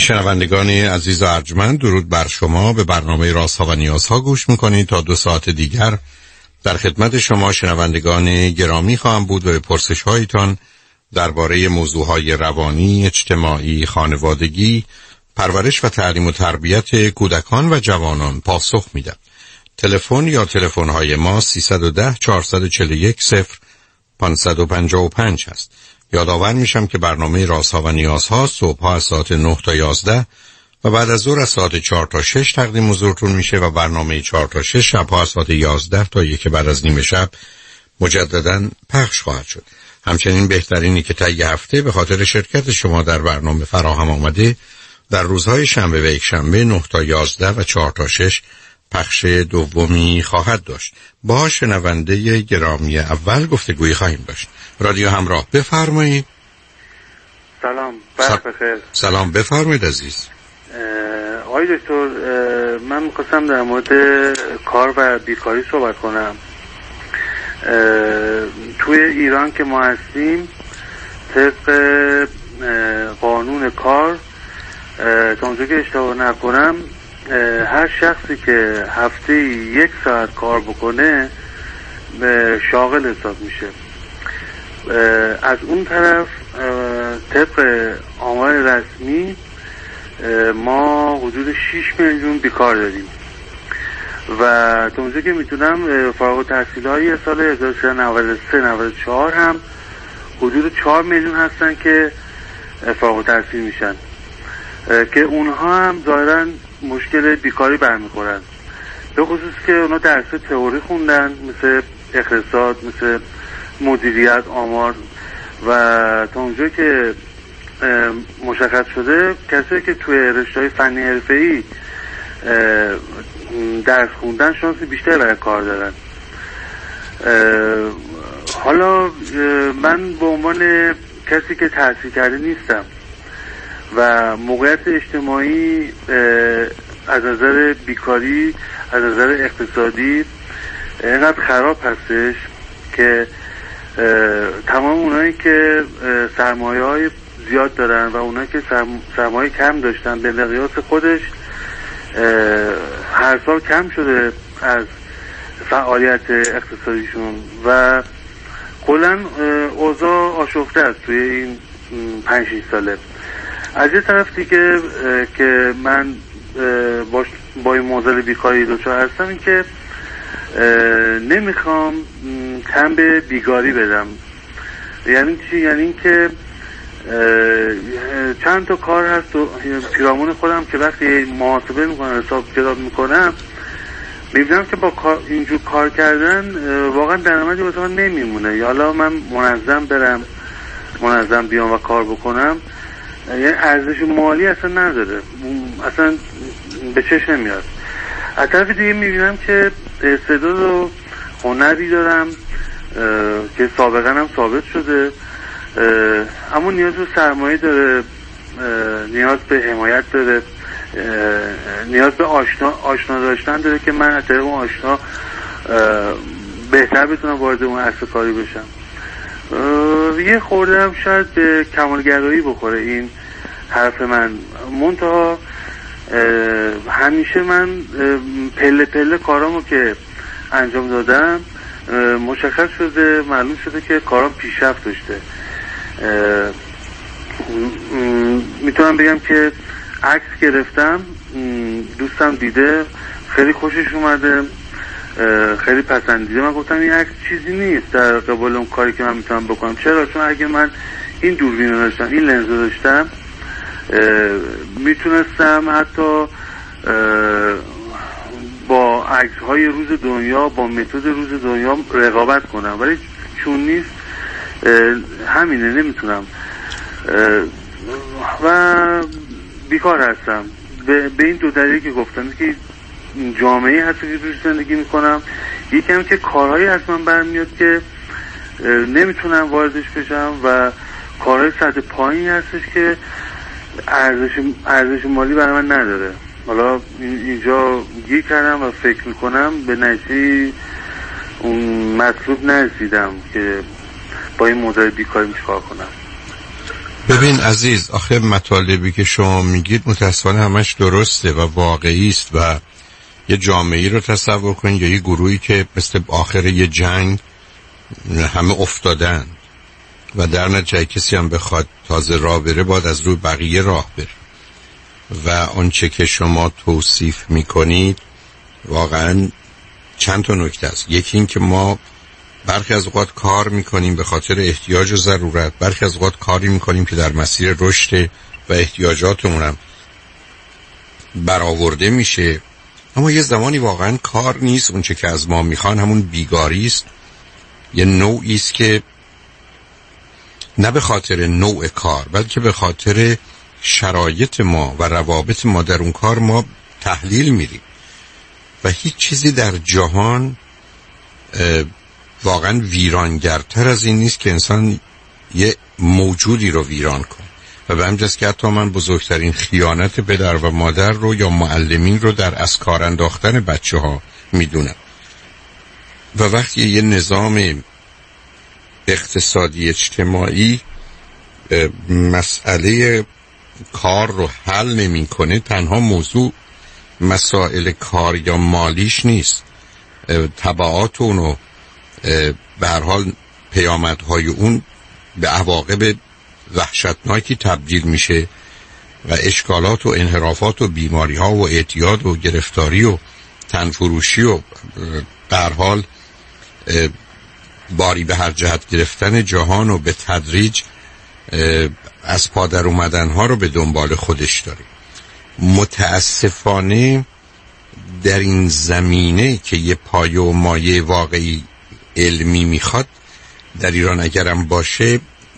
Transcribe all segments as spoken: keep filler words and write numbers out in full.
شنوندگان عزیز و ارجمند، درود بر شما. به برنامه رازها و نیازها گوش میکنید. تا دو ساعت دیگر در خدمت شما شنوندگان گرامی خواهم بود و به پرسش هایتان درباره موضوعهای روانی، اجتماعی، خانوادگی، پرورش و تعلیم و تربیت کودکان و جوانان پاسخ میدم. تلفن یا تلفن های ما سیصد و ده چهارصد و چهل و یک صفر پانصد و پنجاه و پنج هست. یادآور میشم که برنامه رازها و نیازها صبح از ساعت نه تا یازده و بعد از ظهر از ساعت چهار تا شش تقدیم حضورتون میشه و برنامه چهار تا شش شبها از ساعت یازده تا یک بعد از نیمه شب مجددا پخش خواهد شد. همچنین بهترینی که طی هفته به خاطر شرکت شما در برنامه فراهم آمده در روزهای شنبه و یک شنبه نه تا یازده و چهار تا شش پخش دومی خواهد داشت. با شنونده گرامی اول گفتگویی خواهیم داشت. رادیو همراه، بفرمایید. سلام، وقت بخیر. سلام، بفرمایید عزیز. آقای دکتر، من می‌خواستم در مورد کار و بیکاری صحبت کنم. توی ایران که ما هستیم طبق قانون کار، تا اونجا که اشتباه نکنم، هر شخصی که هفته یک ساعت کار بکنه شاغل حساب میشه. از اون طرف طبق آمار رسمی ما حدود شش میلیون بیکار داریم و تا اونجا که میتونم فارغ التحصیل های سال هزار و سیصد و نود و سه نود و چهار هم حدود چهار میلیون هستن که فارغ التحصیل میشن که اونها هم ظاهرا مشکل بیکاری برمیخورن، به خصوص که اونا درس تئوری خوندن مثل اقتصاد، مثل مدیریت، آمار و تا اونجا که مشخص شده کسی که توی رشته‌های فنی حرفه‌ای درس خوندن شانس بیشتر برای کار دارن. حالا من به عنوان کسی که تحصیل کرده نیستم و موقعیت اجتماعی از نظر بیکاری، از نظر اقتصادی اینقدر خراب هستش که تمام اونایی که سرمایه های زیاد دارن و اونایی که سرمایه کم داشتن به مقیاس خودش هر سال کم شده از فعالیت اقتصادیشون و کلاً اوضاع آشفته است توی این پنج شش ساله. از یه طرف دیگه که من با با این معضل بیکاری دچار هستم این که نمیخوام کم به بیکاری بدم. یعنی چی؟ یعنی این که چند تا کار هست و پیرامون خودم که وقتی محاسبه میکنم، حساب کتاب میکنم، میبینم که با کار اینجور کار کردن واقعا درآمدی واسه من نمیمونه. یا حالا من منظم برم منظم بیام و کار بکنم، یعنی ارزش مالی اصلا نداره، اصلا به چشم نمیاد. از طرف دیگه میبینم که استعداد و هنری دارم که سابقا هم ثابت شده، اما نیاز به سرمایه داره، نیاز به حمایت داره، نیاز به آشنا آشنا داشتن داره که من از طریق اون آشنا بهتر بتونم وارد اون عرصه کاری بشم. یه خورده هم شاید به کمالگرایی بخوره این حرف من، منتها همیشه من پله پله کارامو که انجام دادم مشخص شده، معلوم شده که کارام پیشرفت داشته. میتونم بگم که عکس گرفتم، دوستم دیده، خیلی خوشش اومده، خیلی پسندیده. من گفتم این عکس چیزی نیست در قبال اون کاری که من میتونم بکنم. چرا؟ چون اگه من این دوربین رو داشتم، این لنز رو داشتم، میتونستم حتی با عکس های روز دنیا، با متد روز دنیا رقابت کنم، ولی چون نیست همینه، نمیتونم و بیکار هستم. به, به این دو دلیلی که گفتم که جامعه هست که روش زندگی میکنم، یکی هم که کارهایی از من برمیاد که نمیتونم واردش بشم و کارهای سطح پایینی هستش که ارزش ارزش مالی برای من نداره. حالا اینجا گیر کردم و فکر میکنم به نتیجه اون مطلوب نرسیدم که با این موضوع بیکاری میشه کار کنم. ببین عزیز، آخه مطالبی که شما میگید متاسفانه همش درسته و واقعی است و یه جامعه‌ای رو تصور کنید یا یه گروهی که مثل آخر یه جنگ همه افتادن و در نتیجه کسی هم بخواد تازه راه بره باید از روی بقیه راه بره و آنچه که شما توصیف میکنید واقعا چند تا نکته است. یکی این که ما برخی از اوقات کار میکنیم به خاطر احتیاج و ضرورت، برخی از اوقات کاری میکنیم که در مسیر رشد و احتیاجاتمون هم برآورده میشه، اما یه زمانی واقعا کار نیست اون چه که از ما میخوان، همون بیگاری است. یه نوعی است که نه به خاطر نوع کار بلکه به خاطر شرایط ما و روابط ما در اون کار ما تحلیل میریم و هیچ چیزی در جهان واقعا ویرانگرتر از این نیست که انسان یه موجودی رو ویران کنه و به همجاست که حتی من بزرگترین خیانت پدر و مادر رو یا معلمین رو در از کار انداختن بچه ها میدونم. و وقتی یه نظام اقتصادی اجتماعی مسئله کار رو حل نمی کنه، تنها موضوع مسائل کار یا مالیش نیست، تبعات اون و به هر حال پیامدهای اون به عواقب وحشتناکی تبدیل میشه و اشکالات و انحرافات و بیماری ها و اعتیاد و گرفتاری و تنفروشی و به هر حال باری به هر جهت گرفتن جهان و به تدریج از پادر اومدن ها رو به دنبال خودش داره. متاسفانه در این زمینه که یه پایه و مایه واقعی علمی میخواد در ایران اگرم باشه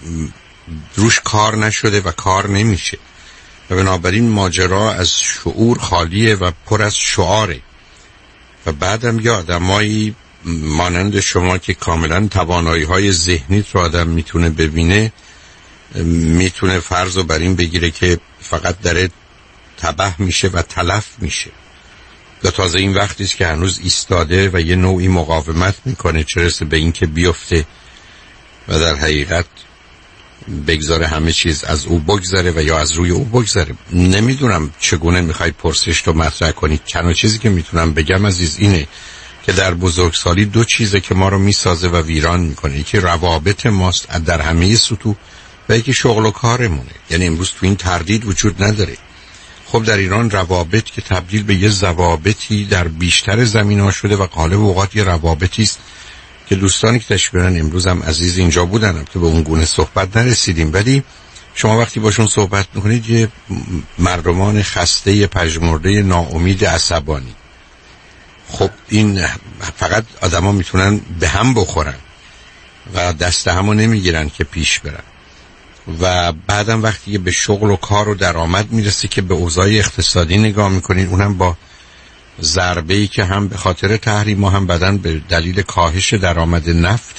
روش کار نشده و کار نمیشه و بنابراین ماجرا از شعور خالیه و پر از شعاره و بعدم یه آدمایی مانند شما که کاملا توانایی های ذهنیت رو آدم میتونه ببینه میتونه فرض رو بر این بگیره که فقط داره تباه میشه و تلف میشه و تازه این وقتی است که هنوز ایستاده و یه نوعی مقاومت میکنه چه رسه به این که بیفته و در حقیقت بگذاره همه چیز از او بگذره و یا از روی او بگذره. نمیدونم چگونه میخواید پرسش رو مطرح کنید. چند چیزی که میتونم بگم عزیز اینه که در بزرگسالی دو چیزه که ما رو میسازه و ویران میکنه، یکی روابط ماست در همه سطوح و یکی شغل و کارمونه. یعنی امروز تو این تردید وجود نداره. خب در ایران روابط که تبدیل به یه ضوابطی در بیشتر زمینه‌ها شده و غالب اوقات یه روابطی است که دوستانی که تشبیهن امروز هم عزیز اینجا بودن که به اون گونه صحبت نرسیدیم، ولی شما وقتی باشون صحبت میکنید یه مردمان خسته، پژمرده، ناامید، عصبانی. خب این فقط آدما میتونن به هم بخورن و دست همو نمیگیرن که پیش برن و بعدم وقتی به شغل و کار و درآمد میرسه که به اوضاع اقتصادی نگاه میکنین، اونم با ضربه‌ای که هم به خاطر تحریم و هم بعدن به دلیل کاهش درآمد نفت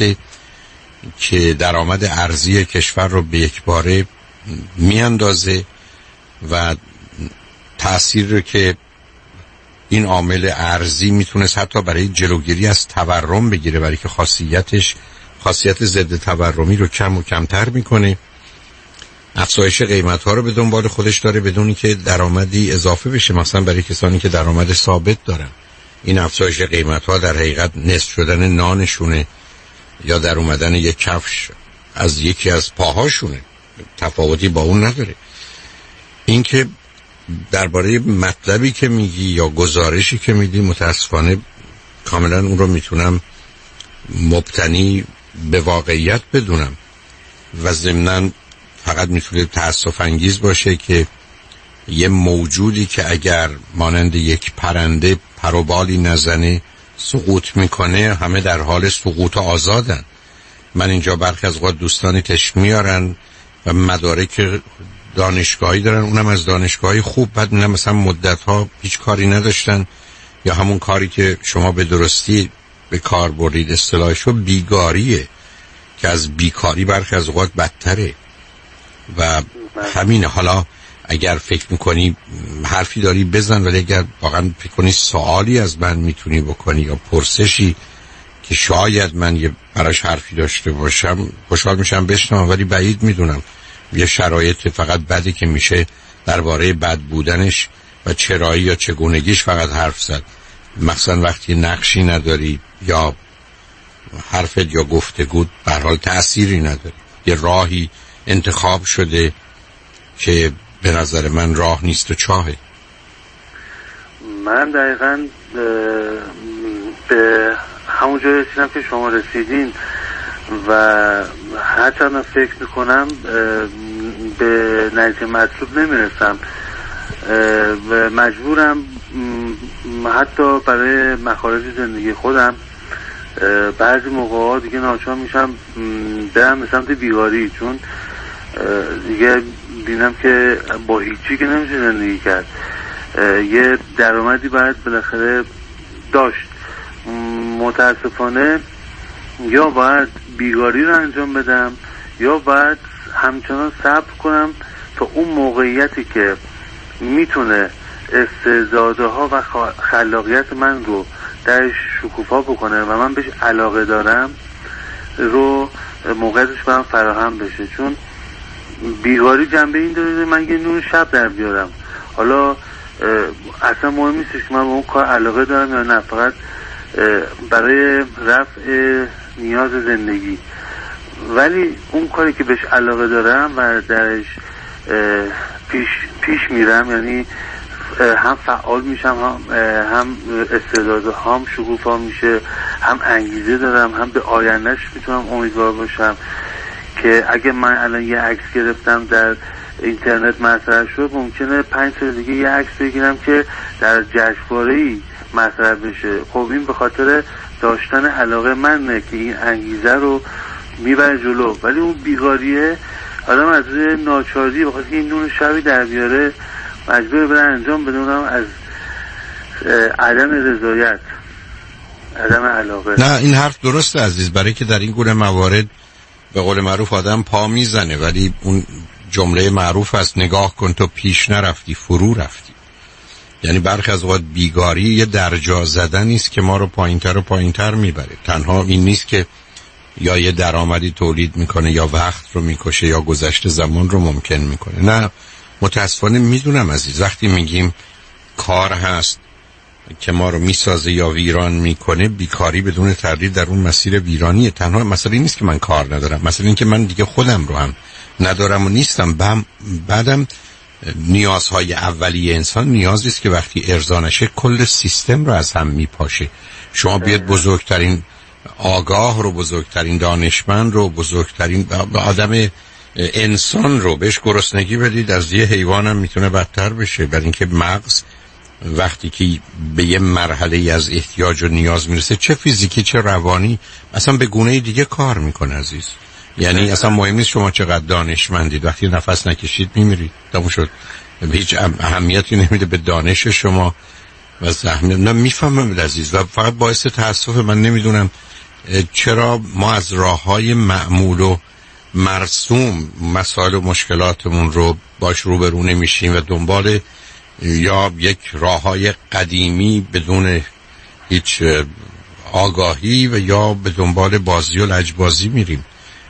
که درآمد ارزی کشور رو به یک باره میاندازه و تأثیر رو که این عامل ارزی میتونه حتی برای جلوگیری از تورم بگیره، برای که خاصیتش خاصیت ضد تورمی رو کم و کمتر میکنه، افزایش قیمت‌ها رو به دنبال خودش داره بدون که درآمدی اضافه بشه. مثلا برای کسانی که درآمد ثابت دارن این افزایش قیمت‌ها در حقیقت نصف شدن نانشونه یا در اومدن یک کفش از یکی از پاهاشونه، تفاوتی با اون نداره. این که درباره مطلبی که میگی یا گزارشی که میدی متاسفانه کاملا اون رو میتونم مبتنی به واقعیت بدونم و ضمناً فقط میتونه تأسف انگیز باشه که یه موجودی که اگر مانند یک پرنده پروبالی نزنه سقوط میکنه همه در حال سقوط آزادن. من اینجا برخی از اوقات دوستانی تشک میارن و مدارک دانشگاهی دارن، اونم از دانشگاهی خوب، بعد میگن مثلا مدت‌ها هیچ کاری نداشتن یا همون کاری که شما به درستی به کار بردید اصطلاحش بیگاریه که از بیکاری برخی از اوقات بدتره و همینه. حالا اگر فکر میکنی حرفی داری بزن، ولی اگر واقعا فکر کنی سوالی از من میتونی بکنی یا پرسشی که شاید من یه براش حرفی داشته باشم خوشحال میشم بشنوم، ولی بعید میدونم یه شرایط فقط بدی که میشه درباره بد بودنش و چرایی یا چگونگیش فقط حرف زد. مثلا وقتی نقشی نداری یا حرفت یا گفتگو به هر حال تأثیری نداری، یه راهی انتخاب شده که به نظر من راه نیست و چاهه. من دقیقاً به همون جایی رسیدم که شما رسیدین و هرچند من فکر میکنم به نتیجه مطلوب نمیرسم و مجبورم حتی برای مخارج زندگی خودم بعضی موقعات دیگه ناچار میشم برم به سمت بیگاری، چون دیگه بینم که با هیچی که نمیشه زندگی کرد، یه درآمدی باید بالاخره داشت. متاسفانه یا باید بیگاری رو انجام بدم یا باید همچنان صبر کنم تا اون موقعیتی که میتونه استعداده ها و خلاقیت من رو درش شکوفا بکنه و من بهش علاقه دارم رو موقعیتش برام فراهم بشه. چون بیگاری جنبه این داره من یه نور شب در بیارم. حالا اصلا مهم نیستش که من به اون کار علاقه دارم یا نه، فقط برای رفع نیاز زندگی. ولی اون کاری که بهش علاقه دارم و درش پیش پیش میرم، یعنی هم فعال میشم، هم هم استعداد هم شکوفا میشه، هم انگیزه دارم، هم به آیندهش میتونم امیدوار باشم که اگه من الان یه عکس گرفتم در اینترنت مطرح شد، ممکنه پنج سال دیگه یه عکس بگیرم که در جشنواره‌ای مطرح بشه. خب این به خاطر داشتن علاقه منه که این انگیزه رو میبره جلو. ولی اون بیگاریه آدم از روی ناچاری بخاطر این نون شبی در بیاره مجبور بره انجام بده، اونم از عدم رضایت، عدم علاقه. نه این حرف درسته عزیز، برای که در این گونه موارد به قول معروف آدم پا میزنه، ولی اون جمله معروف است نگاه کن تو پیش نرفتی فرو رفتی. یعنی برخی از اوقات بیگاری یه درجا زدنی است که ما رو پایینتر و پایینتر میبره. تنها این نیست که یا یه درآمدی تولید میکنه یا وقت رو میکشه یا گذشت زمان رو ممکن میکنه. نه متاسفانه میدونم عزیز، وقتی میگیم کار هست که ما رو میسازه یا ویران میکنه، بیکاری بدون تردید در اون مسیر ویرانیه. تنها مسئله این نیست که من کار ندارم، مسئله این که من دیگه خودم رو هم ندارم و نیستم. بعدم نیازهای اولیه انسان نیازی است که وقتی ارضا نشه کل سیستم رو از هم میپاشه. شما بیاد بزرگترین آگاه رو، بزرگترین دانشمند رو، بزرگترین آدم انسان رو بهش گرسنگی بدید، از یه حیوان هم میتونه بدتر بشه. برای اینکه مغز وقتی که به یه مرحله از احتیاج و نیاز میرسه، چه فیزیکی چه روانی، اصلا به گونه دیگه کار میکنه عزیز. یعنی اصلا مهم نیست شما چقدر دانشمندید، وقتی نفس نکشید میمیرید، تموم شد. هیچ اهمیتی نمیده به دانش شما و زحمت. نه میفهمم عزیز، و فقط باعث تاسف من نمیدونم چرا ما از راههای معمول و مرسوم مسائل و مشکلاتمون رو باش روبرو نمیشیم و دنبال یا یک راههای قدیمی بدون هیچ آگاهی و یا به دنبال بازی و لجبازی میریم.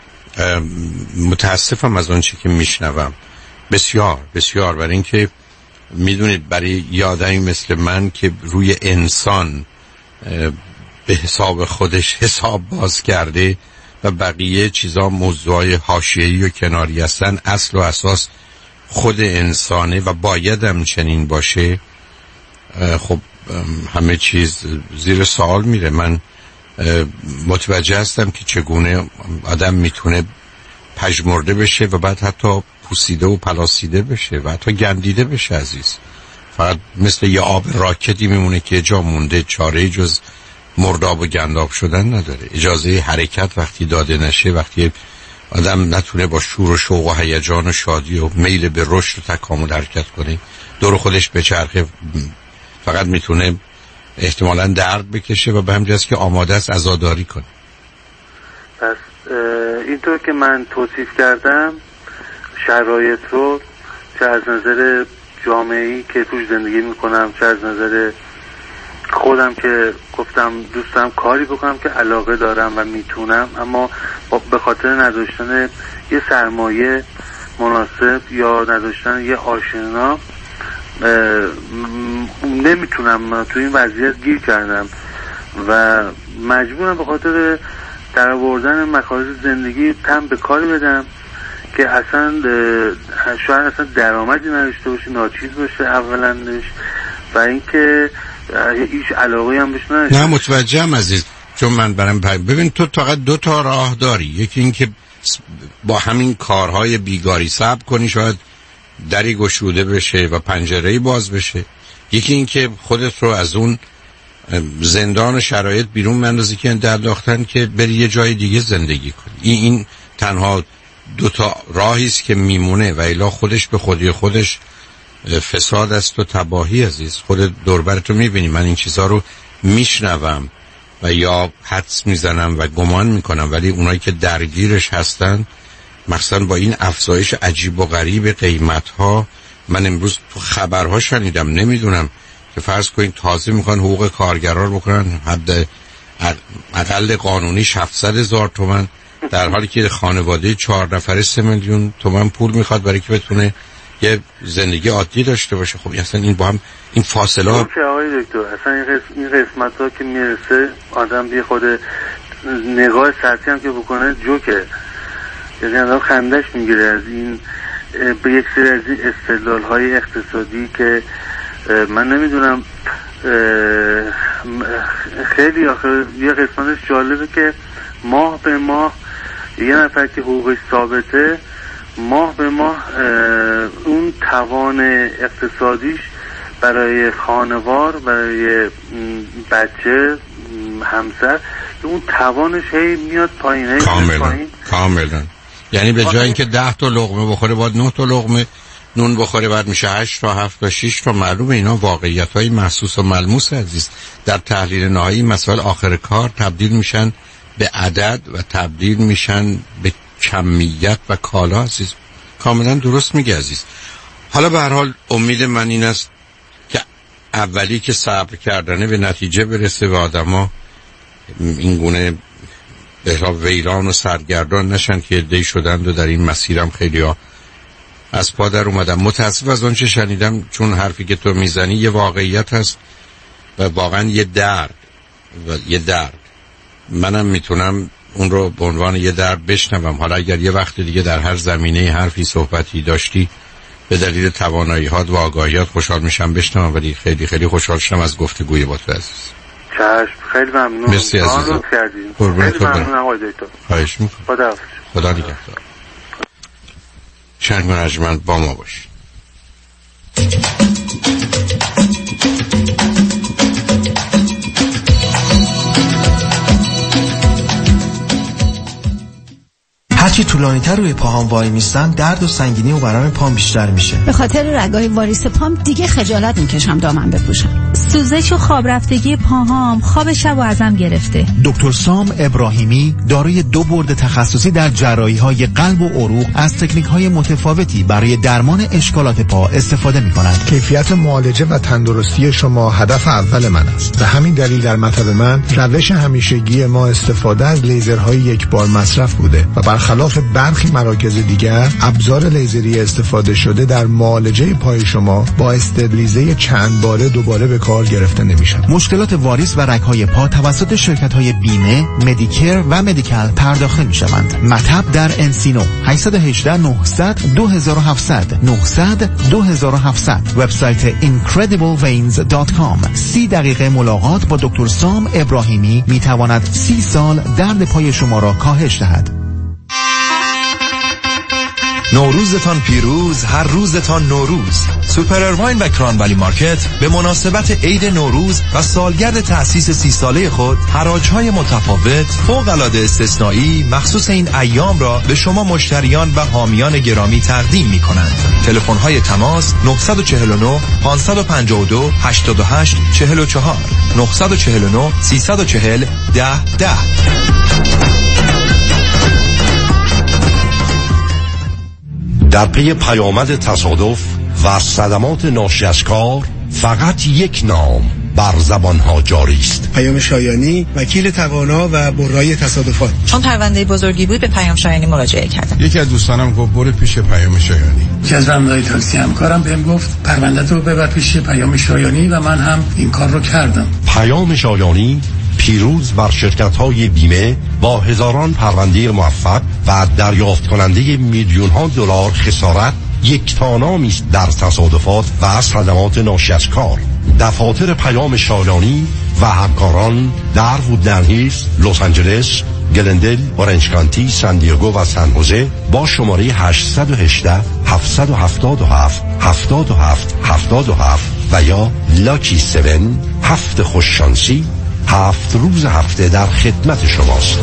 متاسفم از اون چی که میشنوم، بسیار بسیار. برای اینکه میدونید برای یه آدمی مثل من که روی انسان به حساب خودش حساب باز کرده و بقیه چیزا موضوعای حاشیه‌ای و کناری هستن، اصل و اساس خود انسانه و باید هم چنین باشه، خب همه چیز زیر سوال میره. من متوجه هستم که چگونه آدم میتونه پژمرده بشه و بعد حتی پوسیده و پلاسیده بشه و حتی گندیده بشه عزیز. فقط مثل یه آب راکتی میمونه که جا مونده، چاره جز مرداب و گنداب شدن نداره. اجازه حرکت وقتی داده نشه، وقتی آدم نتونه با شور و شوق و هیجان و شادی و میل به رشد و تکامل حرکت کنه، دور خودش بچرخه، فقط میتونه احتمالاً درد بکشه و به همین جاست که آماده است عزاداری کنه. پس اینطور که من توصیف کردم شرایط رو، چه از نظر جامعه‌ای که توش زندگی میکنم، چه از نظر خودم که گفتم دوستم کاری بکنم که علاقه دارم و میتونم، اما به خاطر نداشتن یه سرمایه مناسب یا نداشتن یه آشنا نمیتونم تو این وضعیت گیر کردم و مجبورم به خاطر در آوردن مخارج زندگی تم به کاری بدم که اصلا شاید اصلا درآمدی نداشته باشه، ناچیز باشه اولندش و اینکه هیچ علاقه هم بهش نداشته. نه متوجهم عزیز، چون من برام ببین تو فقط دو تا راه داری، یکی اینکه با همین کارهای بیگاری صبر کنی شاید دری گشوده بشه و پنجره‌ای باز بشه، یکی اینکه خودت رو از اون زندان و شرایط بیرون بندازی که در داختن که بری یه جای دیگه زندگی کنی. این این تنها دو تا راهی است که میمونه و الا خودش به خودی خودش فساد است و تباهی عزیز. خود دوربرتو میبینی، من این چیزها رو میشنوم و یا حدس میزنم و گمان میکنم، ولی اونایی که درگیرش هستن مثلا با این افزایش عجیب و غریب قیمت‌ها، من امروز تو خبرها شنیدم، نمیدونم که فرض کنید تازه میخوان حقوق کارگران رو بکنن حد اقل قانونیش هفتصد هزار تومان، در حالی که خانواده چهار نفره سه میلیون تومان پول میخواد برای که بتونه یه زندگی عادی داشته باشه. خب اصلا این با هم این فاصله ها که آقای دکتر اصلا این قسمت این قسمت ها که میرسه آدم بی خود نگاه سطحی هم که بکنه جوکه، یعنی آدم خندش میگیره از این به یک سری از این استدلال های اقتصادی که من نمیدونم. خیلی آخر یه قسمتش جالبه که ماه به ماه یه نفر که حقوقش ثابته ماه به ماه اون توان اقتصادیش برای خانوار، برای بچه، همسر، اون توانش هی میاد پایین هی کاملا پایین. کاملا یعنی به جای اینکه ده تا لقمه بخوره باید نه تا لقمه نون بخوره، بعد میشه هشت تا هفت تا شش تا. معلومه اینا واقعیت های محسوس و ملموس عزیز. در تحلیل نهایی مسائل آخر کار تبدیل میشن به عدد و تبدیل میشن به کمیت و کالا عزیز. کاملا درست میگه عزیز. حالا به هر حال امید من این است که اولی که صبر کردنه به نتیجه برسه و آدما این گونه به حساب ویران و سرگردان نشن که عده‌ای شدند و در این مسیرم خیلی ها از پا در اومدم. متاسف از آنچه شنیدم، چون حرفی که تو میزنی یه واقعیت هست و واقعا یه درد و یه درد منم میتونم اون رو به عنوان یه درد بشنوم. حالا اگر یه وقت دیگه در هر زمینه حرفی صحبتی داشتی به دلیل توانایی‌هات و آگاهیات خوشحال میشم بشنوم، ولی خیلی خیلی خوشحال شدم از گفتگوی با تو عزیز. چشم، خیلی ممنون. مرسی عزیزم. خیلی ممنون آقای دکتر. خواهش می‌کنم. خدا خدا نگهدار. شنگ منجمند با ما باش. هرچی طولانی‌تر روی پاهام وای میستم درد و سنگینی و ورم پام بیشتر میشه. به خاطر رگای واریس پام دیگه خجالت میکشم دامن بپوشم. سوزش و خواب رفتگی پاهام خواب شب و ازم گرفته. دکتر سام ابراهیمی دارای دو برد تخصصی در جراحی‌های قلب و عروق از تکنیک‌های متفاوتی برای درمان اشکالات پا استفاده می‌کنند. کیفیت معالجه و تندرستی شما هدف اول من است. به همین دلیل در مطب من روش همیشگی ما استفاده از لیزرهای یک بار مصرف بوده و برخلاف برخی مراکز دیگر ابزار لیزری استفاده شده در معالجه پای شما با استبلیزه چند باره دوباره به کار گرفته نمیشن. مشکلات واریس و رگ‌های پا توسط شرکت‌های بیمه، مدیکر و مدیکال پرداخته می‌شوند. مطب در انسینو هشت یک هشت نه صفر صفر دو هفت صفر صفر نه صفر صفر دو هفت صفر صفر. وبسایت اینکردیبل وینز دات کام. سی دقیقه ملاقات با دکتر سام ابراهیمی می‌تواند سی سال درد پای شما را کاهش دهد. نوروزتان پیروز، هر روزتان نوروز. سوپر ارواین و کرانولی مارکت به مناسبت عید نوروز و سالگرد تأسیس سی ساله خود حراج‌های متفاوت فوق‌العاده استثنایی مخصوص این ایام را به شما مشتریان و حامیان گرامی تقدیم می‌کنند. تلفن‌های تماس نه چهار نه پنج پنج دو هشت هشت چهار چهار نه چهار نه سه چهار ده ده. در پی پیامد تصادف و صدمات ناشی از کار فقط یک نام، بر زبانها جاری است. پیام شایانی، وکیل توانا و برای تصادفات. چون پرونده بزرگی بود به پیام شایانی مراجعه کردم. یکی از دوستانم گفت برو پیش پیام شایانی. یکی از راننده تاکسی همکارم بهم گفت پرونده رو ببر پیش پیام شایانی و من هم این کار رو کردم. پیام شایانی پیروز بر شرکت‌های بیمه با هزاران پرونده موفق و دریافت کننده میلیون‌ها دلار خسارت یک تانامی است در تصادفات و صدمات ناشی از کار. دفاتر پیام شایانی و همکاران در وودلند هیلز، لس آنجلس، گلندل، اورنج کانتی، سان دیگو و سن خوزه با شماره هشت یک هشت، هفت هفت هفت، هفت هفت هفت هفت و یا لاکی هفت هفت خوششانسی هفت روز هفته در خدمت شماست.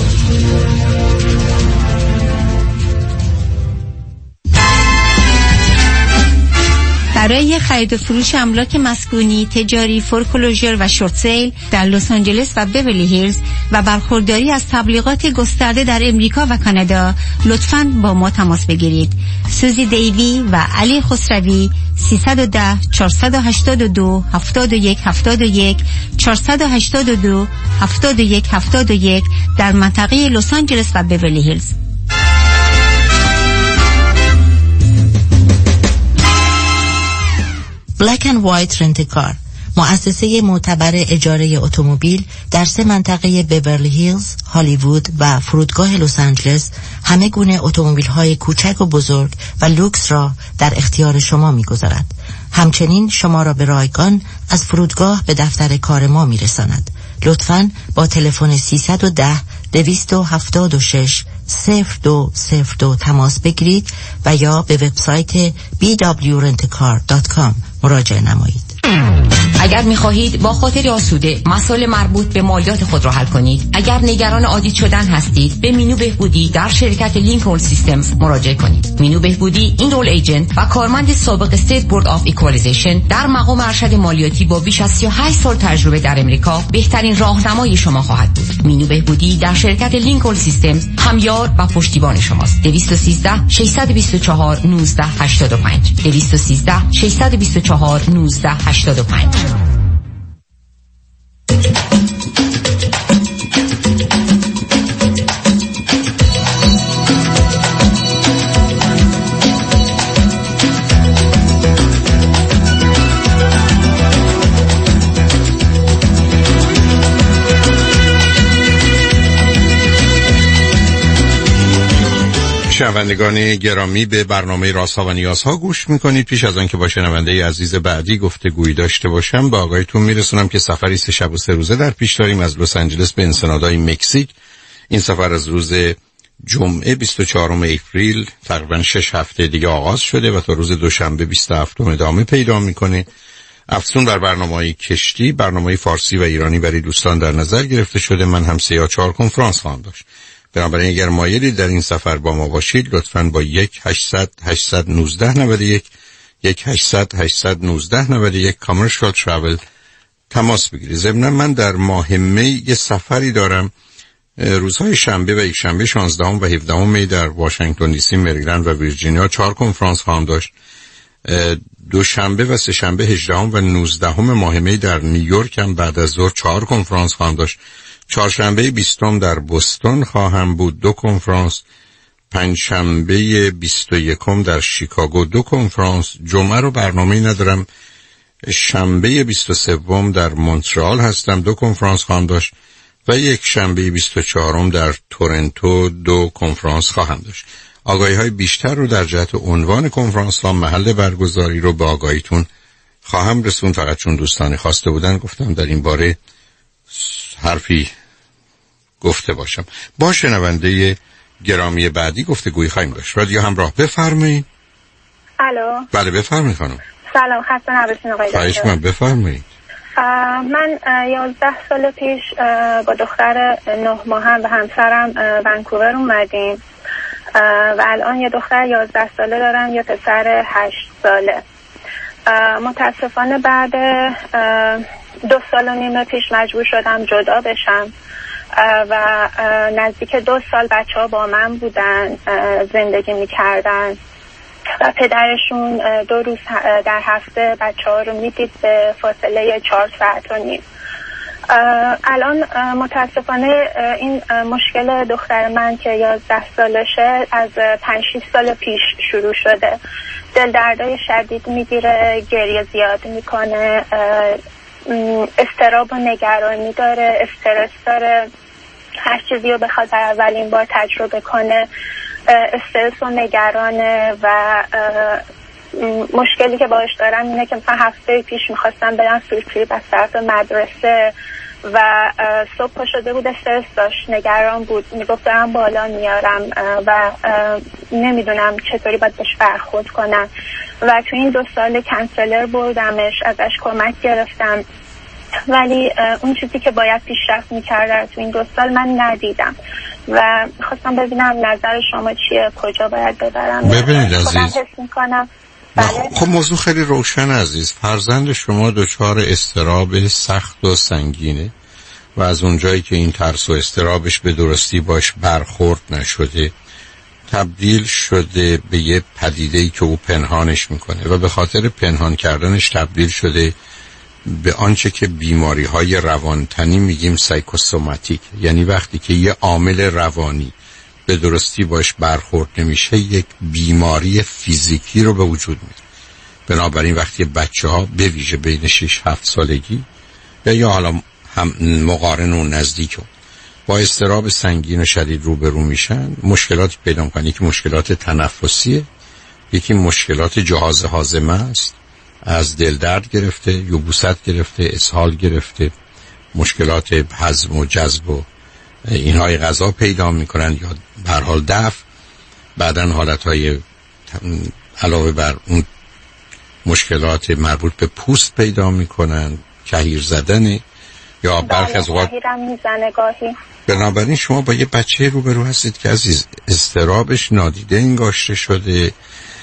برای خرید و فروش املاک مسکونی، تجاری، فورکلوزر و شورت سیل در لس آنجلس و بیولی هیلز و برخورداری از تبلیغات گسترده در امریکا و کانادا لطفاً با ما تماس بگیرید. سوزی دیوی و علی خسروی سیصد و ده چهارصد و هشتاد و دو هفتاد و یک هفتاد و یک چهارصد و هشتاد و دو هفتاد و یک هفتاد و یک در منطقه لس آنجلس و بیولی هیلز. بلک اند وایت رنت کار، مؤسسه معتبر اجاره اتومبیل در سه منطقه بیورلی هیلز، هالیوود و فرودگاه لس آنجلس همه گونه اتومبیل‌های کوچک و بزرگ و لوکس را در اختیار شما می‌گذارد. همچنین شما را به رایگان از فرودگاه به دفتر کار ما می‌رساند. لطفاً با تلفن سیصد و ده دویست و هفتاد و شش صفر دو صفر دو تماس بگیرید و یا به وبسایت بی دبلیو رنت کار دات کام مراجعه نمایید. اگر می‌خواهید با خاطر آسوده مسائل مربوط به مالیات خود را حل کنید، اگر نگران آدیت شدن هستید، به مینو بهبودی در شرکت لینکلن سیستمز مراجعه کنید. مینو بهبودی این رول ایجنت و کارمند سابق استیت بورد آف ایکوالیزیشن در مقام ارشد مالیاتی با بیش از سی و هشت سال تجربه در امریکا بهترین راهنمای شما خواهد بود. مینو بهبودی در شرکت لینکلن سیستمز همیار و پشتیبان شماست. دویست و سیزده ششصد و بیست و چهار نوزده هشتاد و پنج دویست و سیزده ششصد و بیست و چهار نوزده هشتاد و پنج. شنوندگان گرامی، به برنامه رازها و نیازها گوش میکنید. پیش از آن که با شنونده عزیز بعدی گفتگویی داشته باشم، با آقایتون میرسونم که سفری سه شب و سه روزه در پیش داریم از لس آنجلس به انسنادای مکزیک. این سفر از روز جمعه بیست و چهارم اپریل تقریبا شش هفته دیگه آغاز شده و تا روز دوشنبه بیست و هفتم ادامه پیدا میکنه. افزون بر برنامه‌های کشتی، برنامه فارسی و ایرانی برای دوستان در نظر گرفته شده. من هم سه یا چهار کنفرانس خواهم داشت. بنابراین اگر مایلی در این سفر با ما باشید، لطفاً با یک هشتصد هشتصد و نوزده نود و یک یک هشتصد هشتصد و نوزده نود و یک کامرشال ترافل تماس بگیرید. ضمناً من در ماه می یه سفری دارم. روزهای شنبه و یک شنبه شانزدهم و هفدهم می در واشنگتن دی سی، مریلند و ویرجینیا چهار کنفرانس خواهم داشت. دوشنبه و سه شنبه هجدهم و نوزدهم ماه می در نیویورک هم بعد از ظهر چهار کنفرانس خواهم داشت. چهارشنبه بیستم در بوستون خواهم بود، دو کنفرانس. پنجشنبه بیست و یکم در شیکاگو دو کنفرانس. جمعه رو برنامه‌ای ندارم. شنبه بیست و سوم در مونترال هستم، دو کنفرانس خواهم داشت و یک شنبه بیست و چهارم در تورنتو دو کنفرانس خواهم داشت. آگاهی‌های بیشتر رو در جهت عنوان کنفرانس ها، محل برگزاری رو به آگاهیتون خواهم رسون. فقط چون دوستان خواسته بودن گفتم در این باره حرفی گفته باشم. با شنونده گرامی بعدی گفتگویی خواهیم داشت. رادیو همراه، بفرمایید. الو. بله بفرمایید خانم. سلام، خسته نباشید آقای دکتر. خواهش می‌کنم، بفرمایید. من یازده سال پیش با دختر نه ماهم و همسرم ونکوور اومدیم و الان یه دختر یازده ساله دارم، یه پسر هشت ساله. متاسفانه بعد دو سال و نیم پیش مجبور شدم جدا بشم و نزدیک دو سال بچه ها با من بودن، زندگی می کردن و پدرشون دو روز در هفته بچه ها رو میدید به فاصله چهار ساعت و نیم. الان متاسفانه این مشکل دختر من که یازده سالشه از پنج شیش سال پیش شروع شده. دل دردای شدید میگیره، گریه زیاد میکنه، اضطراب و نگرانی داره، استرس داره، هر چیزی رو بخواد در اولین بار تجربه کنه استرس و نگرانه. و مشکلی که باش دارم اینه که مثلا هفته پیش میخواستم برم سورتریپ از طرف مدرسه و صبح پا شده بود، استرس داشت، نگران بود، میگفت دارم بالا میارم و نمیدونم چطوری باید بهش برخورد کنم. و تو این دو سال کنسلر بردمش، ازش کمک گرفتم، ولی اون چیزی که باید پیشرفت میکرده تو این دو سال من ندیدم و خواستم ببینم نظر شما چیه، کجا باید ببرم. ببینید عزیز، بله. خب موضوع خیلی روشن عزیز. فرزند شما دچار اضطراب سخت و سنگینه و از اونجایی که این ترس و اضطرابش به درستی باش برخورد نشده، تبدیل شده به یه پدیده‌ای که او پنهانش میکنه و به خاطر پنهان کردنش تبدیل شده به آنچه که بیماری‌های روانتنی میگیم سایکوسوماتیک، یعنی وقتی که یه عامل روانی به درستی باش برخورد نمیشه یک بیماری فیزیکی رو به وجود میاره. بنابراین وقتی بچه ها به ویژه بین شش هفت سالگی یا یا حالا هم مقارن و نزدیک هم با اضطراب سنگین و شدید روبرو میشن، مشکلاتی پیدا میکنن. یکی مشکلات تنفسیه، یکی مشکلات جهاز هاضمه است، از دل درد گرفته، یبوست گرفته، اسهال گرفته، مشکلات هضم و جذب و اینهای غذا پیدا میکنن یا به هر حال دفع. بعدن حالتهای علاوه بر اون مشکلات مربوط به پوست پیدا میکنن، کهیر زدن یا برخی از اوقات میزنه گاهی. بنابراین شما با یه بچه روبرو هستید که عزیز اضطرابش نادیده انگاشته شده،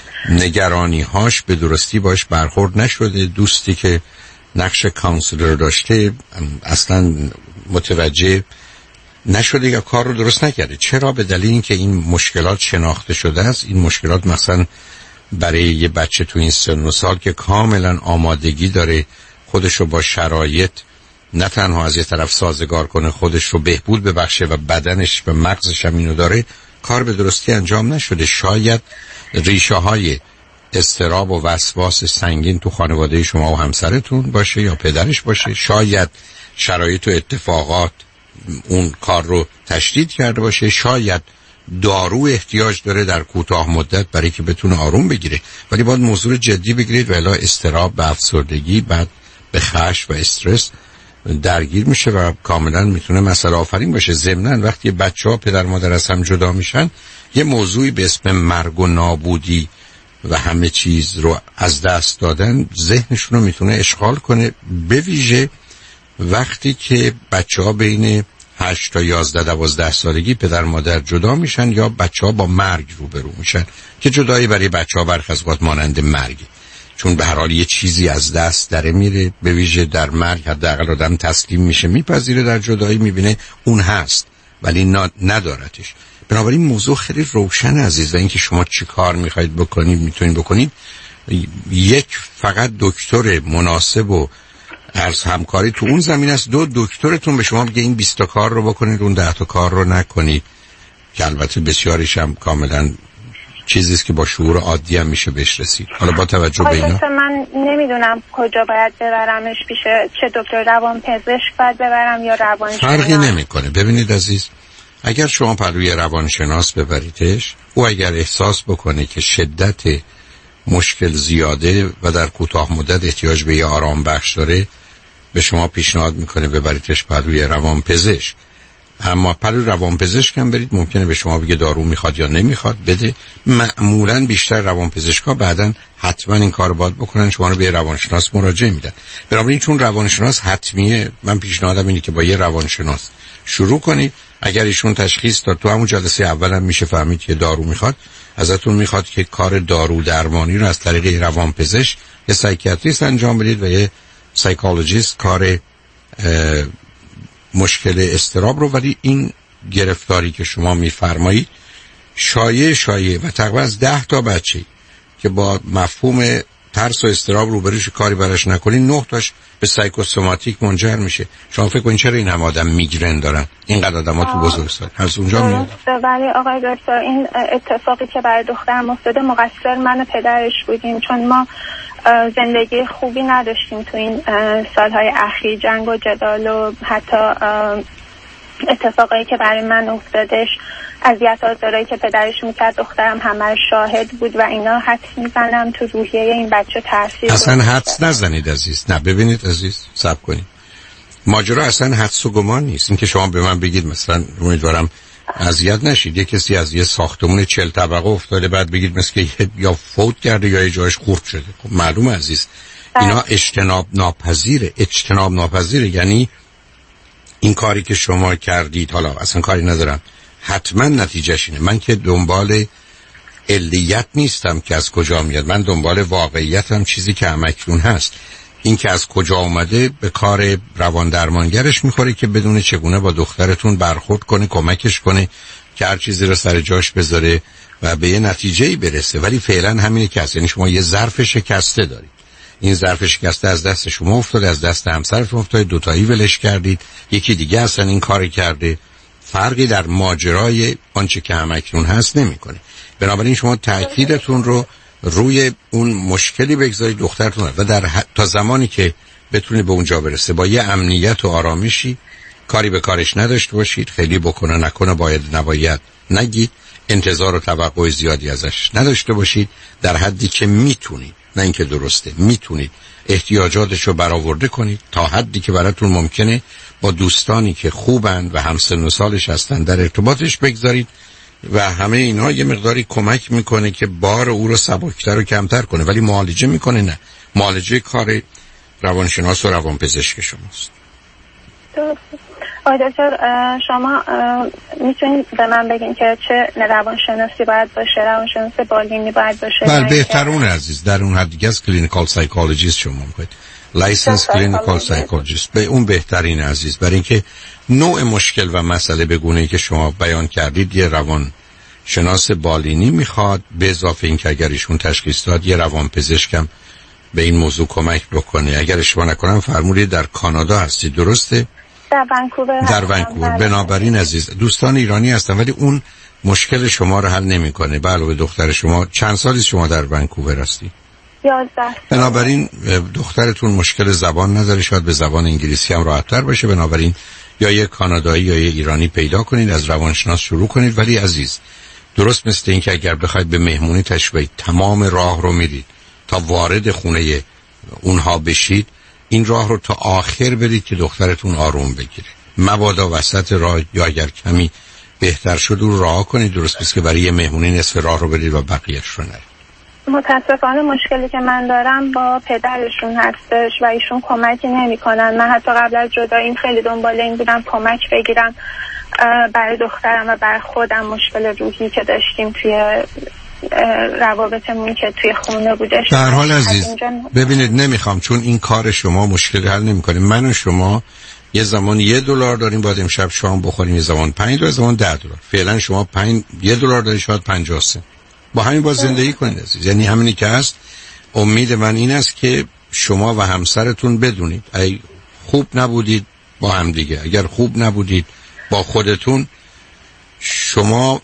نگرانی هاش به درستی باش برخورد نشده، دوستی که نقش کانسلر داشته اصلا متوجه نشده یا کار رو درست نکرده. چرا؟ به دلیل اینکه این مشکلات شناخته شده است. این مشکلات مثلا برای یه بچه تو این سن و سال که کاملا آمادگی داره خودش رو با شرایط نه تنها از یه طرف سازگار کنه، خودش رو بهبود ببخشه و بدنش و مغزش هم اینو داره، کار به درستی انجام نشده. شاید ریشه های اضطراب و وسواس سنگین تو خانواده شما و همسرتون باشه یا پدرش باشه. شاید شرایط و اتفاقات اون کار رو تشدید کرده باشه. شاید دارو احتیاج داره در کوتاه مدت برای که بتونه آروم بگیره، ولی باید موضوع جدی بگیرید و الا اضطراب به افسردگی، بعد به خشم و استرس درگیر میشه و کاملا میتونه مسئله آفرین باشه. ضمناً وقتی بچه‌ها پدر مادر از هم جدا میشن، یه موضوعی به اسم مرگ و نابودی و همه چیز رو از دست دادن ذهنشون رو میتونه اشغال کنه، به ویژه وقتی که بچه‌ها بین هشت تا یازده دوازده سالگی پدر مادر جدا میشن یا بچه‌ها با مرگ روبرو میشن که جدایی برای بچه‌ها برخی از اوقات مانند مرگ، چون به هر حال یه چیزی از دست داره میره. به ویژه در مرگ حداقل آدم تسلیم میشه، میپذیره، در جدایی میبینه اون هست ولی ندارتش. بنابراین موضوع خیلی روشن عزیز و اینکه شما چی کار میخواید بکنید میتونید بکنید. یک فقط دکتر مناسب و عرض همکاری تو اون زمین است. دو، دکترتون به شما میگه این بیست تا کار رو بکنید، اون ده تا کار رو نکنید، که البته بسیاریش هم کاملا چیزیست که با شعور عادی هم میشه بهش رسید. حالا با توجه به اینا من نمیدونم کجا باید ببرمش، پیشه چه دکتر روانپزشک باید ببرم یا روانشناس؟ فرقی نمیکنه. ببینید عزیز، اگر شما پلوی روانشناس ببریدش، او اگر احساس بکنه که شدت مشکل زیاده و در کوتاه مدت احتیاج به یه آرام بخش داره، به شما پیشنهاد میکنه ببریدش پلوی روانپزشک. اما پلوی روانپزشک هم برید، ممکنه به شما بگه دارو میخواد یا نمیخواد بده. معمولا بیشتر روانپزشکا بعدن حتما این کارو باید بکنن، شما رو به روانشناس مراجعه میدن. بنابراین چون روانشناس حتمیه، من پیشنهادم اینه که با یه روانشناس شروع کنید. اگر ایشون تشخیص داد تو همون جلسه اول هم میشه فهمید که دارو میخواد، ازتون میخواد که کار دارو درمانی رو از طریق روانپزشک یه سایکیاتریست انجام بدید و یه سایکولوژیست کار مشکل اضطراب رو. ولی این گرفتاری که شما میفرمایید شایع شایع و تقریبا از ده تا بچه که با مفهوم ترس و اضطراب روبروش کاری براش نکنین، نه تاش به سایکوسوماتیک منجر میشه. شما فکر کنین چرا این هم آدم میگرن دارن، اینقدر آدم‌ها تو بزرگسال از اونجا میاد؟ ولی آقای دکتر این اتفاقی که برای دخترم افتاده مقصر من و پدرش بودیم، چون ما زندگی خوبی نداشتیم تو این سالهای اخیر، جنگ و جدال و حتی اتفاقایی که برای من افتادش، اذیت آزارایی که پدرش میکرد، دخترم همه شاهد بود و اینا حدس میزنم تو روحیه این بچه تاثیر اصلا حدس نزنید عزیز. نه ببینید عزیز، صبر کنید. ماجرا اصلا حدس و گمان نیست. این که شما به من بگید مثلا امیدوارم اذیت نشید، یه کسی از یه ساختمون چهل طبقه افتاده بعد بگید مثل که یا فوت کرده یا یه جایش خورد شده، خب معلومه عزیز اینا اجتناب ناپذیره. اجتناب ناپذیره یعنی این کاری که شما کردید، حالا اصلا کاری ندارم، حتما نتیجهش اینه. من که دنبال علیت نیستم که از کجا میاد، من دنبال واقعیتم، چیزی که همکنون هست. این که از کجا اومده به کار روان درمانگرش میخوره که بدونه چگونه با دخترتون برخورد کنه، کمکش کنه که هر چیزی رو سر جاش بذاره و به یه نتیجه‌ای برسه. ولی فعلا همینه که هست. یعنی شما یه ظرف شکسته دارید، این ظرف شکسته از دست شما افتاده، از دست همسرتون افتاده، دوتایی ولش کردید، یکی دیگه اصلا این کار کرده، فرقی در ماجرای آنچه که همکنون هست نمیکنه. بنابراین شما تأکیدتون رو روی اون مشکلی بگذارید دخترتون و در ح... تا زمانی که بتونید به اونجا برسه با یه امنیت و آرامشی، کاری به کارش نداشته باشید، خیلی بکنه نکنه، باید نباید نگید، انتظار و توقع زیادی ازش نداشته باشید، در حدی که میتونید، نه اینکه درسته، میتونید احتیاجاتش رو برآورده کنید تا حدی که براتون ممکنه با دوستانی که خوبن و همسن و سالش هستن در ارتباطش بگذارید و همه اینا یه مقداری کمک میکنه که بار او رو سبکتر و کمتر کنه. ولی معالجه میکنه نه، معالجه کار روانشناس و روانپزشک شماست. آقای دکتر شما میتونید به من بگین که چه روانشناسی باید باشه، روانشناس بالینی باید باشه؟ بله بهترون عزیز، در اون حد دیگه از کلینیکال سایکولوژیست شما میگید، لایسنس کلینیکال سایکولوژیست، به اون بهترین عزیز، برای اینکه نوع مشکل و مسئله به گونه‌ای که شما بیان کردید یه روان شناس بالینی میخواد، به اضافه این که اگر ایشون تشخیص داد یه روانپزشکم به این موضوع کمک بکنه. اگر اشتباه نکنم فرمودید در کانادا هستید، درسته؟ در ونکوور. در ونکوور. بنابراین عزیز دوستان ایرانی هستن ولی اون مشکل شما رو حل نمیکنه. به علاوه دختر شما چند سالی شما در ونکوور هستی؟ یازده. بنابراین دخترتون مشکل زبان نداره، شاید به زبان انگلیسی هم راحت‌تر باشه. بنابراین یا یک کانادایی یا یک ایرانی پیدا کنید، از روانشناس شروع کنید. ولی عزیز درست مثل این که اگر بخواید به مهمونی تشریف تمام راه رو میرید تا وارد خونه اونها بشید، این راه رو تا آخر برید که دخترتون آروم بگیره. مبادا وسط راه یا اگر کمی بهتر شد رو راه کنید. درست مثل که برای یه مهمونی نصف راه رو برید و بقیه‌اش رو نرید. متاسفانه مشکلی که من دارم با پدرشون هستش و ایشون کمکی نمی‌کنن. من حتی قبل از جداییم خیلی دنبال این بودم کمک بگیرم برای دخترم و برای خودم. مشکل روحی که داشتیم توی روابطمون که توی خونه بودش. در حال عزیز ببینید نمیخوام، چون این کار شما مشکل حل نمی‌کنه. من و شما یه زمان یه دلار داریم باید امشب شام بخوریم، یه زمان پنج دلار، زمان ده دلار. فعلا شما پنج یه دلار دارید، شاید پنجاه سنت. با همین باز زندگی کنید عزیز. یعنی همینی که هست. امید من این است که شما و همسرتون بدونید ای خوب نبودید با هم دیگه، اگر خوب نبودید با خودتون، شما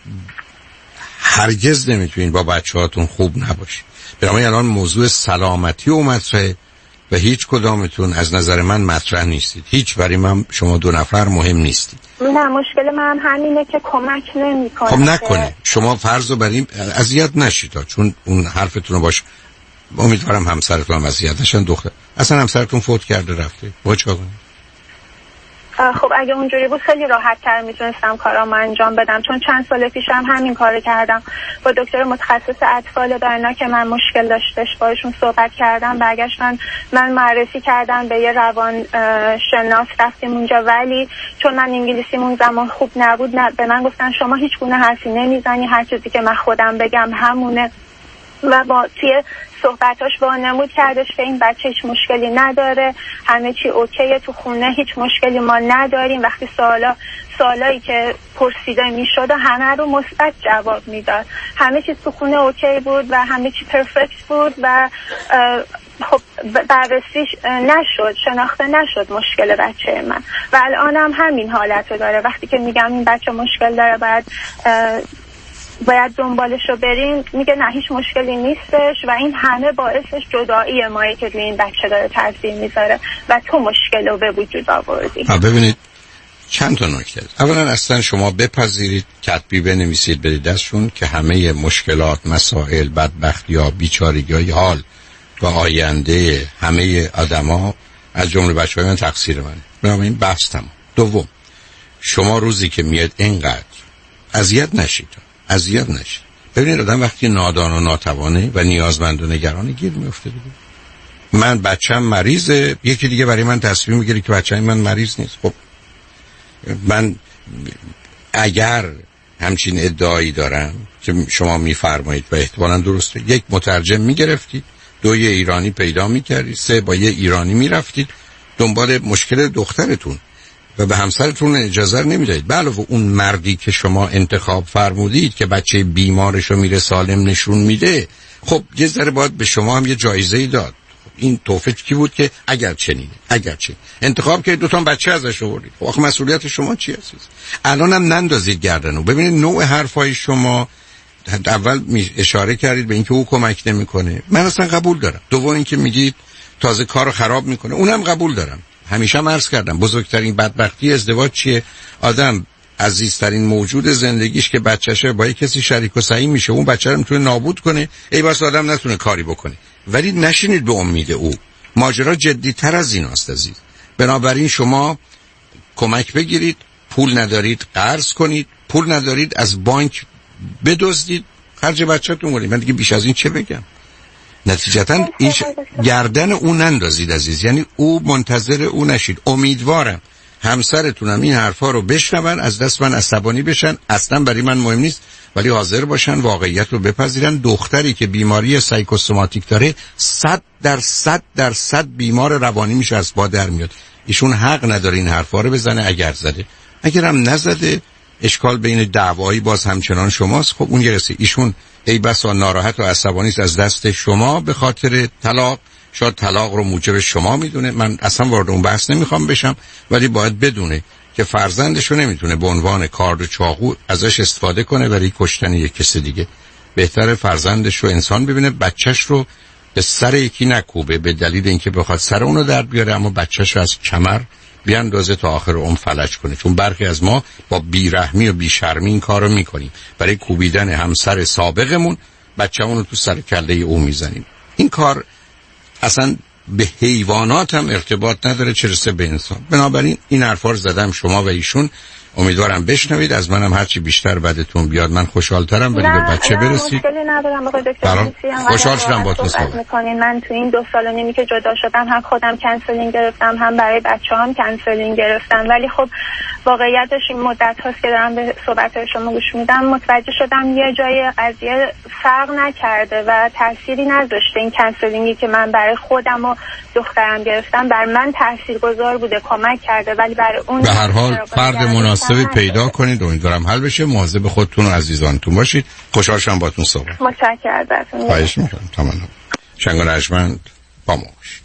هرگز نمیتونید با بچه‌هاتون خوب نباشید. برای الان موضوع سلامتی و مطرحه و هیچ کدامتون از نظر من مطرح نیستید. هیچ برای من شما دو نفر مهم نیستید. نه مشکل من همینه که کمک نمی‌کنه. خب نکنه. شما فرض رو بریم اذیت نشید تا، چون اون حرفتون رو باش. امیدوارم همسرتون هم اذیت نشن. دختر اصلا همسرتون فوت کرده رفته، با چیکار کنید؟ خب اگه اونجوری بود خیلی راحت تر میتونستم کارامو انجام بدم، چون چند سال پیشم همین کارو کردم. با دکتر متخصص اطفال برنا که من مشکل داشتش باشون صحبت کردم، برگشتن من معرفی کردم به یه روان شناس، رفتیم اونجا. ولی چون من انگلیسیمون زمان خوب نبود، نه به من گفتن شما هیچ گونه حرفی نمیزنی، هر چیزی که من خودم بگم همونه. و با توی صحبتاش وانمود کردش که این بچه هیچ مشکلی نداره، همه چی اوکیه تو خونه، هیچ مشکلی ما نداریم. وقتی سوالا سوالایی که پرسیده میشد همه رو مثبت جواب میداد، همه چیز تو خونه اوکی بود و همه چی پرفکت بود و خب بررسیش نشد، شناخته نشد مشکل بچه من و الان هم همین حالت رو داره. وقتی که میگم این بچه مشکل داره باید باید دنبالش رو بریم، میگه نه هیچ مشکلی نیستش و این همه باعثش جدایی مایی که روی این بچه داره تاثیر میذاره و تو مشکل رو به وجود آوردی. ببینید چند تا نکته. اولا اصلا شما بپذیرید، کتبی بنویسید بدید دستشون که همه مشکلات، مسائل، بدبختی ها، بیچارگی های حال و آینده همه آدما از جمله بچه‌های من تقصیر منه. بنابراین بحث تمام. دوم، شما روزی که میاد اینقدر اذیت نشید، اذیت نشید. ببینید آدم وقتی نادان و ناتوانه و نیازمند و نگرانه گیر میفته دیگه. من بچه‌م مریضه، یکی دیگه برای من تصمیم میگیره که بچه‌م من مریض نیست. خب من اگر همچین ادعایی دارم که شما میفرمایید و احتمالاً درسته، یک مترجم میگرفتید، دو یه ایرانی پیدا میکردید، سه با یه ایرانی میرفتید دنبال مشکل دخترتون و به همسرتون اجازه نمیدادید. به علاوه اون مردی که شما انتخاب فرمودید که بچه بیمارشو میره سالم نشون میده، خب یه ذره باید به شما هم یه جایزه‌ای داد. این توفیق کی بود که اگر چنینه اگر چه انتخاب که دو تا بچه ازش آوردید، خب آخه مسئولیت شما چی هست؟ الانم نندازید گردنو. ببینید نوع حرفای شما، اول اشاره کردید به اینکه او کمک نمیکنه، من اصلا قبول دارم. دوم اینکه میگید تازه کارو خراب میکنه، اونم قبول دارم. همیشه هم عرض کردم بزرگترین بدبختی ازدواج چیه؟ آدم عزیزترین موجود زندگیش که بچه‌شه با کسی شریک و سعی میشه، اون بچه رو میتونه نابود کنه، ای واسه آدم نتونه کاری بکنه. ولی نشینید به امید او، ماجرا جدی‌تر از این است عزیز. بنابراین شما کمک بگیرید، پول ندارید قرض کنید، پول ندارید از بانک بدزدید، خرج بچه‌تون کنید. من دیگه بیش از این چه بگم؟ نتیجتاً این ش... گردن او نندازید عزیز، یعنی او منتظر او نشید. امیدوارم همسرتونم این حرفا رو بشنون، از دست من عصبانی بشن، اصلا برای من مهم نیست، ولی حاضر باشن واقعیت رو بپذیرن. دختری که بیماری سایکوسوماتیک داره صد در صد در صد بیمار روانی میشه، از با در میاد. ایشون حق نداره این حرفا رو بزنه. اگر زده، اگرم نزده، اشکال بین دعوایی باز همچنان شماست. خب اون گرسه ایشون ای بسا ناراحت و عصبانی است از دست شما به خاطر طلاق، شاید طلاق رو موجب شما میدونه. من اصلا وارد اون بحث نمیخوام بشم، ولی باید بدونه که فرزندش رو نمیتونه به عنوان کارد و چاقو ازش استفاده کنه برای کشتن یک کسی دیگه. بهتره فرزندش رو انسان ببینه، بچهش رو به سر یکی نکوبه به دلیل اینکه بخواد سر اونو درد بیاره، اما بچهش رو از کمر بیاندازه تا آخر عمر فلج کنه. چون برخی از ما با بیرحمی و بیشرمی این کارو میکنیم، برای کوبیدن همسر سابقمون بچه‌مون رو تو سر کله او میزنیم. این کار اصلا به حیوانات هم ارتباط نداره، چه رسه به انسان. بنابراین این حرفا رو زدم شما و ایشون، امیدوارم بشنوید. از منم هرچی بیشتر بعدتون بیاد من خوشحال‌ترم، ولی به بچه برسید. مشکلی ندارم آقای دکتر. خوشحال شدم باهاتون صحبت می‌کنین. من تو این دو سال و نیمی که جدا شدم هم خودم کنسلینگ گرفتم، هم برای بچه‌هام کنسلینگ گرفتم، ولی خب واقعیتش این مدت هاست که دارم به صحبت‌های شما گوش میدم، متوجه شدم یه جای قضیه فرق نکرده و تأثیری نذاشته. این کنسلینگی که من برای خودم و دخترم گرفتم بر من تاثیرگذار بوده، کمک کرده، ولی برای اون به هر حال فرد مناسبی پیدا کنید. امیدوارم حل بشه. مواظب خودتون و عزیزانتون باشید. خوشحال شدم باهاتون صحبت. متشکرم ازتون. خواهش می‌کنم. تمام. شنگ رجمند با ما باشید.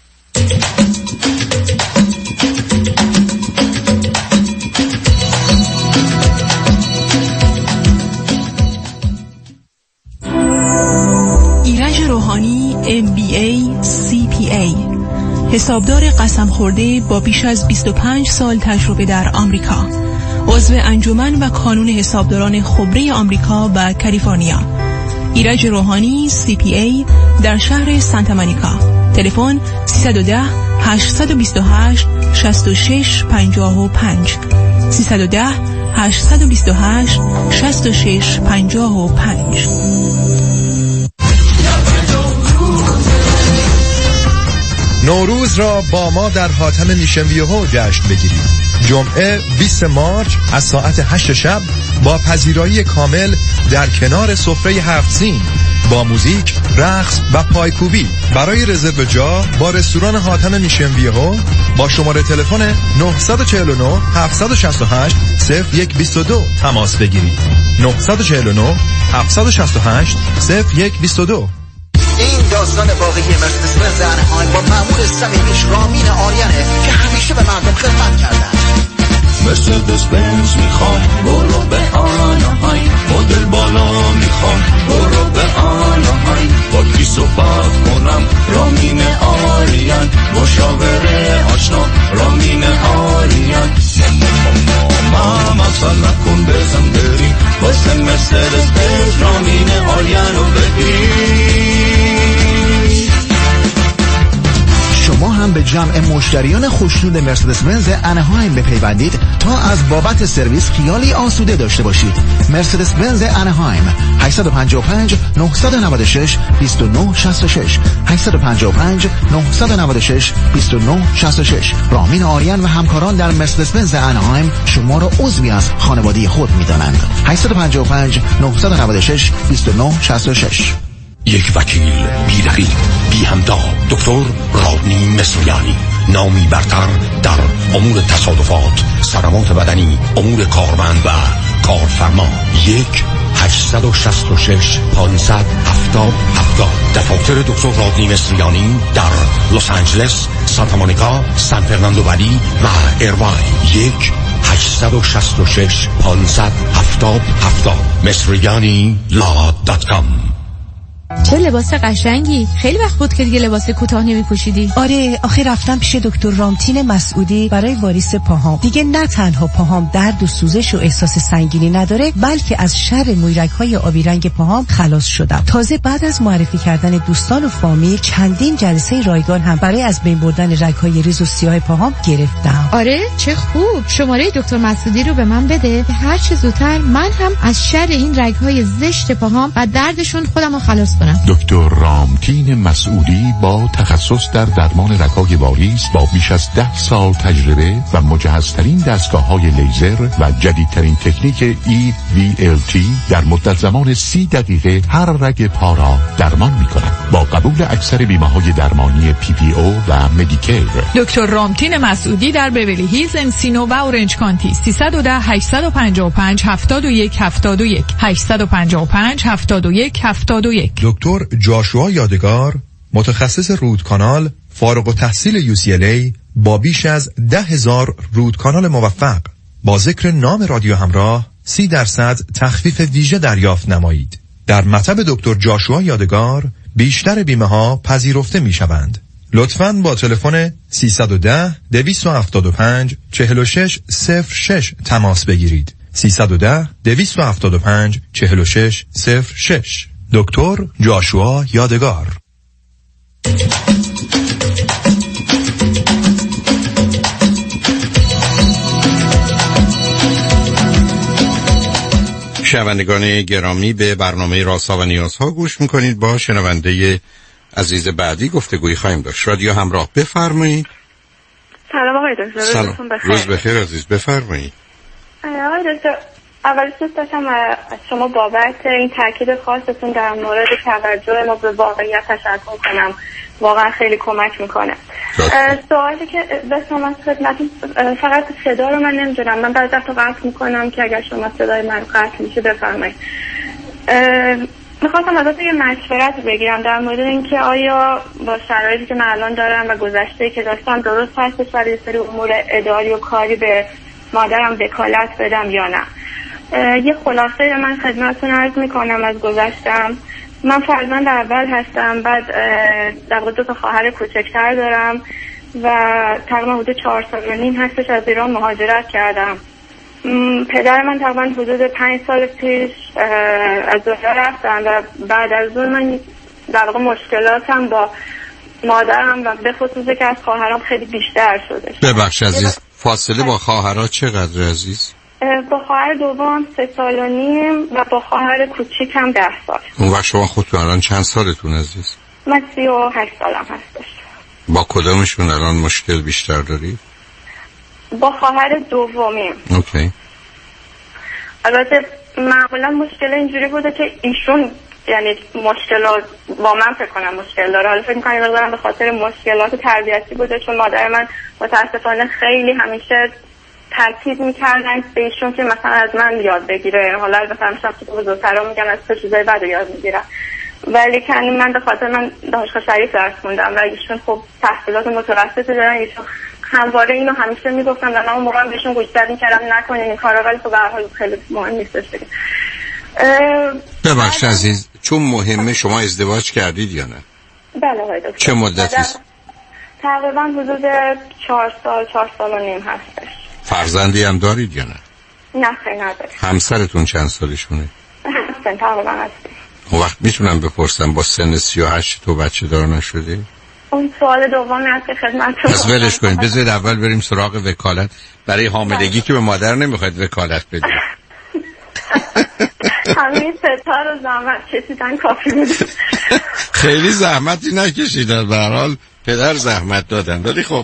ایرج روحانی ام بی ای سی پی ای، حسابدار قسم خورده با بیش از بیست و پنج سال تجربه در آمریکا، عضو انجمن و کانون حسابداران خبره آمریکا و کالیفرنیا. ایرج روحانی سی پی ای در شهر سانتا مونیکا. تلفن سیصد و ده هشتصد و بیست و هشت شصت و شش پنجاه و پنج سیصد و ده هشتصد و بیست و هشت شصت و شش پنجاه و پنج. نوروز را با ما در حاتم میشن ویوهو جشن بگیرید. جمعه بیست مارچ از ساعت هشت شب با پذیرایی کامل در کنار سفره هفت سین با موزیک، رقص و پایکوبی. برای رزرو جا با رستوران حاتم میشن ویهو با شماره تلفن نه چهار نه هفت شش هشت صفر یک دو دو تماس بگیرید. نه چهار نه هفت شش هشت صفر یک دو دو. این داستان واقعی مرسدس بنز انهایم با مأمور صمیمیش رامین آریانه که همیشه به مردم خدمت کردن. مرسدس بنز میخوام برو به آنهایم، مدل بالا میخوام برو به آنهایم، با کی صحبت کنم رامین آریان، مشاوره آشنا رامین آریان. ماما مثلا کن بزن بریم واسه مرسدس بنز رامین آریان رو بگیر. شما هم به جمع مشتریان خوشنود مرسدس بنز انهایم بپیوندید تا از بابت سرویس خیالی آسوده داشته باشید. مرسدس بنز انهایم هشت پنج پنج نه نه شش دو نه شش شش هشت پنج پنج نه نه شش دو نه شش شش. رامین آریان و همکاران در مرسدس بنز انهایم شما را عضوی از خانواده خود می‌دانند. هشت پنج پنج نه نه شش دو نه شش شش. یک وکیل بی رقیب بی همداد، دکتر رادنی مصریانی، نامی برتر در امور تصادفات، صدمات بدنی، امور کارمند و کارفرما. یک هشت شش شش پانصد هفتاد هفتاد. دفاتر دکتر رادنی مصریانی در لس آنجلس، سانتا مونیکا، سان فرناندو ولی و ایرواین. یک هشت شش شش پانصد هفتاد هفتاد. مصریانی لا دات کام. چه لباس قشنگی، خیلی وقت بود که دیگه لباس کوتاه نمی‌پوشیدی. آره، آخه رفتم پیش دکتر رامتین مسعودی برای واریس پاهام. دیگه نه تنها پاهام درد و سوزش و احساس سنگینی نداره، بلکه از شر مویرگ‌های آبی رنگ پاهام خلاص شدم. تازه بعد از معرفی کردن دوستان و فامیل چندین جلسه رایگان هم برای از بین بردن رگ‌های ریز و سیاه پاهام گرفتم. آره، چه خوب. شماره دکتر مسعودی رو به من بده. هر چه زودتر من هم از شر این رگ‌های زشت پاهام و دردشون خودم رو خلاص کنم. دکتر رامتین مسعودی با تخصص در درمان رگ‌های واریس با بیش از ده سال تجربه و مجهزترین دستگاه‌های لیزر و جدیدترین تکنیک ای وی ال تی در مدت زمان سی دقیقه هر رگ پا را درمان می‌کند. با قبول اکثر بیمه‌های درمانی پی پی او و مدیکر. دکتر رامتین مسعودی در بیولی هیلز، انسینو و اورنج کانتی. سیصد و ده هشتصد و پنجاه و پنج هفتاد و یک هفتاد و یک هشتصد و پنجاه و پنج هفتاد و یک هفتاد و یک. دکتر جاشوا یادگار، متخصص رود کانال، فارغ التحصیل یو سی ال ای با بیش از ده هزار رود کانال موفق. با ذکر نام رادیو همراه سی درصد تخفیف ویژه دریافت نمایید. در مطب دکتر جاشوا یادگار بیشتر بیمه ها پذیرفته می شوند. لطفاً با تلفن سیصد و ده دویست و هفتاد و پنج چهل و شش صفر شش تماس بگیرید. سیصد و ده دویست و هفتاد و پنج چهل و شش صفر شش. دکتر جاشوا یادگار. شنوندگان گرامی، به برنامه رازها و نیازها گوش میکنید. با شنونده عزیز بعدی گفتگویی خواهیم داشت. رادیو همراه، بفرمایید. سلام آقای دکتر. سلام. روز بخیر عزیز، بفرمایید. آقای دکتر، اول دوست داشتم از شما بابت این تاکید خاصتون در مورد توجه ما به واقعیت تشکر کنم. واقعا خیلی کمک میکنه. سوالی که داشتم از خدمتتون، فقط صدا رو من نمیدونم، من بعضی وقتا قطع میکنم که اگر شما صدای من قطع میشه بفرمایید. میخواستم ازتون یه مشورت بگیرم در مورد اینکه آیا با شرایطی که من الان دارم و گذشته که داشتم درست هستش برای یه سری امور اداری و کاری به مادرم وکالت بدم یا نه. یه خلاصه من خدمتتون عرض میکنم از گذشتم. من فرزند اول هستم، بعد در واقع دو تا خواهر کوچکتر دارم و تقریبا حدود چهار سال و نیم هستش از ایران مهاجرت کردم. پدر من تقریبا حدود پنج سال پیش از دنیا رفتن و بعد از اون من در واقع مشکلاتم با مادرم و به خصوص که از خواهرام خیلی بیشتر شده. ببخش عزیز، فاصله با خواهرها چقدر عزیز؟ با خواهر دوم سه سال و نیم و با خواهر کوچیکم ده سال. اون وقت شما خودتون الان چند سالتون عزیز؟ من سی و هشت سالم هستش. با کدامشون الان مشکل بیشتر داری؟ با خواهر دومیم. اوکی. البته معمولا مشکل اینجوری بوده که ایشون یعنی مشکلات با من فکر کنم مشکل داره. حالا فکر می‌کنم یه مقدارم به خاطر مشکلات تربیتی بوده، چون مادر من متأسفانه خیلی همیشه تاکید می‌کردن به ایشون که مثلا از من یاد بگیره. حالا مثلا میشم که بزرگترا میگن از تو چیزای بد یاد میگیرم، ولی که من به خاطر من دانشگاه شریف درس خوندم و ایشون خب تحصیلات متوسطی دارن. ایشون همواره اینو همیشه میگفتن و من اون موقع بهشون گوشزد می‌کردم نکنین این کارا، ولی خب به هر حال خیلی مهم نیستش دیگه. ببخشید عزیز، چون مهمه شما ازدواج کردید یا نه؟ بله آقای دکتر. چه مدتی است؟ تقریبا حدود چهار سال چهار سال و نیم هستش. فرزندی هم دارید یا نه؟ نه خیلی ندارید. همسرتون چند سالشونه؟ هستن تقریبا هستیم. اون وقت میتونم بپرسم با سن سی و هشت تو بچه دار نشده؟ اون سوال دومی هست که خدمتتون. پس ولش کنید، بذارید اول بریم سراغ وکالت. برای حاملگی که به مادر نمیخواید وکالت بدید. همین ستا رو زحمت کشیدن کافی بود. خیلی زحمتی نکشیدن، به هر حال پدر زحمت دادن، ولی خب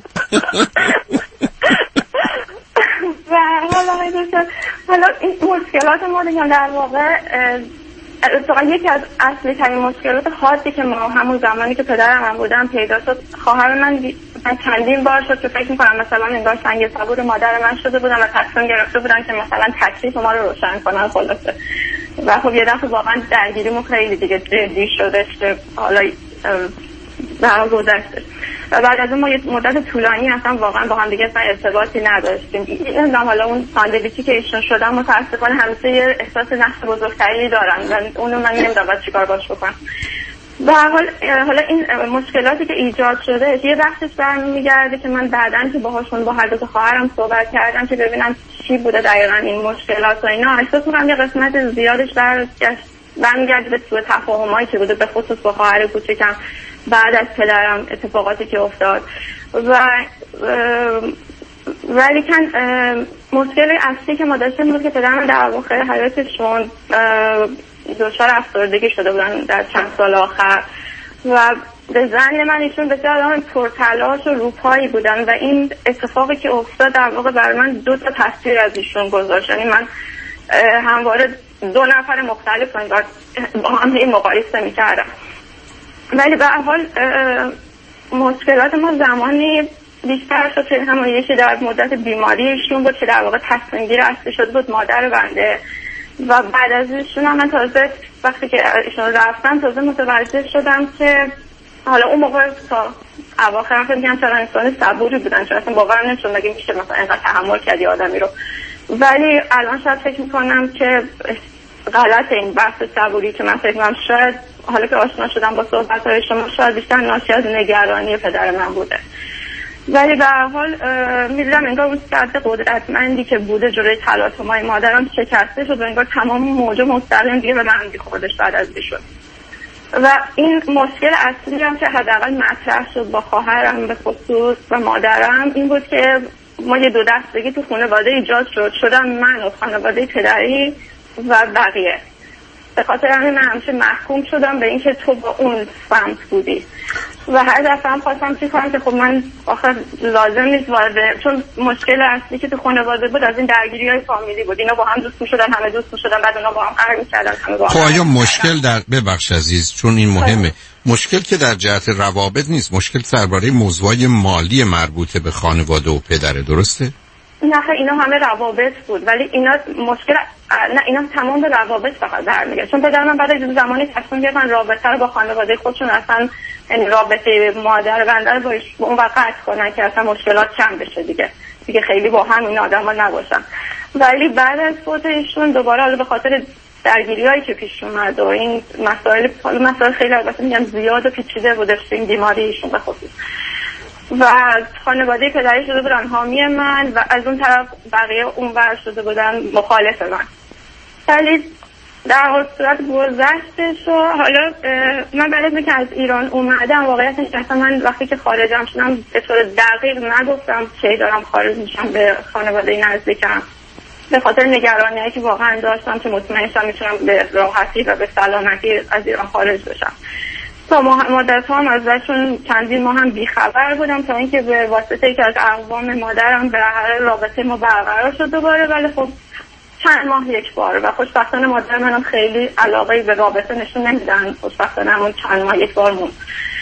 و حالا حالا این مشکلات ما دیگه در واقع اتفاقا یکی از اصلی ترین مشکلات خاصی که ما همون زمانی که پدرم هم بودم پیدا شد. خواهر من من چندین بار شد که فکر می‌کنم مثلا انگار سنگ صبور مادر من شده بودن و تصمیم گرفته بودن که مثلا تکلیف ما رو روشن کنن خلاصه. و خب یه دفعه واقعا درگیریمون خیلی دیگه جدی شدش که حالا در گذشته. و بعد از اون ما یه مدت طولانی اصلا واقعا با هم دیگه اصلا ارتباطی نداشتیم. این حالا اون ساندویچی که ایشون شدن متاسفانه همیشه یه احساس نقص بزرگتری دارن و اونو من نمیدونم باید چیکار باش بکنم. به هر حال حالا این مشکلاتی که ایجاد شده یه بخشش برمیگرده که من بعداً که باهاشون با هر دو تا خواهرم صحبت کردم که ببینم چی بوده دقیقاً این مشکلات و اینا، احساس می‌کنم یه قسمت زیادش برگشت برمیگرده به سوء تفاهمایی که بوده، به خصوص با خواهر کوچکم بعد از پدرم اتفاقاتی که افتاد. و ولی کن مشکل اصلی که ما داشتیم بود که پدرم در واقع حیاتشون دچار افسردگی شده بودن در چند سال آخر و به ظن من ایشون بسیار آدم پرتلاش و روپایی بودن و این اتفاقی که افتاد در واقع برای من دو تا تصویر از ایشون گذاشت. یعنی من همواره دو نفر مختلف انگار با هم این مقایسه میکردم. ولی به هر حال مشکلات ما زمانی بیشتر شد که همایشی در مدت بیماری ایشون بود که در واقع تصمیم گیر اصلی شده بود مادر بنده و بعد از ایشون هم من تازه وقتی که ایشون رفتم تازه متوجه شدم که حالا اون موقع تا اواخر هم میگم چرا انسان صبوری بودن، چرا اصلا باور نمیشد مگه میشه مثلا اینقدر تحمل کردی آدمی رو. ولی الان شاید فکر میکنم که غلط این بحث صبوری که من فکر میکنم شاید حالا که آشنا شدم با صحبت‌های شما شاید بیشتر ناشی از نگرانی پدر من بوده. ولی به هر حال می‌دونم انگار اون سد قدرتمندی که بوده جلوی تلاطم‌های مادرم شکسته شد و انگار تمام موج مستقیم دیگه به من بیخوردش بعد از ایشون. و این مشکل اصلی هم که حداقل مطرح شد با خواهرم به خصوص و مادرم این بود که ما یه دو دستگی تو خانواده ایجاد شد شدم من و خانواده پدری و بقیه. به خاطر همین من همیشه محکوم شدم به اینکه تو با اون سمت بودی و هر دفعه هم خواستم چی کنم که خب من آخر لازم نیست وارد، چون مشکل اصلی که تو خانواده بود از این درگیری های فامیلی بود. اینا با هم دوست می‌شدن، همه دوست می‌شدن، بعد اونا با هم قهر می‌کردن، همه با هم. خب آیا مشکل در ببخش عزیز چون این مهمه، مشکل که در جهت روابط نیست، مشکل درباره موضوعی مالی مربوطه به خانواده و پدره، درسته؟ نه اینا همه روابط بود، ولی اینا مشکل نه اینا تمام به روابط فقط برمیگرده. چون پدر من بعد از زمانی تصمیم گرفتن رابطه رو با خانواده خودشون اصلا یعنی رابطه مادر بنده رو با اون وقت قطع کنن که اصلا مشکلات کم بشه دیگه دیگه خیلی با هم این آدم‌ها نباشن. ولی بعد از فوت ایشون دوباره حالا به خاطر درگیریایی که پیش اومد و این مسائل مسائل خیلی البته میگم زیاد و پیچیده بودش این بیماری ایشون به خصوص و خانواده پدری شده بودن حامی من و از اون طرف بقیه اونور شده بودن مخالف من. ولی در حال صورت گذشتش و حالا من بعد از اینکه از ایران اومدم واقعیت اینه که من وقتی که خارجم شدم به طور دقیق نگفتم که دارم خارج میشم به خانواده نزدیکم به خاطر نگرانی‌هایی که واقعا داشتم که مطمئن شدم میتونم به راحتی و به سلامتی از ایران خارج بشم. تا مدت هم ازشون چندین ماه هم بیخبر بودم تا اینکه به واسطه ای که از اقوام مادرم به هر رابطه ما برقرار شد دوباره. ولی خب چند ماه یک بار و خوشبختانه مادر منم خیلی علاقه به رابطه نشون نمیدن. خوشبختانه همون چند ماه یک بار مون.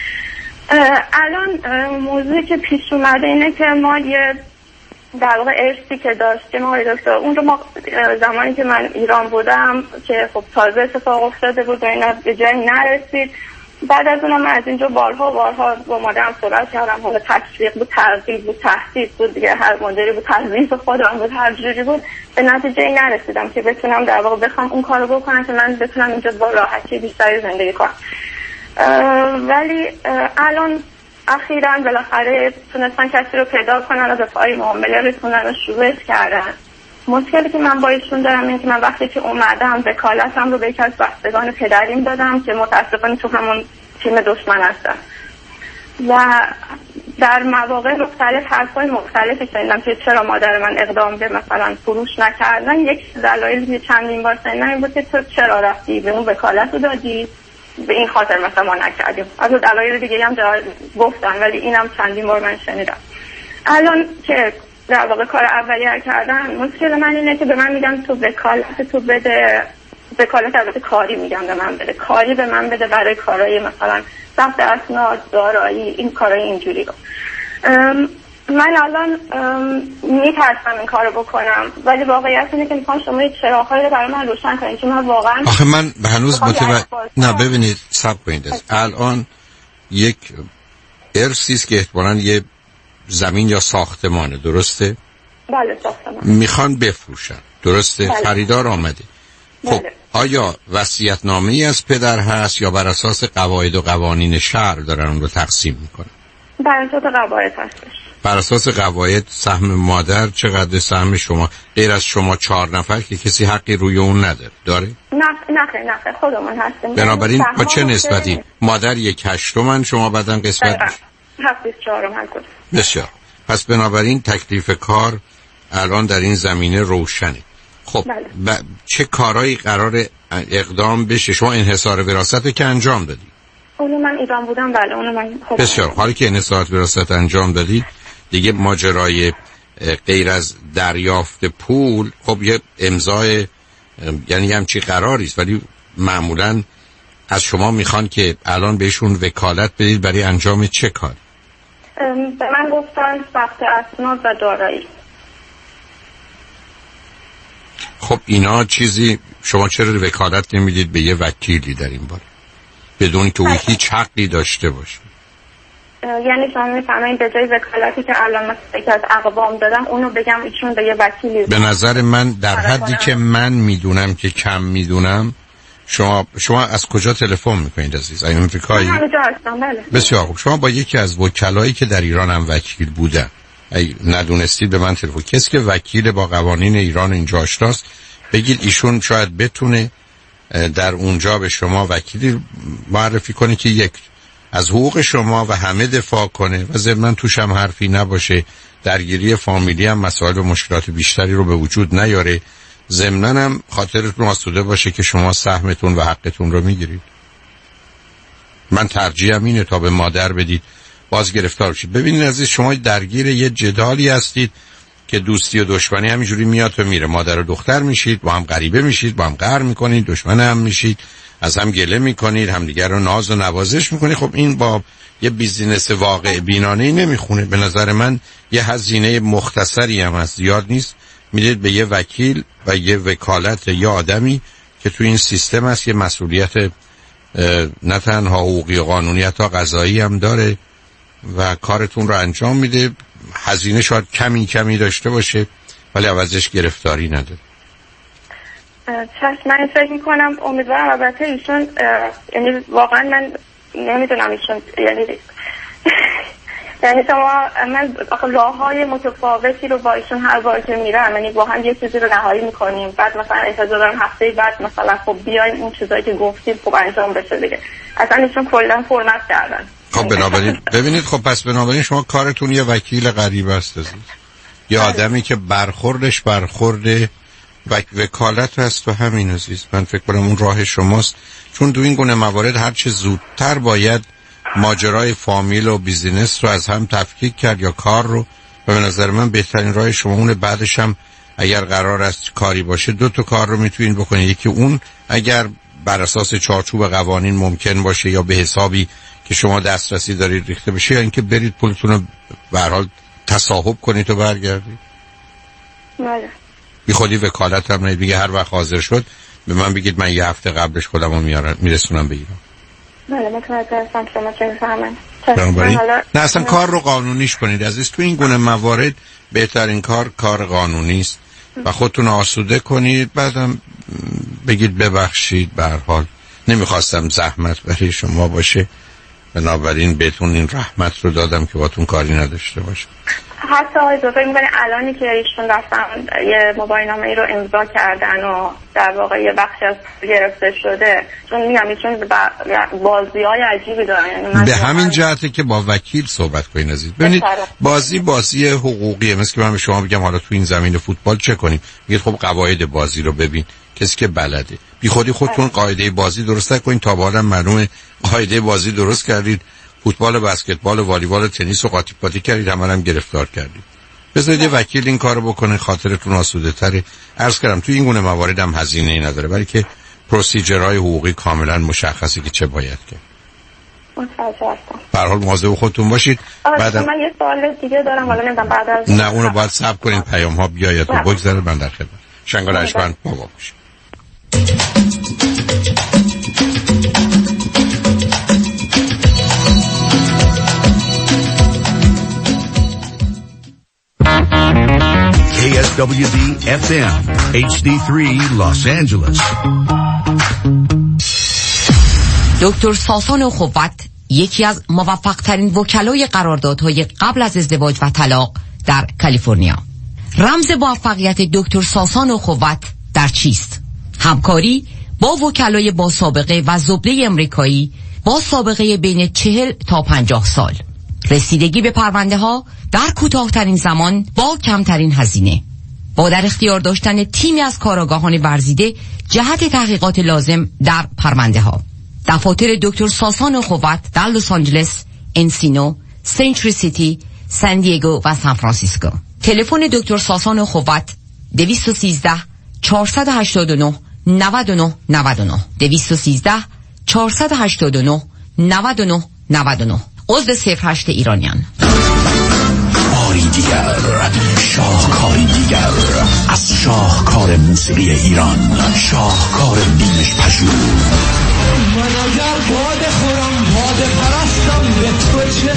الان موضوعی که پیش اومده اینه که ما یه در واقع ارثی که داشتیم آقای دکتر، اون رو ما زمانی که من ایران بودم که خب تازه اتفاق افتاده بود و اینا به جایی نرسید. بعد از اونم من از اینجا بارها بارها با مادرم صحبت کردم، حالا تشویق بود، ترغیب بود، تهدید بود، دیگه هر مدلی بود، تضعیف خودم بود، هر جوری بود، به نتیجه نرسیدم که بتونم در واقع بخوام اون کارو بکنم که من بتونم اینجا با راحتی بیشتری زندگی کنم. ولی الان اخیراً بالاخره تونستن کسی رو پیدا کنن و به پای معامله رسوندن و شروع کردن. مشکلی که من با ایشون دارم اینه که من وقتی که اومدم وکالتم رو به یکی از بستگان پدریم دادم که متاسفانه تو همون تیم دشمن هستن و در مواقع مختلف حرفای مختلفی شنیدم که چرا مادر من اقدام به مثلا فروش نکردن. یک دلایل چندین بار شنیدم این بود که تو چرا رفتی به اون وکالت رو دادی، به این خاطر مثلا ما نکردیم. از دلایل دیگه هم گفتن ولی اینم چندین بار من شنیدم. الان که در واقع کار اولیه کردن، مشکل من اینه که به من میگن تو وکالت تو بده، وکالت البته کاری میگن به من بده، کاری به من بده برای کارهای مثلا ثبت اسناد، دارایی، این کارهای اینجوری رو. من الان میترسم این کارو بکنم ولی واقعیت اینه که میخوام شما یه چراغ‌هایی رو برای من روشن کنید که من واقعا آخه من هنوز متوجه نه. ببینید صبر کنید، الان یک ارثی است که احتمالاً یه زمین یا ساختمانه، درسته؟ بله ساختمان میخوان بفروشن، درسته؟ بله. خریدار آمده. خب بله. آیا وصیت‌نامه‌ای از پدر هست یا بر اساس قواعد و قوانین شهر دارن اون رو تقسیم میکنن؟ بر اساس قواعد هستش. بر اساس قواعد سهم مادر چقدر، سهم شما غیر از شما چهار نفر که کسی حقی روی اون نداره داره؟ نه نه نه خودمون هستیم. بنابراین با چه نسبتی؟ مادر یک هشتمن، شما بعدن قسمت هفت بیست چهارم هر کدوم. بسیار. پس بنابراین تکلیف کار الان در این زمینه روشنه. خب بله. ب... چه کارهایی قرار اقدام بشه؟ شما انحصار وراثت رو که انجام دادی؟ اونو من ایران بودم بله اونو من خب بسیار. حالی که انحصار وراثت انجام دادید دیگه ماجرای غیر از دریافت پول خب یه امضای یعنی همچی قراری است، ولی معمولاً از شما میخوان که الان بهشون وکالت بدید برای انجام چه کار؟ به من گفتن ثبت اسناد و دارایی. خب اینا چیزی شما چرا وکالت نمیدید به یه وکیلی در این باره بدون که او هیچ حقی داشته باشه؟ یعنی شما میفهمین به جای وکالتی که الان مثلا یکی از اقوام دادم اونو بگم ایشون به یه وکیلی؟ به نظر من در حدی که من میدونم که کم میدونم، شما شما از کجا تلفن میکنید عزیز؟ این آمریکایی؟ من اینجا هستم بله. بسیار خوب. شما با یکی از وکلایی که در ایران هم وکیل بودن ای ندونستید به من تلفن، کسی که وکیل با قوانین ایران اینجا آشناست، بگید ایشون شاید بتونه در اونجا به شما وکیلی معرفی کنه که یک از حقوق شما و همه دفاع کنه و ضمن توش هم حرفی نباشه، درگیری فامیلی هم مسائل و مشکلات بیشتری رو به وجود نیاره، ضمن هم خاطرتون آسوده باشه که شما سهمتون و حقتون رو میگیرید. من ترجیحم اینه تا به مادر بدید باز گرفتار بشید. ببینید عزیز، شما درگیر یه جدالی هستید که دوستی و دشمنی همینجوری میاد و میره. مادر و دختر میشید، با هم غریبه میشید، با هم قهر میکنید، دشمن هم میشید، از هم گله میکنید، همدیگر رو ناز و نوازش میکنید. خب این با یه بیزینس واقع بینانه‌ای نمیخونه. به نظر من یه هزینه مختصری هم هست، زیاد نیست، میدید به یه وکیل و یه وکالت یه آدمی که تو این سیستم هست، یه مسئولیت نه تنها حقوقی و قانونی حتی قضایی هم داره و کارتون رو انجام میده. هزینه شاید کمی کمی داشته باشه ولی عوضش گرفتاری نداره. چشم من فکر میکنم، امیدوارم البته ایشون یعنی واقعا من نمیدونم ایشون یعنی یعنی شما من راه های متفاوتی رو با ایشون هر بار که میرم یعنی با هم یه چیزی رو نهایی میکنیم، بعد مثلا انتظار دارم هفته بعد مثلا خب بیایم اون چیزایی که گفتیم خب انجام بشه دیگه. اصلا ایشون کلا فرمت کردن. خب بنابراین ببینید، خب پس بنابراین شما کارتون یه وکیل غریب است عزیز، یه آدمی که برخوردش برخورد وکالت هست و همین عزیز. من فکر کنم اون راه شماست، چون دو این گونه موارد هر چه زودتر باید ماجرای فامیل و بیزینس رو از هم تفکیک کرد یا کار رو، و به نظر من بهترین راه شما اونه. بعدش هم اگر قرار است کاری باشه دو تا کار رو میتونین بکنید. یکی اون اگر بر اساس چارچوب قوانین ممکن باشه یا به حسابی که شما دسترسی دارید ریخته بشه، یا اینکه برید پولتون رو به هر حال تصاحب کنید و برگردید. بله. بی خودی وکالت هم نید، بگه هر وقت حاضر شد به من بگید، من یه هفته قبلش خودم رو میارم میرسونم بگیرم. بله متوجه هستم شما چه میفهمن. نه اصلا کار رو قانونیش کنید عزیز. تو این گونه موارد بهترین کار کار قانونی است و خودتون آسوده کنید، بعدم بگید ببخشید به هر حال نمیخواستم زحمت برای شما باشه، بنابراین بهتون این رحمت رو دادم که باتون کاری نداشته باشه. حتی آقای دکتر میگن الانی که ایشون رفتن یه موبایل نامه ای رو امضا کردن و در واقع یه بخشی از گرفته شده، چون میگم ایشون بازی های عجیبی دارن. به همین جهته که با وکیل صحبت کنین عزیز. ببینید بازی بازی حقوقیه، مثل که من به شما بگم حالا تو این زمین فوتبال چه کنیم، میگید خب قواعد بازی رو ببین، کسی که بلده. بی خودی خودتون قاعده بازی درست نکنین تا بالا معلومه قاعده بازی درست کردید، فوتبال، بسکتبال، والیبال، تنیس و قاطی پاتی کردید، همه هم گرفتار کردید. بذارید یه وکیل این کارو بکنه، خاطرتون آسوده تره. عرض کردم تو این گونه موارد هم هزینه ای نداره، ولی که پروسیجرهای حقوقی کاملا مشخصه که چه باید کرد. متوجه هستم. به هر حال مواظب خودتون باشید. بعد من یه سوال دیگه دارم، حالا نمیدونم بعد از نه اونو باید صبر کنین پیام ها بیاد و بگذره. من در خدمت. شنگال اشبند بابا باشید. K S W D F M H D three Los Angeles. دکتر ساسان خوبت یکی از موفق ترین وکلای قراردادهای قبل از ازدواج و طلاق در کالیفرنیا. رمز موفقیت دکتر ساسان خوبت در چیست؟ همکاری با وکلای با سابقه و زبده امریکایی با سابقه بین چهل تا پنجاه سال. رسیدگی به پرونده ها در کوتاه‌ترین زمان با کمترین هزینه. با در اختیار داشتن تیمی از کارآگاهان ورزیده جهت تحقیقات لازم در پرونده ها. دفاتر دکتر ساسان خوبت در لس آنجلس، انسینو، سنچری سیتی، سان دیگو و سان فرانسیسکو. تلفن دکتر ساسان خوبت دویست و سیزده چهارصد و هشتاد و نه نود و نه نود و نه دویست و سیزده چهارصد و هشتاد و نه نود و نه نود و نه. عضو صفر هشت ایرانیان. باری دیگر شاهکاری دیگر از شاهکار موسیقی ایران، شاهکار بیمش پژوه. من اگر باده خورم باده پرستم به تو چه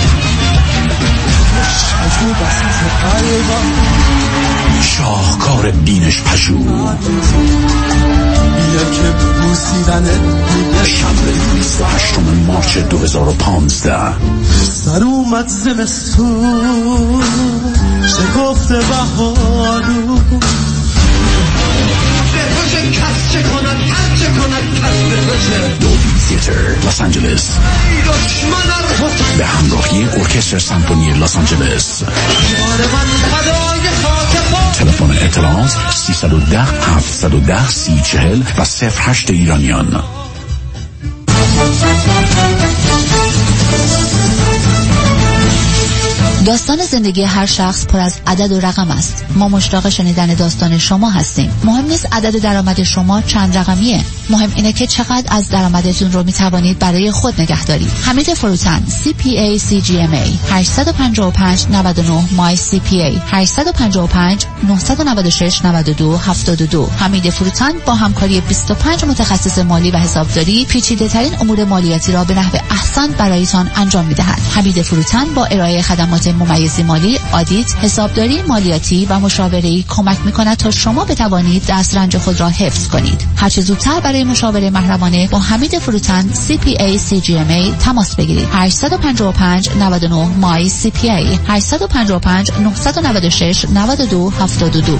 پژوه بسیز قلبم، شاهکار بینش پژوه. بیا که بوسیدنت بوده شنبه بیست و هشتم مارچ دو هزار و پانزده. سر اومد زمستون شکفت بهارو، به تو چه کس چه کند هر چه کند کس به تو چه. دولبی تیتر لس آنجلس به همراهی ارکستر سمفونی لس آنجلس. تلفن اطلاعات سیصد و ده هفتصد و ده سی چهل و صفر هشت ایرانیان. داستان زندگی هر شخص پر از عدد و رقم است. ما مشتاق شنیدن داستان شما هستیم. مهم نیست عدد درآمد شما چند رقمیه، مهم اینه که چقدر از درآمدتون رو میتوانید برای خود نگه دارید. حمید فروتن سی پی ای سی جی ام ای هشت پنج پنج نه نه مای سی پی ای هشت پنج پنج نه نه شش نه دو هفت دو. حمید فروتن با همکاری بیست و پنج متخصص مالی و حسابداری پیچیده ترین امور مالیاتی را به نحو احسن برایتان انجام میدهد. حمید فروتن با ارائه خدمات ممیزی مالی، آدیت، حسابداری مالیاتی و مشاوره‌ای کمک می‌کند تا شما بتوانید دسترنج خود را حفظ کنید. هر چه زودتر برای مشاوره محرمانه با حمید فروتن سی پی ای سی جی ام ای تماس بگیرید. هشت پنج پنج نه نه مای سی پی ای هشت پنج پنج نه نه شش نه دو هفت دو.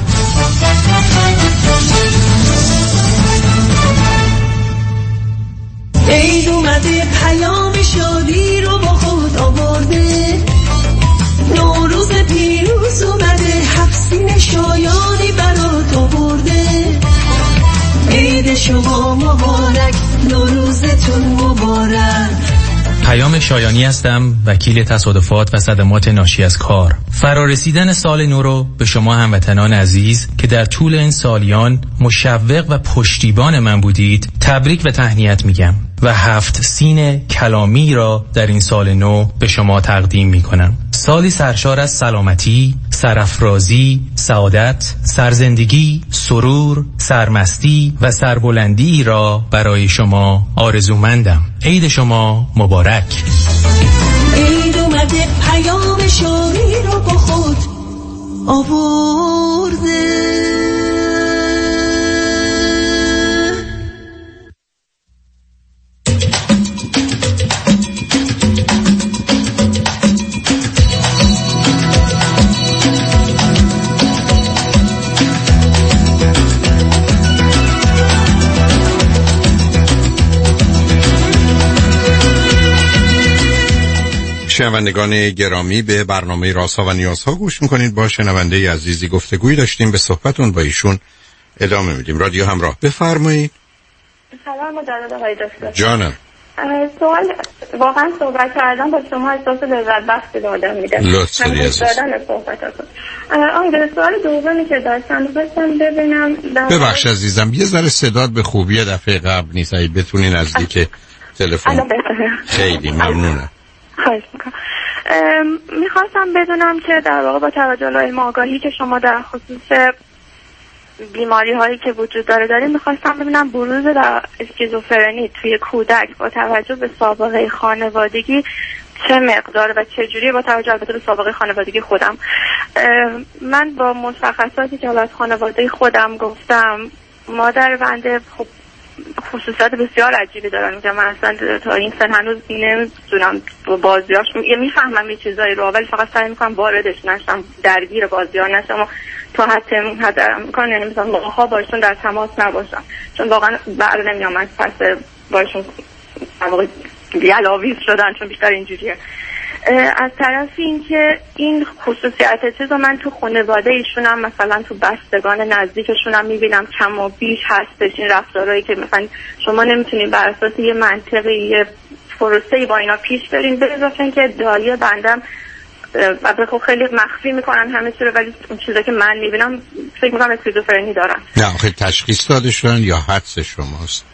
عید اومده پیام شادی رو با خود آورده، نوروز پیروز اومده حفصین شایانی برات آورده. عید شما مبارک، نوروزتون مبارک، پیام شایانی هستم، وکیل تصادفات و صدمات ناشی از کار. فرارسیدن سال نو رو به شما هموطنان عزیز که در طول این سالیان مشوق و پشتیبان من بودید تبریک و تهنیت میگم و هفت سین کلامی را در این سال نو به شما تقدیم میکنم. سالی سرشار از سلامتی، سرافرازی، سعادت، سرزندگی، سرور، سرمستی و سربلندی را برای شما آرزومندم. عید شما مبارک. عید اومده، پیام شوری رو با خود آورده. شنوندگان گرامی، به برنامه رازها و نیازها گوش میکنید. با شنونده عزیزی گفتگوی داشتیم، به صحبتون با ایشون ادامه میدیم. رادیو همراه، بفرمایید. سلام مجدد آقای دکتر. جانم. سوال، واقعا صحبت کردن با شما احساس لذت بخشی به آدم میده. لطف داری عزیز. آقای سوال دومی که داشتم بخواستم ببینم. ببخش عزیزم، یه ذره صدات به خوبی دفعه قبل نیست. اگه بتونی نزدیک تلفن. خیلی ممنونم. خواهش میکنم. میخواستم بدونم که در واقع با توجه به علم آگاهی که شما در خصوص بیماری هایی که وجود داره داریم، میخواستم ببینم بروز در اسکیزوفرنی توی کودک با توجه به سابقه خانوادگی چه مقدار و چه جوری، با توجه البته به سابقه خانوادگی خودم. من با مشخصاتی که از خانواده خودم گفتم، مادر بنده خب خصوصیات بسیار عجیبی دارن که من اصلا تا این سن هنوز نمیدونم بازیاش میفهمم یه چیزایی رو، ولی فقط سعی میکنم واردش نشم، درگیر بازی‌ها نشم و تا حتی حد امکان یعنی مثلا ماها باشون در تماس نباشم، چون واقعا بر نمیام از پس باشون واقعا یلاویز شدن، چون بیشتر اینجوریه. از طرف این که این خصوصیت چیز رو من تو خانواده ایشونم، مثلا تو بستگان نزدیکشونم میبینم کم و بیش هستش، این رفتارهایی که مثلا شما نمیتونید بر اساس یه منطقی یه پروسه‌ای با اینا پیش برین، به اضافه اینکه دایی بندم البته خب خیلی مخفی میکنن همه چیز رو، ولی اون چیزا که من میبینم فکر میکنم اسکیزوفرنی دارن. نه آخه تشخیص داده شدن یا حدس شماست؟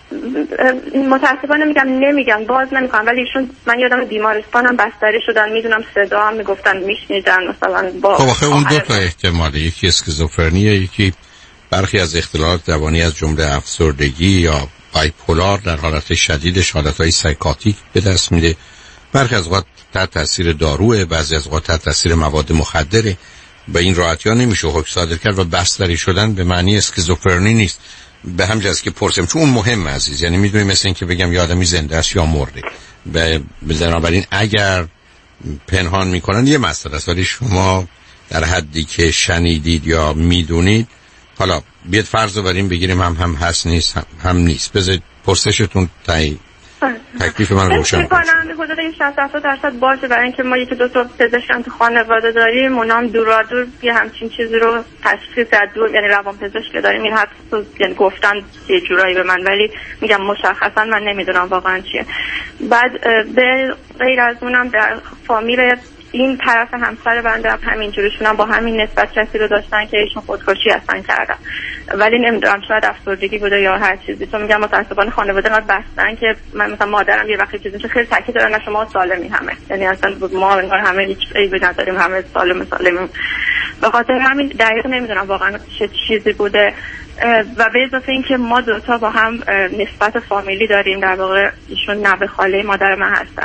متاسفانه میگم نمیگم، باز نمیکنم، ولی ایشون من یادم بیمارستانم بستری شدن، میدونم صدا هم میگفتن میشنیدن مثلا با خب آخه اون دو تا احتماله، یکی اسکیزوفرنیه، یکی برخی از اختلالات روانی از جمله افسردگی یا بایپولار در حالت شدیدش حالتهای سایکاتیک به دست میده، برخی از اوقات تحت تاثیر داروه، بعضی از اوقات تحت تاثیر مواد مخدره. به این راحتی ها نمیشه حکم صادر کرد و بستری شدن به معنی اسکیزوفرنی نیست. به همین جاست که پرسیم، چون اون مهمه عزیز، یعنی میدونی مثل این که بگم یه آدمی زنده است یا مرده. به بنابراین اگر پنهان میکنن یه مسئله است، ولی شما در حدی که شنیدید یا میدونید، حالا بیاد فرض رو بریم بگیریم هم هم هست نیست هم, هم نیست، بذارید پرسشتون تایی تکلیف من روشن کنم. حدود این شصت هفتاد درصد باشه، برای اینکه ما یکی دو تا پزشک تو خانواده داریم، اونام دورا دور یه همچین چیزی رو تشخیص از دور، یعنی روان پزشک داریم، این حدس یعنی گفتن یه جورایی به من، ولی میگم مشخصا من نمیدونم واقعا چیه. بعد به غیر از اونم در فامیل این طرف همسر بنده هم همینجوریشون هم با همین نسبت کسی رو داشتن که ایشون خودکشی اصلا کردن، ولی نمیدونم شاید افسردگی بوده یا هر چیزی، چون میگم متاسفانه خانواده ما بستن که من مثلا مادرم یه وقتی چیزی خیلی تاکید دارن شما سالمی همه، یعنی اصلا ما انگار همه هیچ عیبی نداریم، همه سالم سالمیم. به خاطر همین دقیق نمیدونم واقعا چه چیزی بوده. و به اضافه اینکه ما دوتا با هم نسبت فامیلی داریم، در واقع ایشون نوه خاله مادر من هستن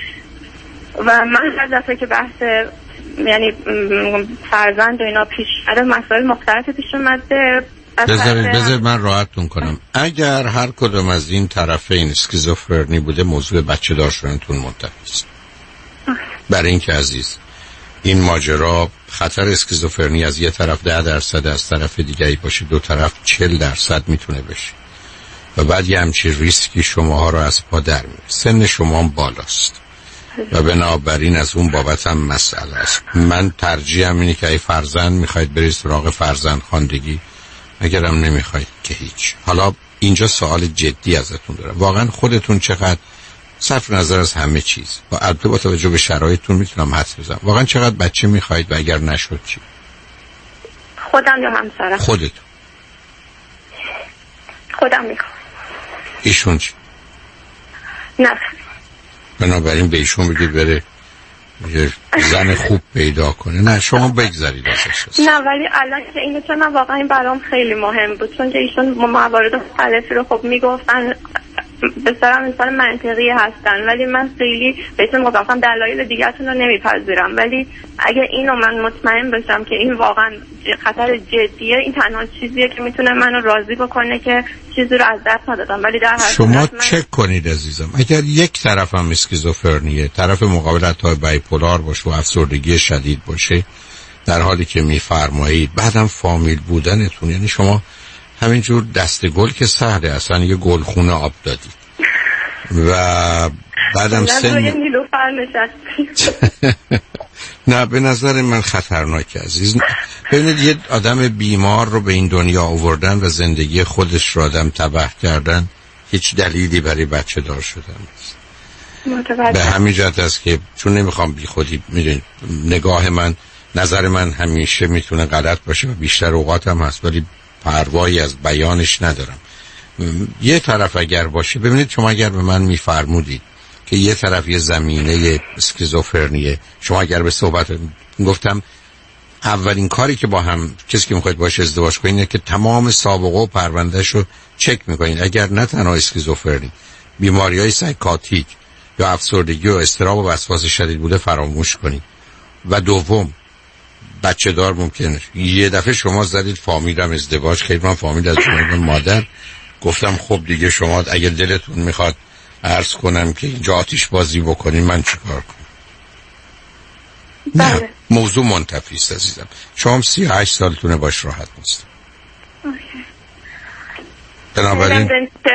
و من هر دفعه که بحث یعنی فرزند و اینا پیش شده، مسائل مختلفی پیش اومده. بذارید بذارید من راحتتون کنم، اگر هر کدوم از این طرفین اسکیزوفرنی بوده، موضوع بچه دار شدنتون منتفی است. برای اینکه عزیز این ماجرا خطر اسکیزوفرنی از یه طرف ده درصد، از طرف دیگری باشه دو طرف چهل درصد میتونه بشه و بعد یه همچین ریسکی شماها رو از پا در میره. سن شما هم بالاست و بنابراین از اون بابت هم مسئله است. من ترجیحم اینه که ای فرزند میخواید برید سراغ فرزند خواندگی، اگرم نمیخواید که هیچ. حالا اینجا سوال جدی ازتون دارم، واقعا خودتون چقدر صرف نظر از همه چیز و البته با توجه به شرایطتون میتونم حدس بزنم واقعا چقدر بچه میخواید و اگر نشد چی؟ خودم یا همسرم؟ خودت. خودم میخوام. ایشون چی؟ نه. بنابراین به ایشون بگید بره یه زن خوب پیدا کنه. نه شما بگذارید ازش. نه ولی الان که اینو چون من واقعا این برام خیلی مهم بود چون که ایشون موارد مختلفی رو خب میگفتن بسیار انسان منطقی هستن ولی من خیلی بهتون گفتم دلایل دیگرتون رو نمیپذیرم ولی اگه اینو من مطمئن بشم که این واقعا خطر جدیه این تنها چیزیه که میتونه منو راضی بکنه که چیزی رو از دست ندادم ولی در هر شما من... چک کنید عزیزم اگر یک طرف هم اسکیزوفرنیه طرف مقابل حتی بایپولار باشه و افسردگی شدید باشه در حالی که میفرمایید بعدم فامیل بودنتون یعنی شما همینجور دست گل که سهله اصلا یه گلخونه آب دادید و بعدم سن نه به نظر من خطرناک عزیز ببینید یه آدم بیمار رو به این دنیا آوردن و زندگی خودش رو آدم تباه کردن هیچ دلیلی برای بچه دار شدن نیست به همین جهت است که چون نمیخوام بی خودی میدونید نگاه من نظر من همیشه میتونه غلط باشه و بیشتر اوقات هم هست ولی پروایی از بیانش ندارم یه طرف اگر باشه ببینید شما اگر به من میفرمودید که یه طرف یه زمینه اسکیزوفرنیه شما اگر به صحبت گفتم اولین کاری که با هم کسی که میخواید باشه ازدواج کنید اینه که تمام سابقه و پروندهش رو چک میکنید اگر نه تنها اسکیزوفرنی بیماریهای سایکاتیک یا افسردگی و اضطراب و وسواس شدید بوده فراموش کنید و دوم بچه دار ممکنه یه دفعه شما زدید فامیلم ازدواج خیلی من فامیل از جانب مادر گفتم خب دیگه شما اگه دلتون میخواد عرض کنم که اینجا آتیش بازی بکنین من چیکار کنم بله. نه موضوع منتفی است عزیزم شما سی و هشت سالتونه باش راحت نیست بنابراین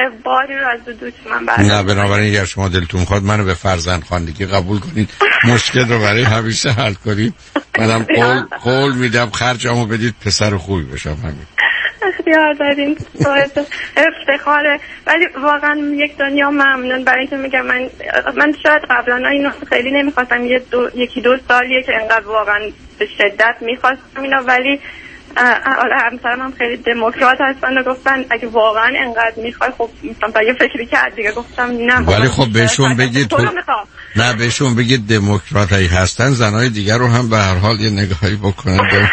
نه بنابراین اگر شما دلتون میخواد منو به فرزند خواندگی قبول کنید مشکل رو برای همیشه حل کنید منم قول, قول میدم خرجمو بدید پسر خوبی بشم همین اختیار دارین افتخاره ولی واقعا یک دنیا ممنون برای اینکه میگم من من شاید قبلا اینو خیلی نمیخواستم یه دو، یکی دو سالیه که انقدر واقعا به شدت میخواستم اینو ولی حالا همسرم هم خیلی دموکرات هستن و گفتن اگه واقعا انقدر میخوای خب مثلا یه فکری کرد دیگه گفتم نه ولی خب بهشون بگید تو... نه بهشون بگید دموکرات هایی هستن زنهای دیگر رو هم به هر حال یه نگاهی بکنن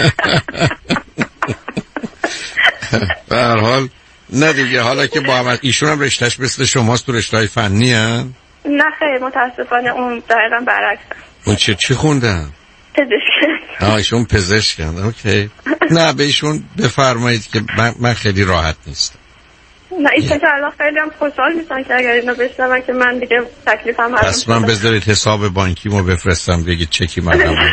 به هر حال نه دیگه حالا که با هم ایشون هم رشتهش مثل شماست تو رشته های فنی هن؟ نه خیلی متاسفانه اون دقیقا برعکس اون چه چی خوندن؟ پزشکن آه ایشون پزشکن اوکی نه به ایشون بفرمایید که من, من خیلی راحت نیستم نه ایشون که الان خیلی هم خوشحال میشن که اگر اینو بشنون که من دیگه تکلیفم هستم پس من بذارید حساب بانکیمو بفرستم بگید چکی من هم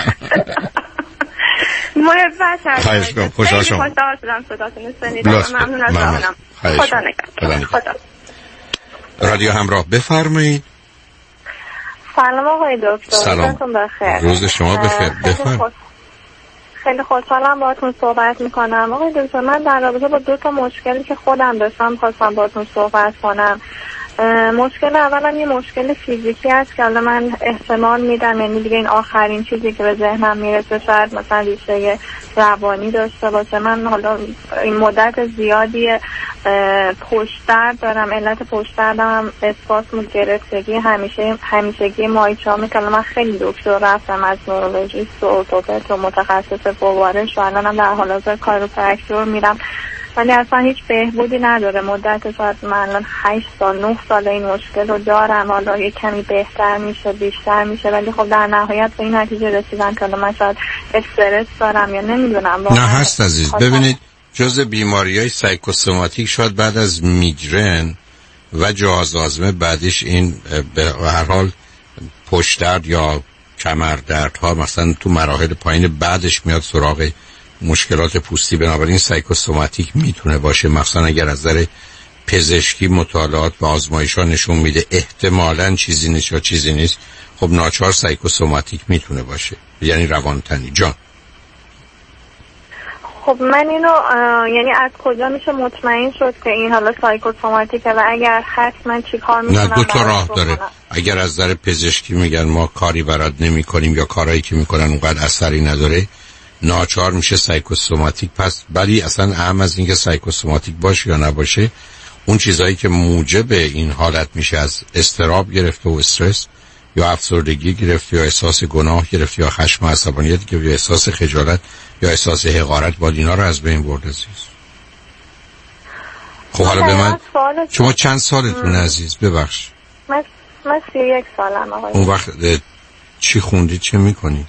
محبت هست خواهش کنم خوشحال شما خیلی خوشحال شدم صداتون شنیدم ممنون از راهنم خدا نگهدار خدا رادیو همراه بفرمایید سلام آقای دکتر سلام روز شما بخیر بفرمایید خیلی خوشحالم باهاتون صحبت میکنم آقای دکتر من در رابطه با دو تا مشکلی که خودم داشتم خواستم باهاتون صحبت کنم مشکل اولم یه مشکل فیزیکی است که حالا من احتمال میدم یعنی دیگه این آخرین چیزی که به ذهنم میرسه شاید مثلا ریشه روانی داشته باشه من حالا این مدت زیادی پشت درد دارم علت پشت دردم اسپاسم و گرفتگی همیشه همیشگی مایچه‌ام که من خیلی دکتر رفتم از نورولوژیست و ارتوپد و متخصص گوارش و الانم در حال حاضر کاروپرکتور میرم ولی اصلا هیچ بهبودی نداره مدت شاید من الان هشت سال نه سال این مشکل رو دارم حالا یه کمی بهتر میشه بیشتر میشه ولی خب در نهایت به این نتیجه رسیدم که من شاید استرس دارم یا نمیدونم نه هست عزیز ببینید جز بیماری‌های سایکوسوماتیک شاید بعد از میگرن و جهاز آزمه بعدش این به هر حال پشت درد یا کمر درد ها مثلا تو مراحل پایین بعدش میاد سراغ مشکلات پوستی بنابراین سایکوسوماتیک میتونه باشه مثلا اگر از نظر پزشکی مطالعات و آزمایش‌ها نشون میده احتمالاً چیزی نیست یا چیزی نیست خب ناچار سایکوسوماتیک میتونه باشه یعنی روانتنی جان خب من اینو یعنی از کجا میشه مطمئن شد که این حالا سایکوسوماتیکه و اگر هست من چی کار میکنم؟ نه، دو تا راه داره. اگر از نظر پزشکی میگن ما کاری برات نمی کنیم یا کارهایی که میکنن اونقدر اثری نداره، ناچار میشه سایکوسوماتیک. پس ولی اصلا اهم از اینکه سایکوسوماتیک باشه یا نباشه، اون چیزایی که موجب این حالت میشه از اضطراب گرفته و استرس یا افسردگی گرفته یا احساس گناه گرفته یا خشم و عصبانیت یا احساس خجالت یا احساس حقارت، با اینا رو از بین برد عزیز. خب حالا به من شما چند سالتون عزیز؟ ببخش من من سی و یک سالم آقای. اون وقت چی خوندید، چه میکنید؟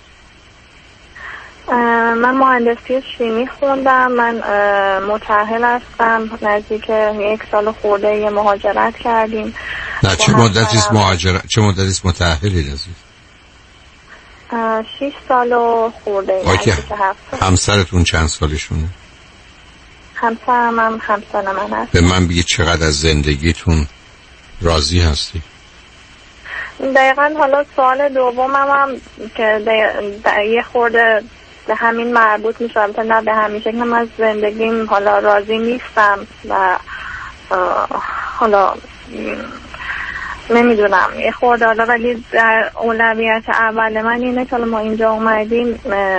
من مهندسی شیمی خوندم. من متأهل هستم. نزدیک یک سال خورده یه مهاجرت کردیم. نه چه مدتی است مهاجرت؟ چه مدتی است متأهلید عزیز؟ شش سال و خورده. اوکی. همسرتون چند سالشونه؟ همسرم هم همسال من هست. به من بگید چقدر از زندگیتون راضی هستی؟ دقیقا حالا سوال دومم هم که یه خورده به همین مربوط میشه، البته نه به همین شکل. من از زندگیم حالا راضی نیستم و حالا نمیدونم یه خورده حالا، ولی در اولویت اول من اینه که ما اینجا اومدیم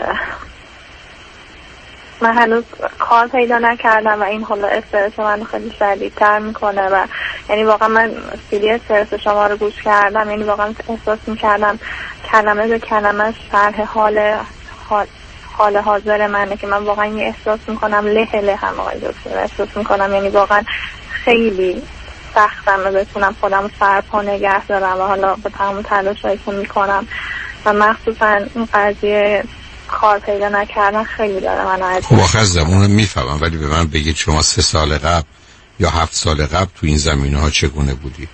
من هنوز کار پیدا نکردم و این حالا استرس من خیلی شدیدتر میکنه و یعنی واقعا من سیدی استرس شما رو گوش کردم، یعنی واقعا احساس میکردم کلمه به کلمه شرح حال حال حال حاضر منه که من واقعا یه احساس میکنم له له هم آقای دکتر احساس میکنم، یعنی واقعا خیلی سختم بتونم خودم سرپا نگه دارم و حالا با تمام تلاشایی که میکنم و مخصوصا این قضیه کار پیدا نکردن خیلی داره من عزیز. خب آخه از زمانو میفهمم، ولی به من بگید شما سه سال قبل یا هفت سال قبل تو این زمینه ها چگونه بودی؟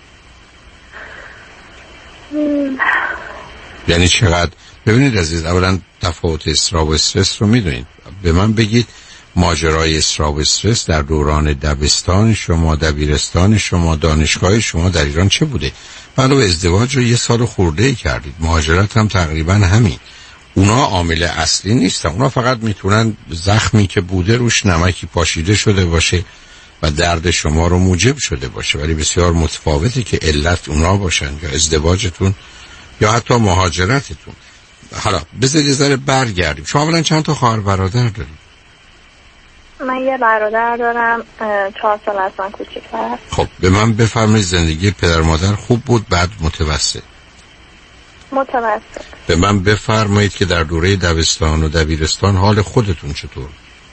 مم. یعنی چقدر؟ ببینید عزیز، اولا تفاوت اضطراب و استرس رو میدونید. به من بگید ماجرای اضطراب و استرس در دوران دبستان شما، دبیرستان شما، دانشگاه شما در ایران چه بوده؟ بعد ازدواج رو یه سال خورده کردید، مهاجرت هم تقریبا همین. اونا عامل اصلی نیستن، اونا فقط میتونن زخمی که بوده روش نمکی پاشیده شده باشه و درد شما رو موجب شده باشه، ولی بسیار متفاوته که علت اونا باشن یا ازدواجتون یا حتی مهاجرتتون. حالا بذارید ذره برگردیم. شما اولا چند تا خواهر برادر دارید؟ من یه برادر دارم چهار سال از من کوچیک‌تر. خب به من بفرمایید زندگی پدر مادر خوب بود بعد متوسط؟ متوسط. به من بفرمایید که در دوره دبستان و دبیرستان حال خودتون چطور؟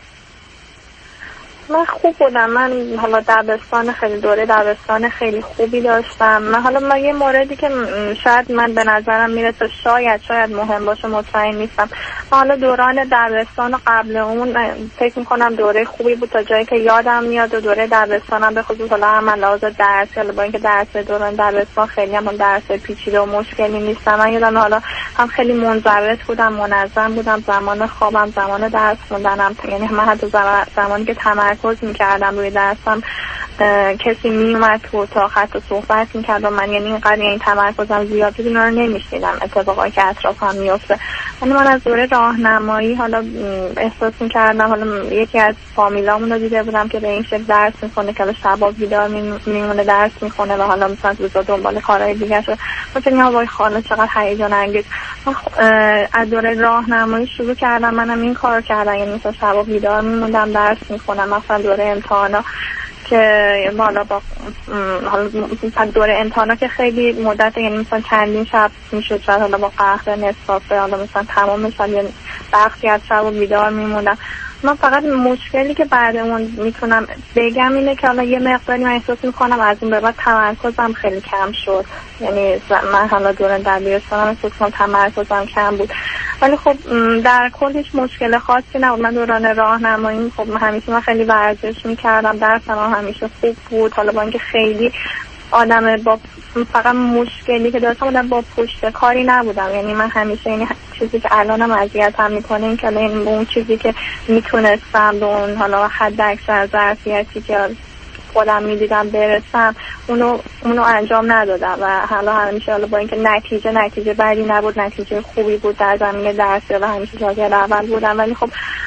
من خوب بودم. من حالا دبستان خیلی دوره دبستان خیلی خوبی داشتم. من حالا من یه موردی که شاید من به نظرم میرسه شاید شاید مهم باشه، مطمئن نیستم. من حالا دوران دبستان قبل اون فکر میکنم دوره خوبی بود تا جایی که یادم میاد و دوره دبستانم به خصوص حالا هم لحاظ درسی، حالا با اینکه درس دوران دبستان خیلی هم درس پیچیده و مشکلی نیستم. من یادم حالا هم خیلی منضبط بودم، منظم بودم، زمان خوابم، زمان درس خوندنم، یعنی من حتی زمانی که تمرکز میکردم روی درسم کسی میومد تو اتاق حتی صحبت میکرد و من یعنی اینقدر این تمرکزم زیاد بود اینا رو نمیشنیدم، اتفاقایی که اطرافم میفته. یعنی من از دوره راهنمایی حالا احساس میکردم، حالا یکی از فامیلامون رو دیده بودم که به این شکل درس میکنه که شبا بیدار میمونه درس میکنه و حالا مثلا روزا دنبال کارهای دیگه شد. مثلا وای خاله چقدر هیجان انگیز. از دوره راهنمایی شروع کردم منم این کار کردم، یعنی مثلا شبا بیدار میموندم درس میخونم. مثلا دوره امتحانا که بالا با حالا دوره امتحانا که خیلی مدت، یعنی مثلا چندین شب میشد شاید حالا با قهوه نسکافه حالا مثلا تمام شب یعنی بخشی از شب بیدار میموندم. من فقط مشکلی که بعد اون میتونم بگم اینه که حالا یه مقداری من احساس میکنم از این به بعد تمرکزم خیلی کم شد. یعنی من حالا دوران دبیرستانم احساس کنم تمرکزم کم بود، ولی خب در کل هیچ مشکل خاصی نبود. من دوران راهنمایی خب همیشه من خیلی ورزش میکردم، درسم همیشه خوب بود. حالا با اینکه خیلی آدم با فقط مشکلی که داشتم آدم با پشت کاری نبودم، یعنی من همیشه این چیزی که الانم اذیتم میکنه این که این اون چیزی که میتونستم به اون حالا حد اکثر ظرفیتی که خودم میدیدم برسم اونو اونو انجام ندادم و حالا همیشه حالا با اینکه نتیجه نتیجه بدی نبود، نتیجه خوبی بود در زمینه درسی و همیشه شاگرد اول بودم، ولی خب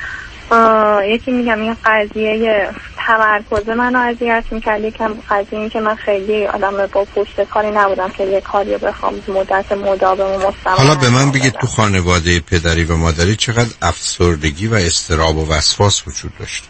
یکی میگم این قضیه تمرکز منو اذیت میکرد، یکم قضیه این که من خیلی آدم با پشت کاری نبودم که یه کاری بخوام مدت مداوم و مستمر. حالا به من بگید تو خانواده پدری و مادری چقدر افسردگی و اضطراب و وسواس وجود داشت؟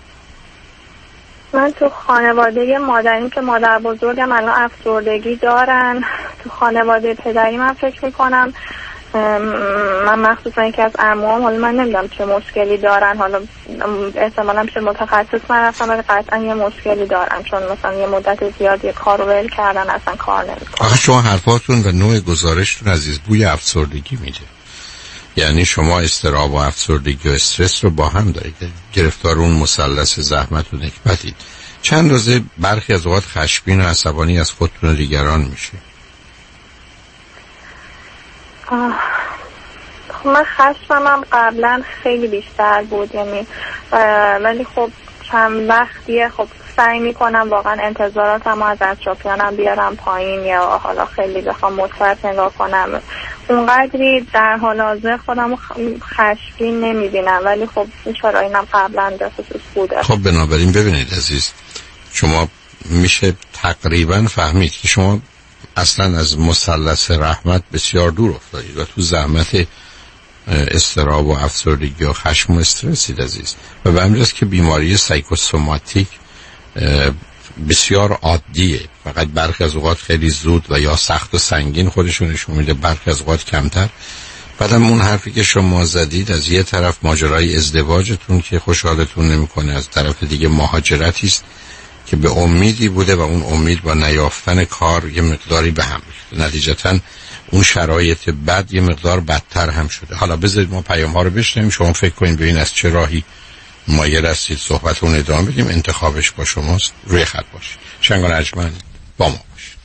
من تو خانواده مادریم که مادر بزرگم الان افسردگی دارن. تو خانواده پدری من فکر میکنم من مخصوصا یکی از عموام، حالا من نمیدونم چه مشکلی دارن، حالا احتمالاً چه متخصص من رفتم ولی قطعا یه مشکلی دارن، چون مثلا یه مدت زیادی کار رو ول کردن اصلا کار نمیکنن. آخه شما حرفاتون و نوع گزارشتون عزیز بوی افسردگی میده. یعنی شما اضطراب و افسردگی و استرس رو با هم دارید، گرفتار اون مثلث زحمت و نکبتید. چند روزه برخی از اوقات خشمگین و عصبانی از خودتون و دیگران میشه. من خشمم قبلا خیلی بیشتر بود، یعنی ولی خب چند وقتیه خب سعی میکنم واقعا انتظاراتم از اطرافیانم بیارم پایین یا حالا خیلی بخوام مثبت نگاه کنم. اونقدری در حال حاضر خودم خشمگین نمیبینم، ولی خب چرا اینم قبلا به خصوص بوده. خب بنابراین ببینید عزیز، شما میشه تقریبا فهمید که شما اصلا از مثلث رحمت بسیار دور افتادید و تو زحمت اضطراب و افسردگی و خشم و استرسید عزیز. و به همین جاست که بیماری سایکوسوماتیک بسیار عادیه، فقط برخی از اوقات خیلی زود و یا سخت و سنگین خودشون نشون میده، برخی از اوقات کمتر. بعدم اون حرفی که شما زدید، از یه طرف ماجرای ازدواجتون که خوشحالتون نمیکنه، از طرف دیگه مهاجرتی است که به امیدی بوده و اون امید با نیافتن کار یه مقداری به هم ریخته، نتیجتاً اون شرایط بد یه مقدار بدتر هم شده. حالا بذارید ما پیام ها رو بشنویم، شما فکر کنید ببین از چه راهی مایل هستید صحبتون ادامه بدیم، انتخابش با شماست. روی خط باشید. شنگ و نجمن با ما باشید.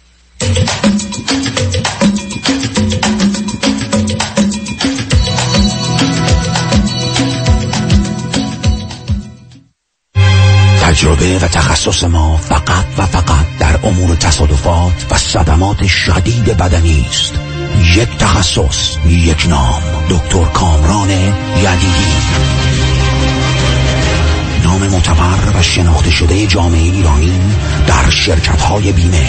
تجربه و تخصص ما فقط و فقط در امور تصادفات و صدمات شدید بدنی است. یک تخصص، یک نام، دکتر کامران یدیدی. نام معتبر و شناخته شده جامعه ایرانی در شرکت‌های بیمه.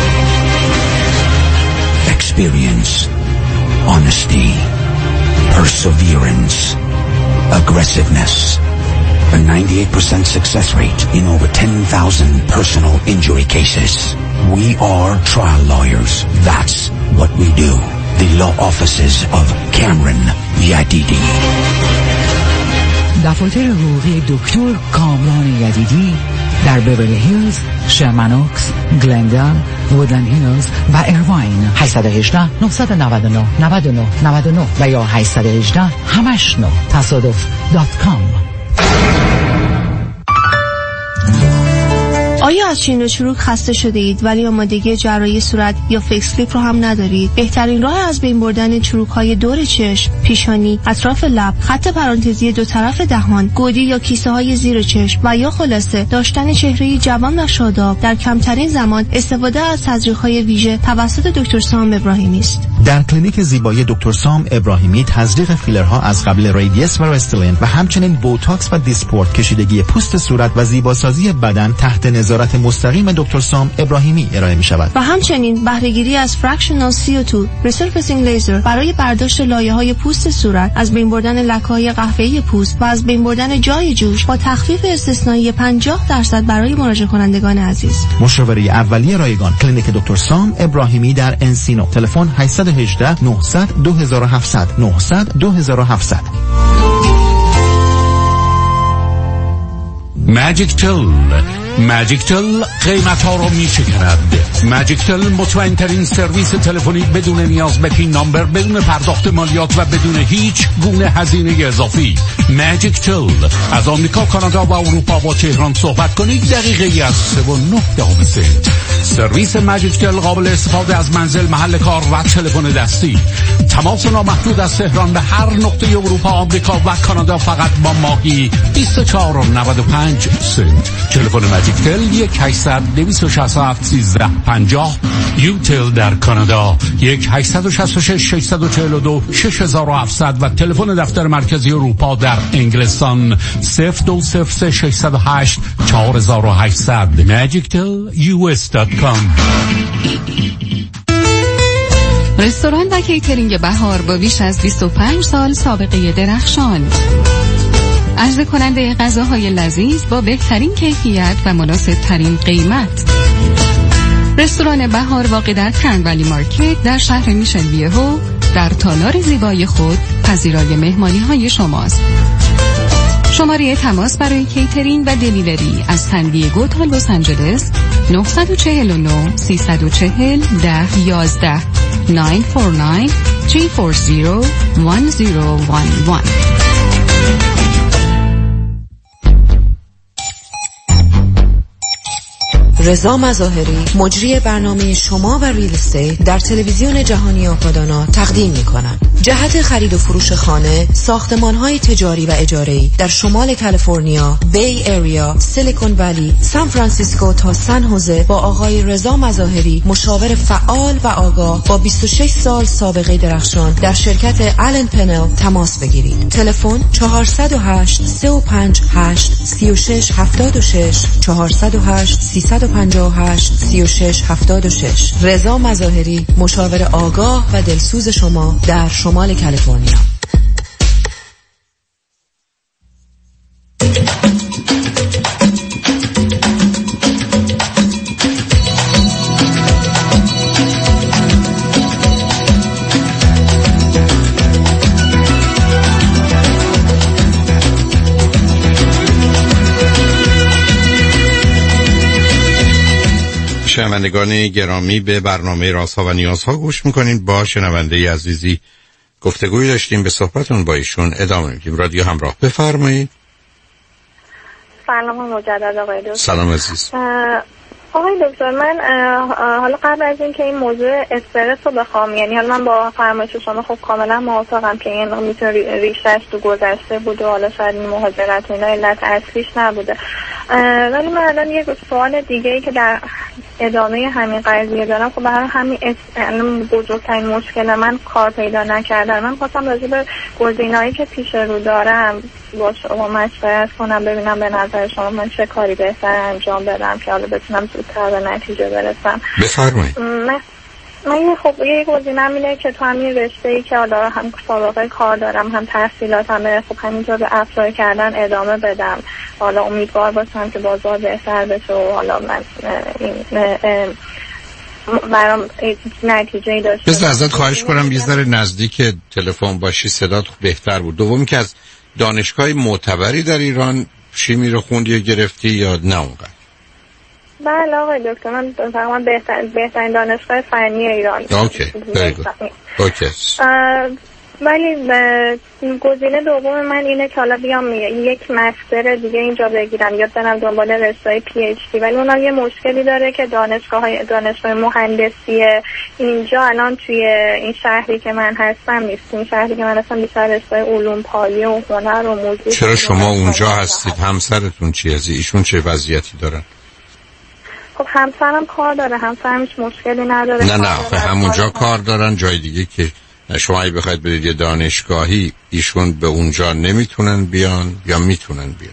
Experience, honesty, perseverance, aggressiveness. A ninety-eight percent success rate in over ten thousand personal injury cases. We are trial lawyers. That's what we do. The law offices of Cameron Yadidi. دفاتر حقوقی دکتر کامران یدیدی در بیورلی هیلز، شرمنوکس، گلندن، وودلند هیلز و ایرواین. هشت یک هشت، نه نه نه، نه نه نه نه و یا هشت یک هشت همش نه تصادف دات کام. آیا از چین و چروک خسته شده اید ولی آمادگی جراحی صورت یا فیکس لیفت رو هم ندارید؟ بهترین راه از بین بردن چروک‌های دور چشم، پیشانی، اطراف لب، خط پرانتزی دو طرف دهان، گودی یا کیسه‌های زیر چشم و یا خلاصه داشتن چهره‌ای جوان و شاداب در کمترین زمان استفاده از تزریق‌های ویژه توسط دکتر سام ابراهیمی است. در کلینیک زیبایی دکتر سام ابراهیمی تزریق فیلرها از قبل ریدیس و رستلین و همچنین بوتاکس و دیسپورت، کشیدگی پوست صورت و زیباسازی بدن تحت نظارت مستقیم دکتر سام ابراهیمی ارائه می شود. و همچنین بهره‌گیری از فرکشنال سی او دو ریسرفیسینگ لیزر برای برداشت لایه‌های پوست صورت، از بین بردن لکه‌های قهوه‌ای پوست و از بین بردن جای جوش با تخفیف استثنایی پنجاه درصد برای مراجعه کنندگان عزیز. مشاوره اولیه رایگان کلینیک دکتر سام ابراهیمی در انسینو. تلفن هشت یک هشت، نه صفر صفر، دو هفت صفر صفر، نه صفر صفر، دو هفت صفر صفر. ماجیک تل ماجیک تل قیمت ها رو می شکند. ماجیک تل مطمئن ترین سرویس تلفنی بدون نیاز به پین نامبر، بدون پرداخت مالیات و بدون هیچ گونه هزینه اضافی. ماجیک تل از آمریکا، کانادا و اروپا با تهران صحبت کنید. دقیقه از سه و نه دهم سنت سرویس ماجیکل قابل استفاده از منزل، محل کار و تلفن دستی. تماس نامحدود از تهران به هر نقطه اروپا، آمریکا و کانادا فقط با ماهی بیست و چهار و نود و پنج سنت. تلفن ماجیکل یک هشتصد دویست و شصت و هفت سیزده پنجاه. یوتل در کانادا یک هشتصد و شصت و شش ششصد و چهل و دو شش هزار و هفتصد و تلفن دفتر مرکزی اروپا در انگلستان صفر دو صفر سه ششصد و هشت چهار هزار و هشتصد. ماجیکل یو اس دات کام. رستوران و کیترینگ بهار با بیش از بیست و پنج سال سابقه درخشان. عرضه کننده غذاهای لذیذ با بهترین کیفیت و مناسب ترین قیمت. رستوران بهار واقع در کرن ولی مارکت در شهر میشن ویهو در تالار زیبای خود پذیرای مهمانی های شماست. شماره تماس برای کیترینگ و دلیوری از سن دیگو تا لس آنجلس نه چهار نه سه چهار صفر ده یازده نه چهار نه سه چهار صفر یک صفر یک یک. رضا مظاهری مجری برنامه شما و ریل استیت در تلویزیون جهانی آپادانا تقدیم می‌کند. جهت خرید و فروش خانه، ساختمان‌های تجاری و اجاره‌ای در شمال کالیفرنیا، بی ایریا، سیلیکون ولی، سان فرانسیسکو تا سن خوزه با آقای رضا مظاهری، مشاور فعال و آگاه با بیست و شش سال سابقه درخشان در شرکت آلن پنل تماس بگیرید. تلفن چهار صفر هشت سه پنج هشت سه شش هفت شش چهار صفر هشت سه پنج هشت سه شش هفت شش. رضا مظاهری، مشاور آگاه و دلسوز شما در شمال کالیفرنیا. شنوندگان گرامی، به برنامه رازها و نیازها گوش میکنید. با شنونده عزیزی گفتگوی داشتیم، به صحبتون با ایشون ادامه میدیم. رادیو همراه، بفرمایید. سلام مجدد آقای دکتر. سلام عزیز. آقای دکتر، من حالا قبل از اینکه این موضوع استرس رو بخوام، یعنی حالا من با فرمایش شما خب کاملا موافقم که این میتونه ریشش تو گذشته بوده، حالا شاید این مهاجرت و اینا علت اصلیش نبوده، ولی من الان یک سوال دیگه ای که در ادامه همین قضیه دارم، خب برای همین بزرگترین مشکل من کار پیدا نکردن. من خواستم راجع به گزینه‌هایی که پیش رو دارم با شما مشورت کنم، ببینم به نظر شما من چه کاری بهتر انجام بدم که حالا بتونم زودتر به نتیجه برسم. بفرمایید. من من خب یه گزینه‌ام اینه که تو همین رشته‌ای که حالا هم سابقه کار دارم، هم تحصیلاتم، خب همینطور به اپلای کردن ادامه بدم. حالا امیدوار باشم که بازار بهتر بشه و حالا من این برام نتیجه‌ای داشته. بذار ازت خواهش کنم یه ذره نزدیک تلفن باشی، صدات بهتر بود. دوم که از دانشگاه معتبری در ایران شیمی رو خوندی یا گرفتی یا نه اونقدر؟ بله آقای دکتر، من تقریبا بهتر بهترین دانشگاه فنی ایران. اوکی، very good. اوکی. ولی گزینه دوم من اینه که حالا بیام یک مستر دیگه اینجا بگیرم یا برم دنبال رشته پی اچ دی، ولی اونم یه مشکلی داره که دانشگاه دانشگاه مهندسی اینجا الان توی این شهری که من هستم نیست. این شهری که من هستم بیشتر رشته علوم پایه و هنر و موزیک. چرا شما اونجا هستید؟ همسرتون چی هستی؟ ایشون چه وضعیتی دارن؟ خب همسرم کار داره، همسرم هیچ مشکلی نداره. نه نه خب همونجا کار دارن، جای دیگه که شما اگه بخواید برید یه دانشگاهی ایشون به اونجا نمیتونن بیان یا میتونن بیان؟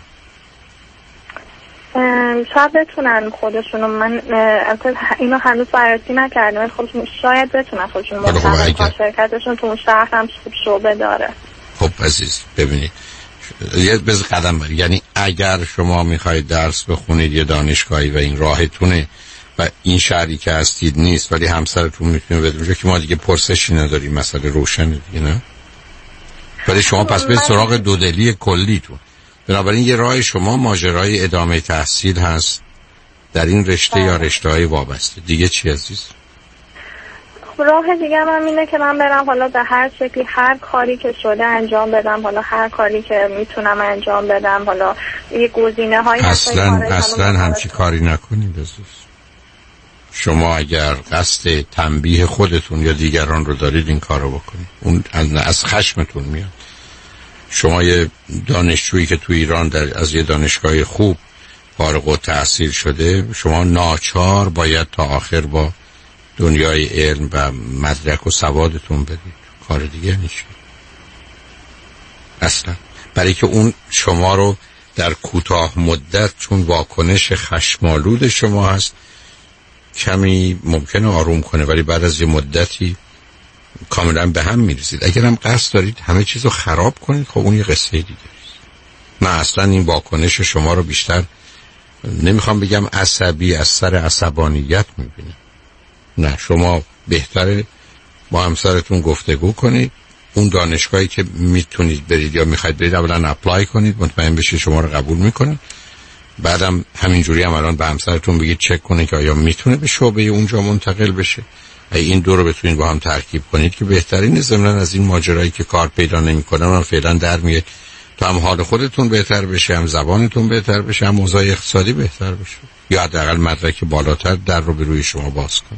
شاید بتونن خودشونو، من اینو هنوز بررسی نکردم، خب شاید بتونن خودشون مطمئن شرکتشون تو اون شهر هم شعبه داره. خب عزیز ببینید یه بز قدم بر، یعنی اگر شما میخواید درس بخونید یه دانشگاهی و این راهتونه و این شهری که هستید نیست ولی همسرتون میتونه بده اونجا که ما دیگه پرسشی نداریم، مسئله روشنه دیگه، نه؟ ولی شما پس به سراغ دودلی کلیتون. بنابراین یه راه شما ماجرای ادامه تحصیل هست در این رشته یا رشته‌های وابسته. دیگه چی عزیز؟ راه دیگه هم اینه که من برم حالا به هر شکلی هر کاری که شده انجام بدم، حالا هر کاری که میتونم انجام بدم، حالا یه گزینه هایی اصلا اصلا همچی کاری نکنید عزیز. شما اگر قصد تنبیه خودتون یا دیگران رو دارید این کار رو بکنید. اون از خشمتون میاد. شما یه دانشجویی که تو ایران در از یه دانشگاه خوب فارغ التحصیل شده، شما ناچار باید تا آخر با دنیای علم و مدرک و سوادتون بدید. کار دیگه نیست اصلا، برای که اون شما رو در کوتاه مدت چون واکنش خشمالود شما هست کمی ممکنه آروم کنه، ولی بعد از یه مدتی کاملا به هم میریزید. اگر هم قصد دارید همه چیز رو خراب کنید، خب اون یه قصه دیگه است. من اصلا این واکنش شما رو بیشتر نمیخوام بگم عصبی، از سر عصبانیت میبینم. نه، شما بهتره با همسرتون گفتگو کنید، اون دانشگاهی که میتونید برید یا میخواید برید اولا اپلای کنید، مطمئن بشید شما رو قبول میکنن. بعدم همینجوری هم الان به همسرتون بگید چک کنه که آیا میتونه به شعبه اونجا منتقل بشه. اگه این دو رو بتونید با هم ترکیب کنید که بهترین، ضمن از این ماجرایی که کار پیدا نمیکنه من فعلا در میاد تا هم حال خودتون بهتر بشه، هم زبانتون بهتر بشه، هم اوضاع اقتصادی بهتر بشه، یا حداقل مدرک بالاتر در رو به روی شما باز کنه.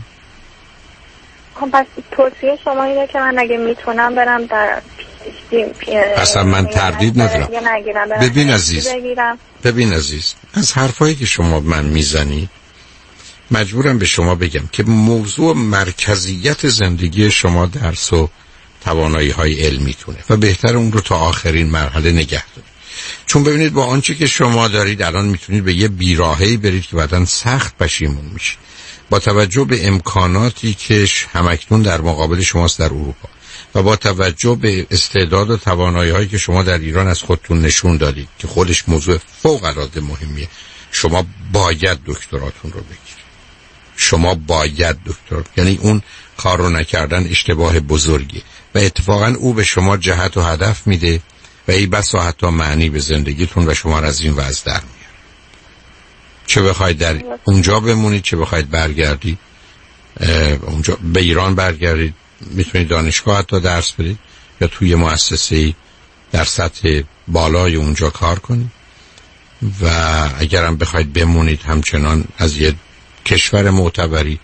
خب پس توصیه شما اینه که من اگه میتونم برم در اصلا من تردید ندارم. ببین عزیز ببین عزیز از حرفایی که شما من میزنی مجبورم به شما بگم که موضوع مرکزیت زندگی شما درس و توانایی های علمیتونه و بهتر اون رو تا آخرین مرحله نگه دارید. چون ببینید با آنچه که شما دارید الان میتونید به یه بیراهه‌ای برید که بعداً سخت پشیمون میشید. با توجه به امکاناتی که همکنون در مقابل شماست در اروپا و با توجه به استعداد و توانایی هایی که شما در ایران از خودتون نشون دادید که خودش موضوع فوق العاده مهمیه، شما باید دکتراتون رو بگیرید. شما باید دکتر، یعنی اون کار رو نکردن اشتباه بزرگی و اتفاقا او به شما جهت و هدف میده و ای بسا حتی معنی به زندگیتون و شما را از این وضع در میاره. چه بخواید در اونجا بمونید، چه بخواید برگردید اونجا به ایران برگردید، میتونید دانشگاه حتی درس بدید یا توی مؤسسه‌ای در سطح بالای اونجا کار کنید و اگرم بخواید بمونید همچنان از یه کشور معتبری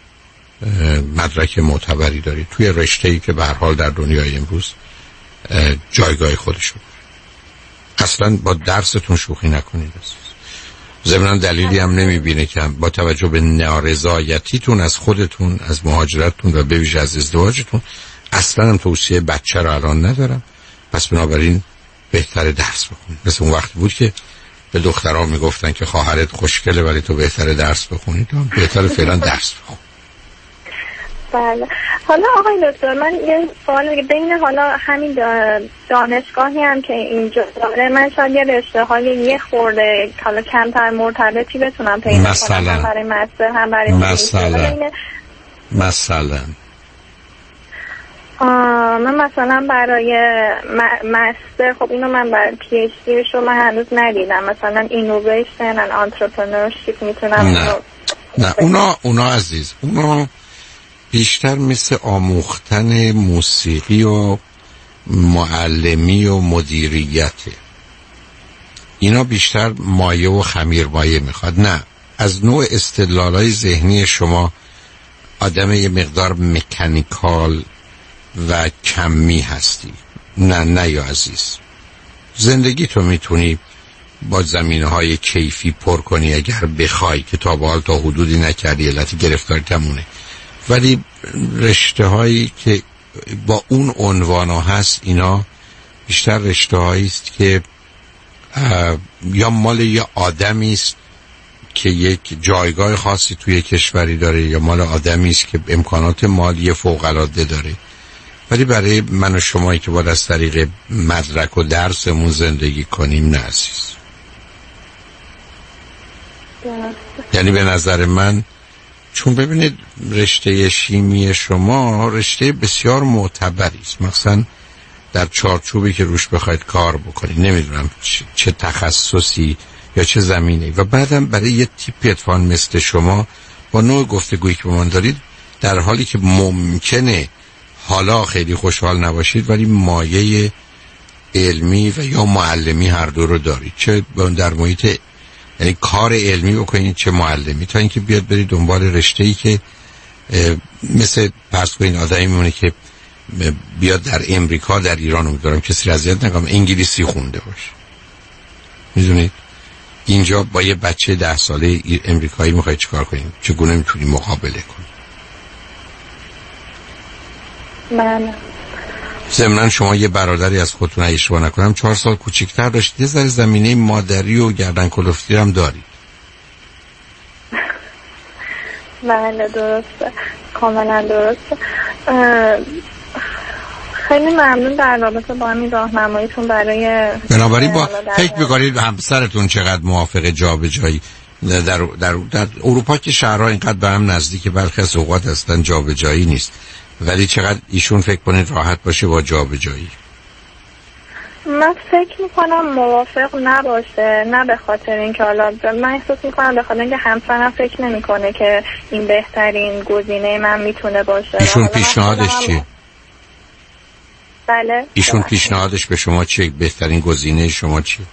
مدرک معتبری دارید توی رشته‌ای که به هر حال در دنیای امروز جایگاه خودشون. اصلا با درستون شوخی نکنید. ضمن دلیلی هم نمیبینه که با توجه به نارضایتیتون از خودتون، از مهاجرتتون و به ویژه از ازدواجتون اصلا هم توصیه بچه رو الان ندارم. پس بنابراین بهتره درس بخونید. مثل اون وقتی بود که به دخترها میگفتن که خواهرت خوشگله ولی تو بهتره درس بخونید. بهتره فعلا درس بخون. بله. حالا آقای دکتر من یه سوال دیگه، بین حالا همین دانشگاهی هم که اینجا داره من شاید یه رشته های یه خورده حالا کمتر مرتبطی بتونم پیدا کنم، هم برای مستر هم برای مثلا مثلا من مثلا برای مستر، خب اینو من برای پی اچ دی شو من هنوز ندیدم، مثلا اینوویشن اند آنترپرنورشیپ میتونم. نه نه اونا اونا عزیز اونا بیشتر مثل آموختن موسیقی و معلمی و مدیریته. اینا بیشتر مایه و خمیر مایه میخواد. نه، از نوع استدلالای ذهنی شما آدم یه مقدار مکانیکال و کمی هستی. نه نه یا عزیز، زندگی تو میتونی با زمینه های کیفی پر کنی اگر بخوای که تا به حال تا حدودی نکردی، علتی گرفتار تمونه. ولی رشته هایی که با اون عنوان هست اینا بیشتر رشته هایی است که یا مال یه آدمی است که یک جایگاه خاصی توی کشوری داره یا مال آدمی است که امکانات مالی فوق العاده داره. ولی برای من و شمایی که باید از طریق مدرک و درسمون زندگی کنیم نه عزیز. یعنی به نظر من، چون ببینید رشته شیمی شما رشته بسیار معتبری است، مثلا در چارچوبی که روش بخواید کار بکنید، نمیدونم چه تخصصی یا چه زمینه‌ای، و بعدم برای یه تیپی اتفاقاً مثل شما با نوع گفتگویی که با من دارید، در حالی که ممکنه حالا خیلی خوشحال نباشید ولی مایه علمی و یا معلمی هر دو رو دارید، چه در محیط یعنی کار علمی بکنید چه معلمی، تا اینکه بیاد برید دنبال رشته‌ای که مثل فرض کنید آدمی میمونه که بیاد در امریکا در ایران میذارم کسی رضایت نکنم انگلیسی خونده باشه. میدونید اینجا با یه بچه ده ساله امریکایی میخوای چیکار کنیم؟ چگونه میتونی مقابله کنی؟ بله. ضمناً شما یه برادری از خودتون اشتباه نکنم چهار سال کوچیک‌تر داشتید، یه ذره زمینه مادری و گردن کلفتی هم دارید. بله درسته، کاملا درسته. خیلی ممنون در رابطه با همین راهنماییتون برای بنابراین با فکر بکنید همسرتون چقدر موافق جابجایی در در در اروپا که شهرها اینقدر به هم نزدیک، برخی از اوقات هستن جابجایی نیست، ولی چقدر ایشون فکر کنید راحت باشه با جابجایی؟ من فکر میکنم موافق نباشه، نه به خاطر اینکه حالا من احساس میکنم به خاطر اینکه همسرم فکر نمیکنه که این بهترین گزینه من میتونه باشه. ایشون پیشنهادش چیه؟ بله ایشون پیشنهادش به شما چیه؟ بهترین گزینه شما چیه؟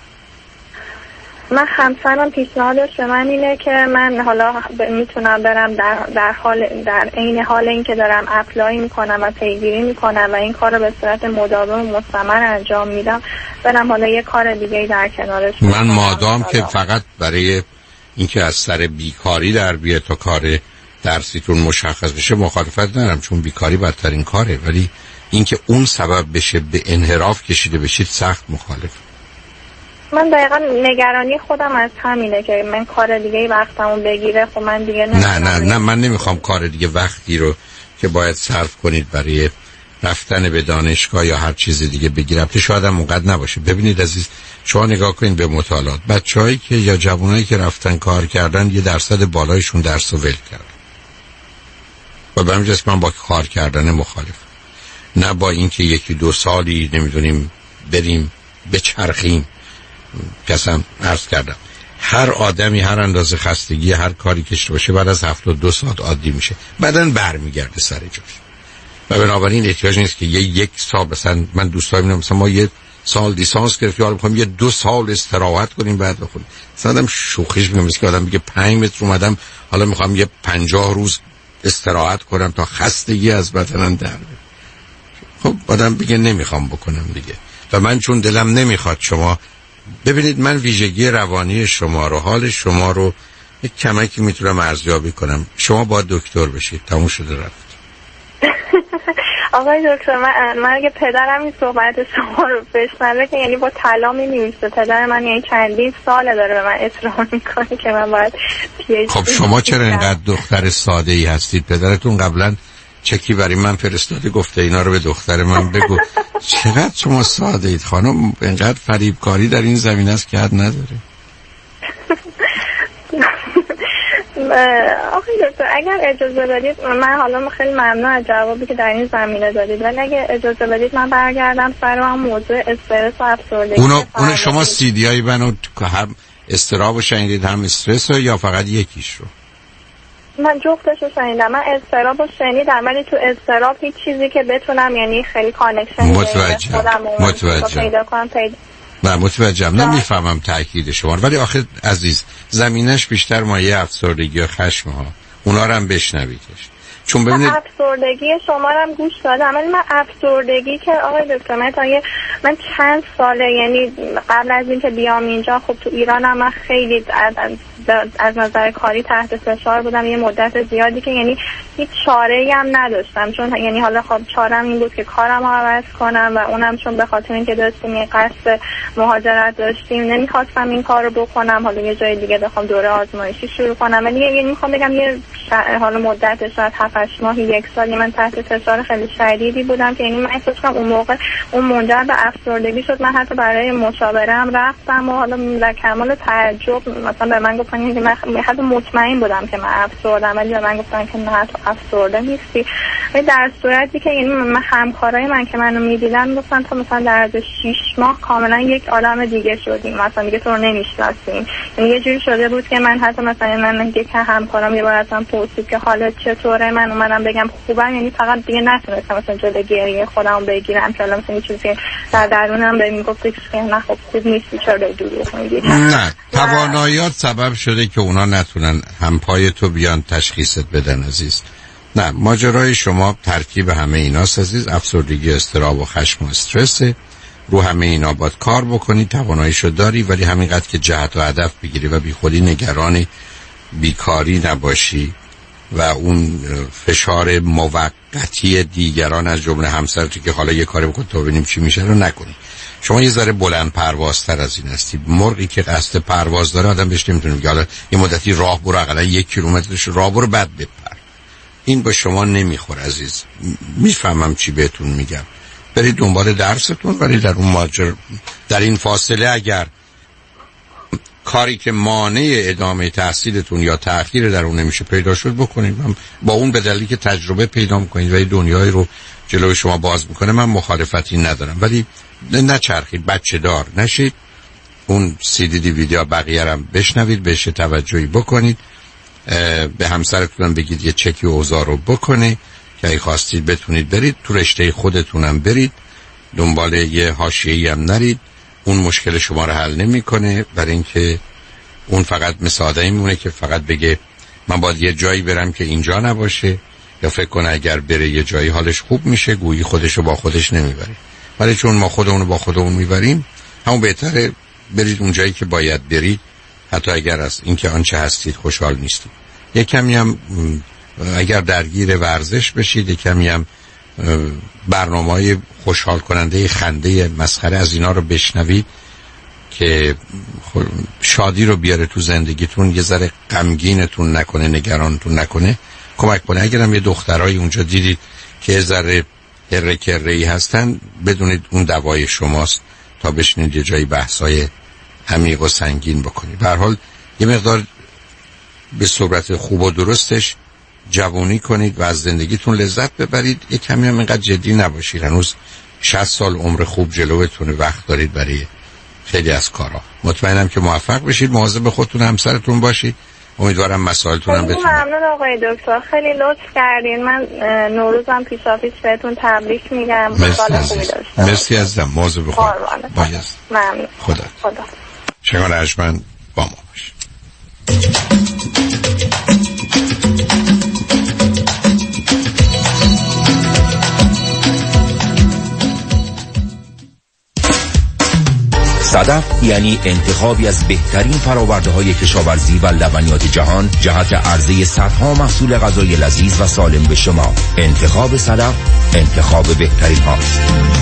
من همسرم پیشنهادش به من اینه که من حالا میتونم برم در در حال در عین حال اینکه دارم اپلای میکنم و پیگیری میکنم و این کار رو به صورت مداوم و مستمر انجام میدم، برم حالا یه کار دیگه در کنارش. من مادام که فقط برای اینکه از سر بیکاری در بیاد تا کار درسیتون مشخص بشه مخالفت ندارم، چون بیکاری بدترین کاره، ولی اینکه اون سبب بشه به انحراف کشیده بشید سخت مخالفم. من دقیقا نگرانی خودم از همینه که من کار دیگه وقتمون بگیره. خب من دیگه نه نه نه من نمیخوام کار دیگه وقتی رو که باید صرف کنید برای رفتن به دانشگاه یا هر چیز دیگه بگیرم که شاید هم اونقدر نباشه. ببینید عزیز، شما نگاه کنید به مطالعات، بچه‌هایی که یا جوانایی که رفتن کار کردن یه درصد بالایشون درس رو ول کردن و به همین جهت من با کار کردن مخالفم، نه با اینکه یکی دو سالی نمیدونیم بریم بچرخیم. کسم عرض کردم هر آدمی هر اندازه خستگی هر کاری کشته باشه بعد از هفتاد و دو ساعت عادی میشه، بعدن برمیگرده سر جاش و بنابراین احتیاج نیست که یه یک سال، مثلا من دوستای میگم مثلا ما یه سال لیسانس گرفتیم حالا میخوایم یه دو سال استراحت کنیم بعد بخونیم. مثلا آدم شوخیش میگم که آدم میگه پنج متر اومدم حالا میخوام یه پنجاه روز استراحت کنم تا خستگی از بدنم در بیاد. خب آدم بگه نمیخوام بکنم دیگه. و من چون دلم نمیخواد شما ببینید، من ویژگی روانی شما رو، حال شما رو یک کمکی میتونم ارزیابی کنم. شما باید دکتر بشید. تموم شده رفت. آقای دکتر، من, من اگه پدرم این صحبت شما رو بشنوه که یعنی با طلا می‌نویسه. پدر من یعنی چندین ساله داره به من اصرار میکنه که من باید پی اچ دی. خب شما چرا اینقدر دختر ساده ای هستید؟ پدرتون قبلا چکی برای من فرستاده گفته اینا رو به دختر من بگو. چقدر شما ساده اید خانم، اینقدر فریبکاری در این زمینه است که حد نداره. آقای دکتر اگر اجازه بدید، من حالا خیلی ممنون از جوابی که در این زمینه دادید، ولی اگه اجازه بدید من برگردم سر هم موضوع استرس و افسردگی. اونو, اونو شما سی دی های منو هم استراب رو شنیدید هم استرس رو یا فقط یکیش رو؟ من جفتش رو شنیدم. من اضطراب رو شنیدم ولی تو اضطراب هیچ چیزی که بتونم یعنی خیلی کانکشن متوجهم متوجهم پیدا کنم پیدا نه متوجهم نمیفهمم تاکید شما، ولی آخه عزیز زمینش بیشتر مایه افسردگی و خشم ها، اونا رو هم بشنویدش. چون ببینید افسردگی شما رو هم گوش دادم، ولی من افسردگی که آقای دکتر من تا یه من چند ساله یعنی قبل از اینکه بیام اینجا، خب تو ایران هم من خیلی از, از نظر کاری تحت فشار بودم یه مدت زیادی که یعنی هیچ چاره‌ای هم نداشتم، چون یعنی حالا خب چارم این بود که کارم رو عوض کنم و اونم چون به خاطر اینکه داشتیم یه قصد مهاجرت داشتیم نمیخواستم این کار رو بکنم، حالا یه جای دیگه بخوام دوره آزمایشی شروع کنم. ولی یعنی میخوام بگم یه حالا مدت شاید هفت هشت ماه یک سالی من تحت فشار خیلی شدیدی بودم که یعنی من احساس کنم اون موقع اون منجر به افسردگی شد. من حتی برای مشاوره هم رفتم و حالا در کمال تعجب مثلا به من گفتن که من حتی مطمئن بودم که من افسردم، ولی به من گفتن که نه تو افسرده نیستی. ولی در صورتی که یعنی من همکارای من که منو می‌دیدن گفتن تو مثلا در از شش ماه کاملا یک آدم دیگه شدی، مثلا دیگه تو رو نمی‌شناسیم. یعنی یه جوری شده بود که من حتی مثلا من یک همکارام یه بار اصلا پرسید که حالت چطوره، من من اومدم بگم خوبم، یعنی فقط دیگه نتونستم مثلا جلوی گریه خودم بگیرم که الان مثلا چیزی در درونم به میگفت که نه خب خوب نیستی چرا دروغ میگی. نه تواناییات سبب شده که اونا نتونن همپای تو بیان تشخیصت بدن عزیز. نه ماجرای شما ترکیب همه ایناست عزیز. افسردگی، اضطراب و خشم و استرس. رو همه اینا باید کار بکنی، تواناییشو داری، ولی همینقدر که جهت و هدف بگیری و بی خودی نگران بیکاری نباشی و اون فشار موقتی دیگران از جمله همسرت که حالا یه کاری بکن تا ببینیم چی میشه رو نکنی. شما یه ذره بلند پروازتر از این هستی. مرغی که قصد پرواز داره آدم بهش نمیتونه بگه حالا یه مدتی راه برو، اقلا یک کیلومترش راه برو بعد بپر. این با شما نمیخور عزیز. میفهمم چی بهتون میگم. برید دنبال درستون، ولی در اون ماجر در این فاصله اگر کاری که مانع ادامه تحصیلتون یا تأخیر در اون نمیشه پیدا شد بکنید. من با اون به دلیلی که تجربه پیدا میکنید و دنیای رو جلوی شما باز میکنه من مخالفتی ندارم، ولی نچرخید، بچه دار نشید. اون سی دی دی ویدیو بقیه هم بشنوید، بهش توجهی بکنید، به همسرتون بگید یه چکی اوضاع رو بکنه که اگه خواستید بتونید برید تو رشته خودتونم برید، دنبال یه حاشیه‌ای هم نرید. اون مشکل شما رو حل نمی‌کنه، برای اینکه اون فقط مثل آدمی میمونه که فقط بگه من باید یه جایی برم که اینجا نباشه، یا فکر کنه اگر بره یه جایی حالش خوب میشه، گویی خودشو با خودش نمیبره. ولی چون ما خودمون با خودمون میبریم، همون بهتره برید اون جایی که باید برید، حتی اگر از اینکه آنچه هستید خوشحال نیستید. یک کمی هم اگر درگیر ورزش بشید، یک کمی هم برنامه‌های خوشحال کننده خنده مسخره از اینا رو بشنوید که شادی رو بیاره تو زندگیتون، یه ذره غمگینتون نکنه، نگرانتون نکنه، کمک کنه. اگرم یه دخترای اونجا دیدید که یه ذره هره کره‌ای هستن، بدونید اون دوای شماست تا بشینید یه جایی بحثای عمیق و سنگین بکنید. به هر حال یه مقدار به صورت خوب و درستش جوانی کنید و از زندگیتون لذت ببرید. یک کمی هم اینقدر جدی نباشید. هنوز شصت سال عمر خوب جلوتونه، وقت دارید برای خیلی از کارها. مطمئنم که موفق بشید. مواظب خودتون همسرتون باشید. امیدوارم مسائلتون هم بتونید. ممنون آقای دکتر، خیلی لطف کردین. من نوروزم پیشاپیش بهتون تبریک میگم. سال خوبی داشته باشید. مرسی عزیزم. مواظب خودتون باشید. ممنون. خدا. خدا. شنگان ارجمند با ما باشید. صدف یعنی انتخابی از بهترین فرآورده‌های کشاورزی و لبنیات جهان جهت عرضه صدها محصول غذایی لذیذ و سالم به شما. انتخاب صدف انتخاب بهترین هاست.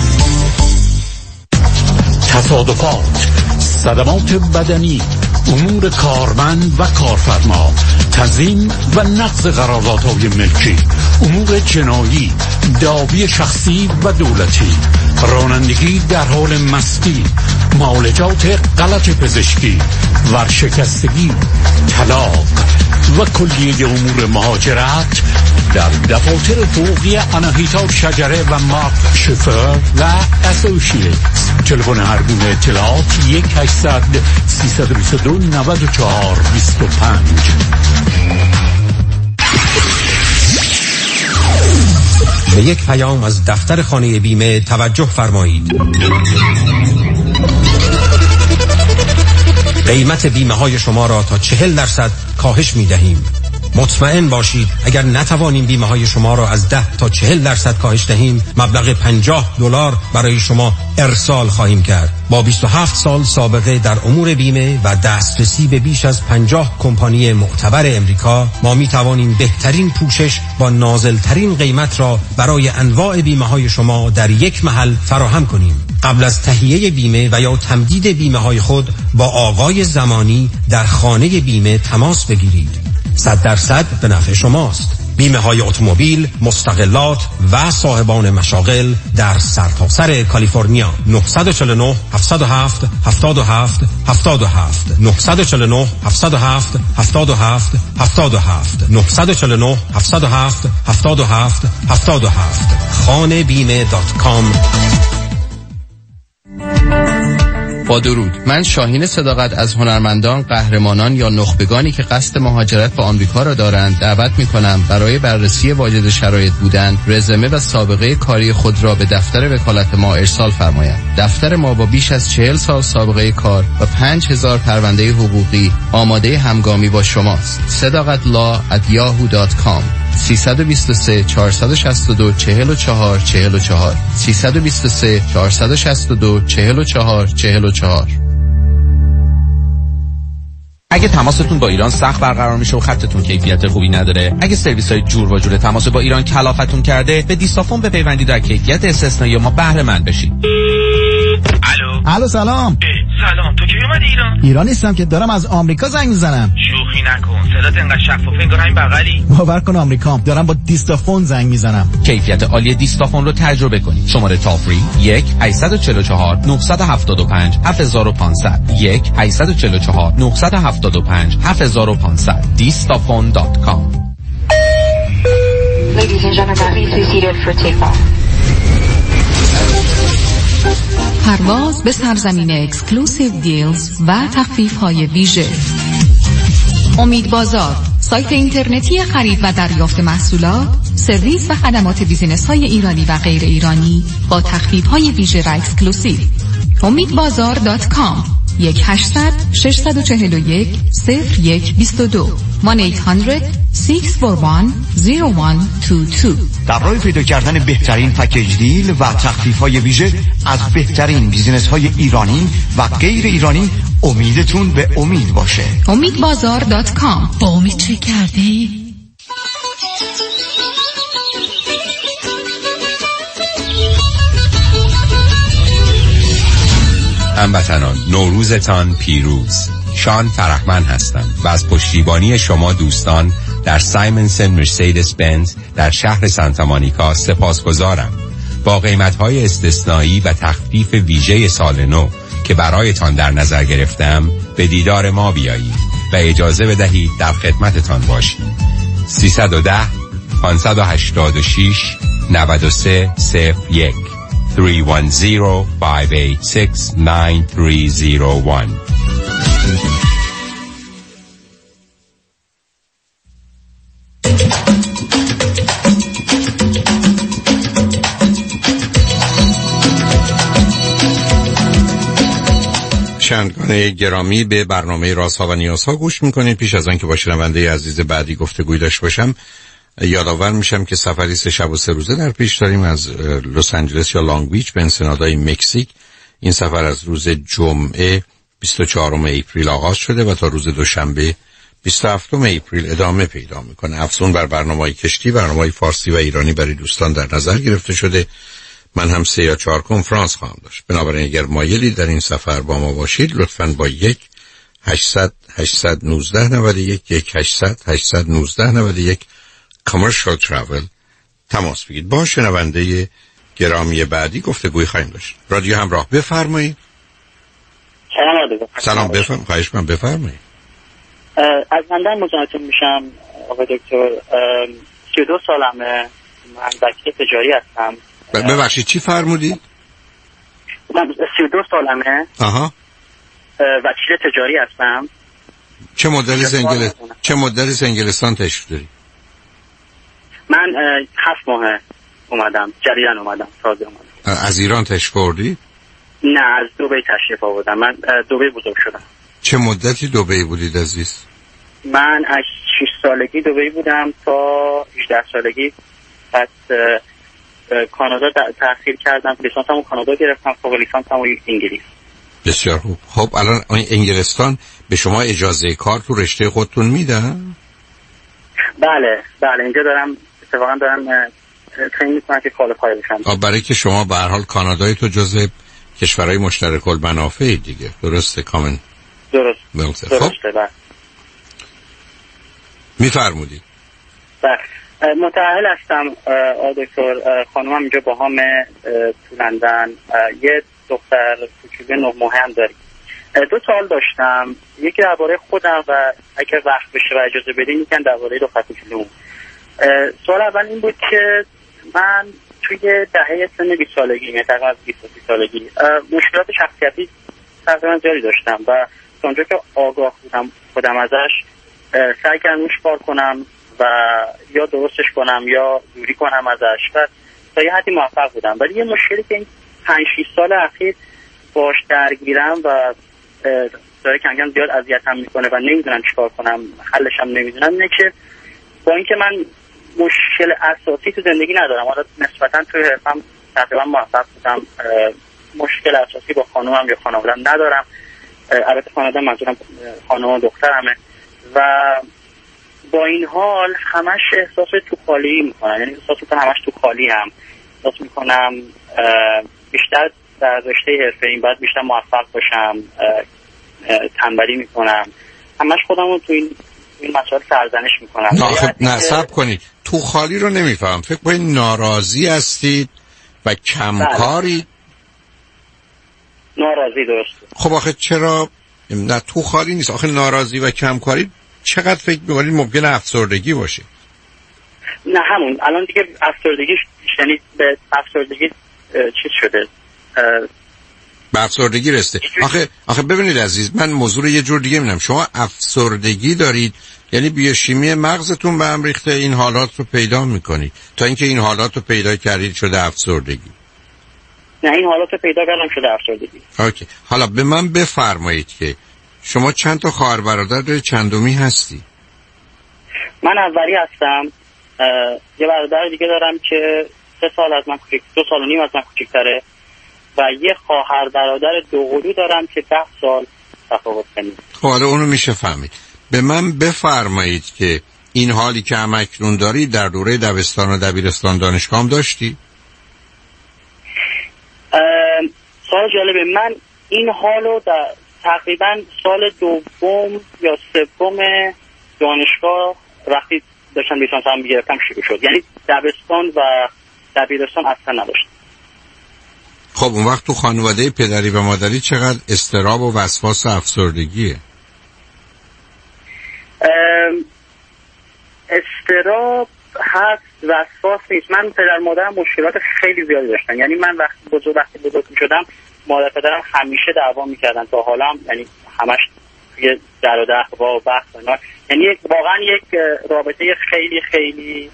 تصادفات، صدمات بدنی، امور کارمند و کارفرما، تنظیم و نقض قراردادهای ملکی، امور جنایی، دعاوی شخصی و دولتی، رانندگی در حال مستی، معالجات غلط پزشکی، ورشکستگی، طلاق و کلیه امور مهاجرت در دفاتر حقوقی آناهیتا شجره و مارک شفر و اسوسییتس. تلفن هر گونه اطلاعات یک هشتصد سیصد و بیست و دو نود و چهار بیست و پنج. به یک پیام از دفتر خانه بیمه توجه فرمایید. قیمت بیمه های شما را تا چهل درصد کاهش می دهیم. مطمئن باشید اگر نتوانیم بیمه های شما را از ده تا چهل درصد کاهش دهیم، مبلغ پنجاه دلار برای شما ارسال خواهیم کرد. با بیست و هفت سال سابقه در امور بیمه و دسترسی به بیش از پنجاه کمپانی معتبر امریکا، ما می توانیم بهترین پوشش با نازلترین قیمت را برای انواع بیمه های شما در یک محل فراهم کنیم. قبل از تهیه بیمه و یا تمدید بیمه های خود با آقای زمانی در خانه بیمه تماس بگیرید. صد درصد به نفع شماست. بیمه های اتومبیل، مستقلات و صاحبان مشاغل در سرتاسر کالیفرنیا. نه چهار نه هفت صفر هفت هفت هفت هفت هفت نه چهار نه هفت صفر هفت هفت هفت هفت هفت نه چهار نه هفت صفر هفت هفت هفت هفت هفت خانه بیمه دات کام. با درود، من شاهین صداقت از هنرمندان، قهرمانان یا نخبگانی که قصد مهاجرت به آمریکا را دارند دعوت می‌کنم برای بررسی واجد شرایط بودن، رزومه و سابقه کاری خود را به دفتر وکالت ما ارسال فرمایند. دفتر ما با بیش از چهل سال سابقه کار و پنج هزار پرونده حقوقی آماده همگامی با شماست. صداقت لا ات یاهو دات کام سه دو سه چهار شش دو چهار چهار چهار چهار سه دو سه چهار شش دو چهار چهار چهار چهار. اگه تماستون با ایران سخت برقرار میشه و خطتون کیفیت خوبی نداره، اگه سرویس های جور و جور تماس با ایران کلافتون کرده، به دیستافون بپیوندید و کیفیت استثنایی ما بهره مند بشید. الو الو سلام. سلام، تو کی اومدی ایران؟ ایران نیستم که، دارم از آمریکا زنگ میزنم. شوخی نکن، صدات انقدر شفافه انگار همین بغلی. باور کن آمریکام، دارم با دیستافون زنگ میزنم. کیفیت عالی دیستافون رو تجربه کنید. شماره تافری یک هشت چهار چهار نه هفت پنج هفت پانصد یک هشت چهار چهار نه هفت پنج هفت پانصد دیستافون دات کام. Ladies and gentlemen, please be seated for takeoff. پرواز به سرزمین اکسکلوسیو دیلز و تخفیف های ویژه. امید بازار، سایت اینترنتی خرید و دریافت محصولات، سرویس و خدمات بیزینس های ایرانی و غیر ایرانی با تخفیف های ویژه و اکسکلوسیو. امید بازار دات کام یک هشتصد ششصد و چهل و یک صفر یک بیست و دو یک هشتصد ششصد و چهل یک صفر یک دو دو. در راه پیدا کردن بهترین پکیج دیل و تخفیف های ویژه از بهترین بیزینس های ایرانی و غیر ایرانی، امیدتون به امید باشه. امید بازار دات کام. با امید چه کردی؟ هموطنان، نوروزتان پیروز. شان فرحمن هستم و از پشتیبانی شما دوستان در سایمنسن مرسیدس بنز در شهر سانتا مونیکا سپاسگزارم. با قیمت‌های استثنایی و تخفیف ویژه سال نو که برایتان در نظر گرفتم، به دیدار ما بیایید و اجازه بدهید در خدمتتان باشیم. سیصد و ده پانصد و هشتاد و شش نود و سه صفر یک سه یک صفر پنج هشت شش نه سه صفر یک. شنوندگان گرامی، به برنامه رازها و نیازها گوش میکنید. پیش از آن که با شنونده عزیز بعدی گفتگوی داشته باشم، یادآور میشم که سفری سه شب و سه روزه در پیش داریم از لس آنجلس یا لانگ بیچ به انسنادای مکزیک. این سفر از روز جمعه بیست و چهارم اپریل آغاز شده و تا روز دوشنبه بیست و هفتم اپریل ادامه پیدا میکنه. افزون بر برنامه‌های کشتی، برنامه‌های فارسی و ایرانی برای دوستان در نظر گرفته شده. من هم سه یا چهار کنفرانس خواهم داشت. بنابراین اگر مایلی در این سفر با ما باشید، لطفاً با یک هشتصد هشتصد و نوزده نود و یک یک هشتصد هشتصد و نوزده نود و یک کامرشال تراول تماس بگیرید. با شنونده گرامی بعدی گفتگوی خواهیم داشت. رادیو همراه، بفرمایید. سلام علیکم. سلام، بفرمایید. خواهش من بفرمایید. از لندن مزاحمتون میشم آقای دکتر. سی و دو سالمه، من وکیل تجاری هستم. ببخشید چی فرمودید؟ من سی و دو سالمه. آها. وکیل تجاری هستم. چه مدلی از انگلستان چه مدلی از انگلستان تشریف داری؟ من هفت ماه اومدم، جدیدن اومدم، تازه اومدم. از ایران تشریف آوردی؟ نه، از دبی تشریف آوردم. من دبی بزرگ شدم. چه مدتی دبی بودید عزیز؟ من از شش سالگی دبی بودم تا هجده سالگی. پس کانادا تحصیل کردم، لیسانسمو کانادا گرفتم، فوق لیسانسمو انگلیس. بسیار خوب. خب الان انگلستان به شما اجازه کار تو رشته خودتون میدن؟ بله بله، اینجا دارم اتفاقا دارم ترین میکنم که کوالیفای بشم. برای که شما به هر حال کانادای تو جزء کشورهای مشترک المنافع دیگه، درسته؟ کامن درست درسته. خب میفرمودید. بله، متأهل هستم آقای دکتر. خانومم اینجا با هم تو لندن، یه دختر کوچولو نه ماهه هم داریم. دو سوال داشتم، یکی درباره خودم و اگر وقت بشه و اجازه بدین یکم درباره دختر کوچولو. سوال اول این بود که من توی دهه سن بیست سالگی، یعنی تقریبا بیست و سه سالگی، مشکلات شخصیتی تقریبا زیادی داشتم و اونجا که آگاه بودم خودم ازش سعی کردم روش کار کنم و یا درستش کنم یا دوری کنم ازش و تا یه حدی موفق بودم. ولی یه مشکلی که این پنج شش سال اخیر باش درگیرم و داره کم کم زیاد اذیتم میکنه و نمیدونم چیکار کنم، حلش هم نمیدونم، اینه که با اینکه من مشکل اساسی تو زندگی ندارم، حالا نسبتا توی حرفم تقریبا موفق بودم، مشکل اساسی با خانومم یا خانواده‌ام ندارم. البته خانواده‌ام منظورم خانم و دخترمه و با این حال همش احساس تو خالی میکنم، یعنی احساس میکنم همش تو خالی هم احساس میکنم بیشتر در رشته حرفه این باید بیشتر موفق باشم، تنبلی میکنم، همش خودم رو تو این این مسائل سرزنش میکنم. نه خب نه صبر کنید، تو خالی رو نمیفهم. فکر کنید ناراضی هستید و کمکاری؟ ناراضی درست. خب آخه چرا نه تو خالی نیست، آخه ناراضی و کمکاری چقدر فکر می‌کنید ممکنه افسردگی باشه؟ نه همون الان دیگه افسردگی یعنی به افسردگی چیز شده، به افسردگی رسته. آخه آخه ببینید عزیز، من موضوع یه جور دیگه می‌بینم. شما افسردگی دارید یعنی بیوشیمی مغزتون به هم ریخته، این حالات رو پیدا می‌کنید. تا اینکه این حالات رو پیدا کردید شده افسردگی. نه این حالات رو پیدا کردم شده افسردگی. اوکی. حالا به من بفرمایید که شما چند تا خواهر برادر دارید، چندمی هستی؟ من اولی هستم. یه برادر دیگه دارم که سه سال از من کوچیک، دو سال و نیم از من کوچیک‌تره و یه خواهر برادر دوقلو دارم که ده سال تفاوت کنیم. خب حالا اونو میشه فهمید. به من بفرمایید که این حالی که همکنون داری در دوره دبستان و دبیرستان دانشگاه هم داشتی؟ سال جالبه، من این حالو در تقریبا سال دوم یا سوم دانشگاه وقتی داشتم لیسانس هم میگرفتم شروع شد، یعنی دبستان و دبیرستان اصلا نداشتم. خب اون وقت تو خانواده پدری و مادری چقدر اضطراب و وسواس و افسردگیه؟ اضطراب هست، وسواس نیست. من پدر مادرم مشکلات خیلی زیادی داشتن، یعنی من وقتی بزرگ وقتی بزرگ می‌شدم مادر پدرم همیشه دعوا می‌کردن تا حالا هم، یعنی همش یه در و دعوا و بحث و اینا، یعنی واقعا یک رابطه خیلی خیلی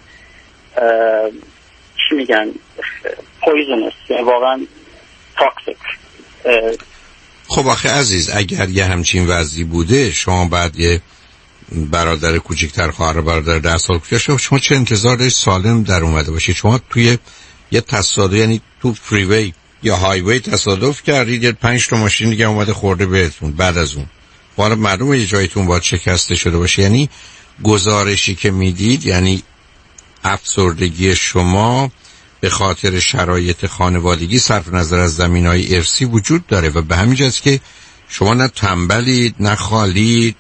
چی میگن پویزنس، واقعا تاکسیک. خب آخه عزیز اگر یه همچین وضعی بوده شما بعد یه برادر کوچکتر، خواهر برادر ده سال کوچکتر، شما چه انتظار دارید سالم در اومده باشید؟ شما توی یه تصادف، یعنی تو فریوی یا هایوی تصادف کردید، یه پنج تا ماشین دیگه اومده خورده بهتون، بعد از اون والا معلومه یه جایتون باید شکسته شده باشه. یعنی گزارشی که میدید یعنی افسردگی شما به خاطر شرایط خانوادگی صرف نظر از زمینهای ارثی وجود داره و به همین جاست که شما نه تنبلید نه خالید،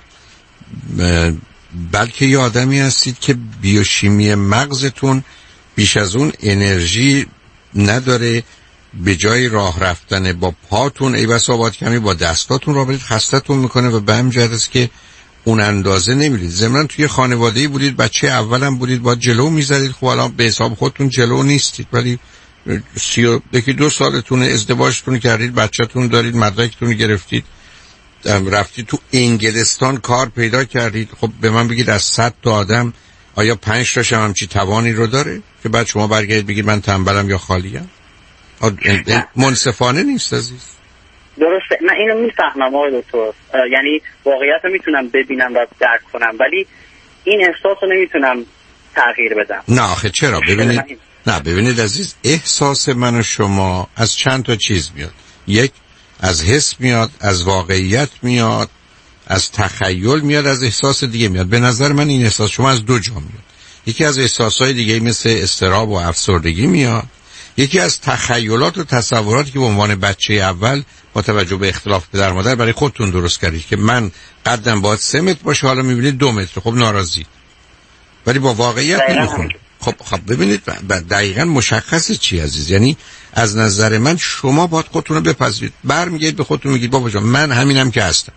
بلکه یه آدمی هستید که بیوشیمی مغزتون بیش از اون انرژی نداره. به جای راه رفتن با پاتون ای بس آباد کمی با دستاتون راه برید، خستتون میکنه و به همین جهت است که اون اندازه نمیرید. ضمن توی خانواده‌ای بودید، بچه اولم بودید، با جلو میزدید. خب الان به حساب خودتون جلو نیستید، ولی سی و یکی دو سالتون ازدواجتون کردید، بچه‌تون دارید، مدرکتون گرفتید، رفتید تو انگلستان کار پیدا کردید. خب به من بگید از صد تا آدم آیا پنج تاش هم همچی توانی رو داره که بعد شما برگردید بگید من تنبلم یا خالیم؟ منصفانه نیست عزیز. درسته، من اینو میفهمم آقای دکتر، یعنی واقعیت رو میتونم ببینم و درک کنم، ولی این احساس رو نمیتونم تغییر بدم. نه آخه چرا؟ ببینید نه ببینید عزیز، احساس من و شما از چند تا چیز میاد. یک، از حس میاد، از واقعیت میاد، از تخیل میاد، از احساس دیگه میاد. به نظر من این احساس شما از دو جا میاد. یکی از احساسهای دیگه مثل اضطراب و افسردگی میاد، یکی از تخیلات و تصوراتی که به عنوان بچه اول با توجه به اختلاف پدر مادر برای خودتون درست کردید که من قدم باید سه متر باشه، حالا میبینید دو متر. خب ناراضی، ولی با واقعیت نمیخونه. خب خب ببینید دقیقاً مشخصه چی عزیز. یعنی از نظر من شما باید خودتون رو بپذیرید. برمیگردید به خودتون میگید بابا جان من همینم که هستم،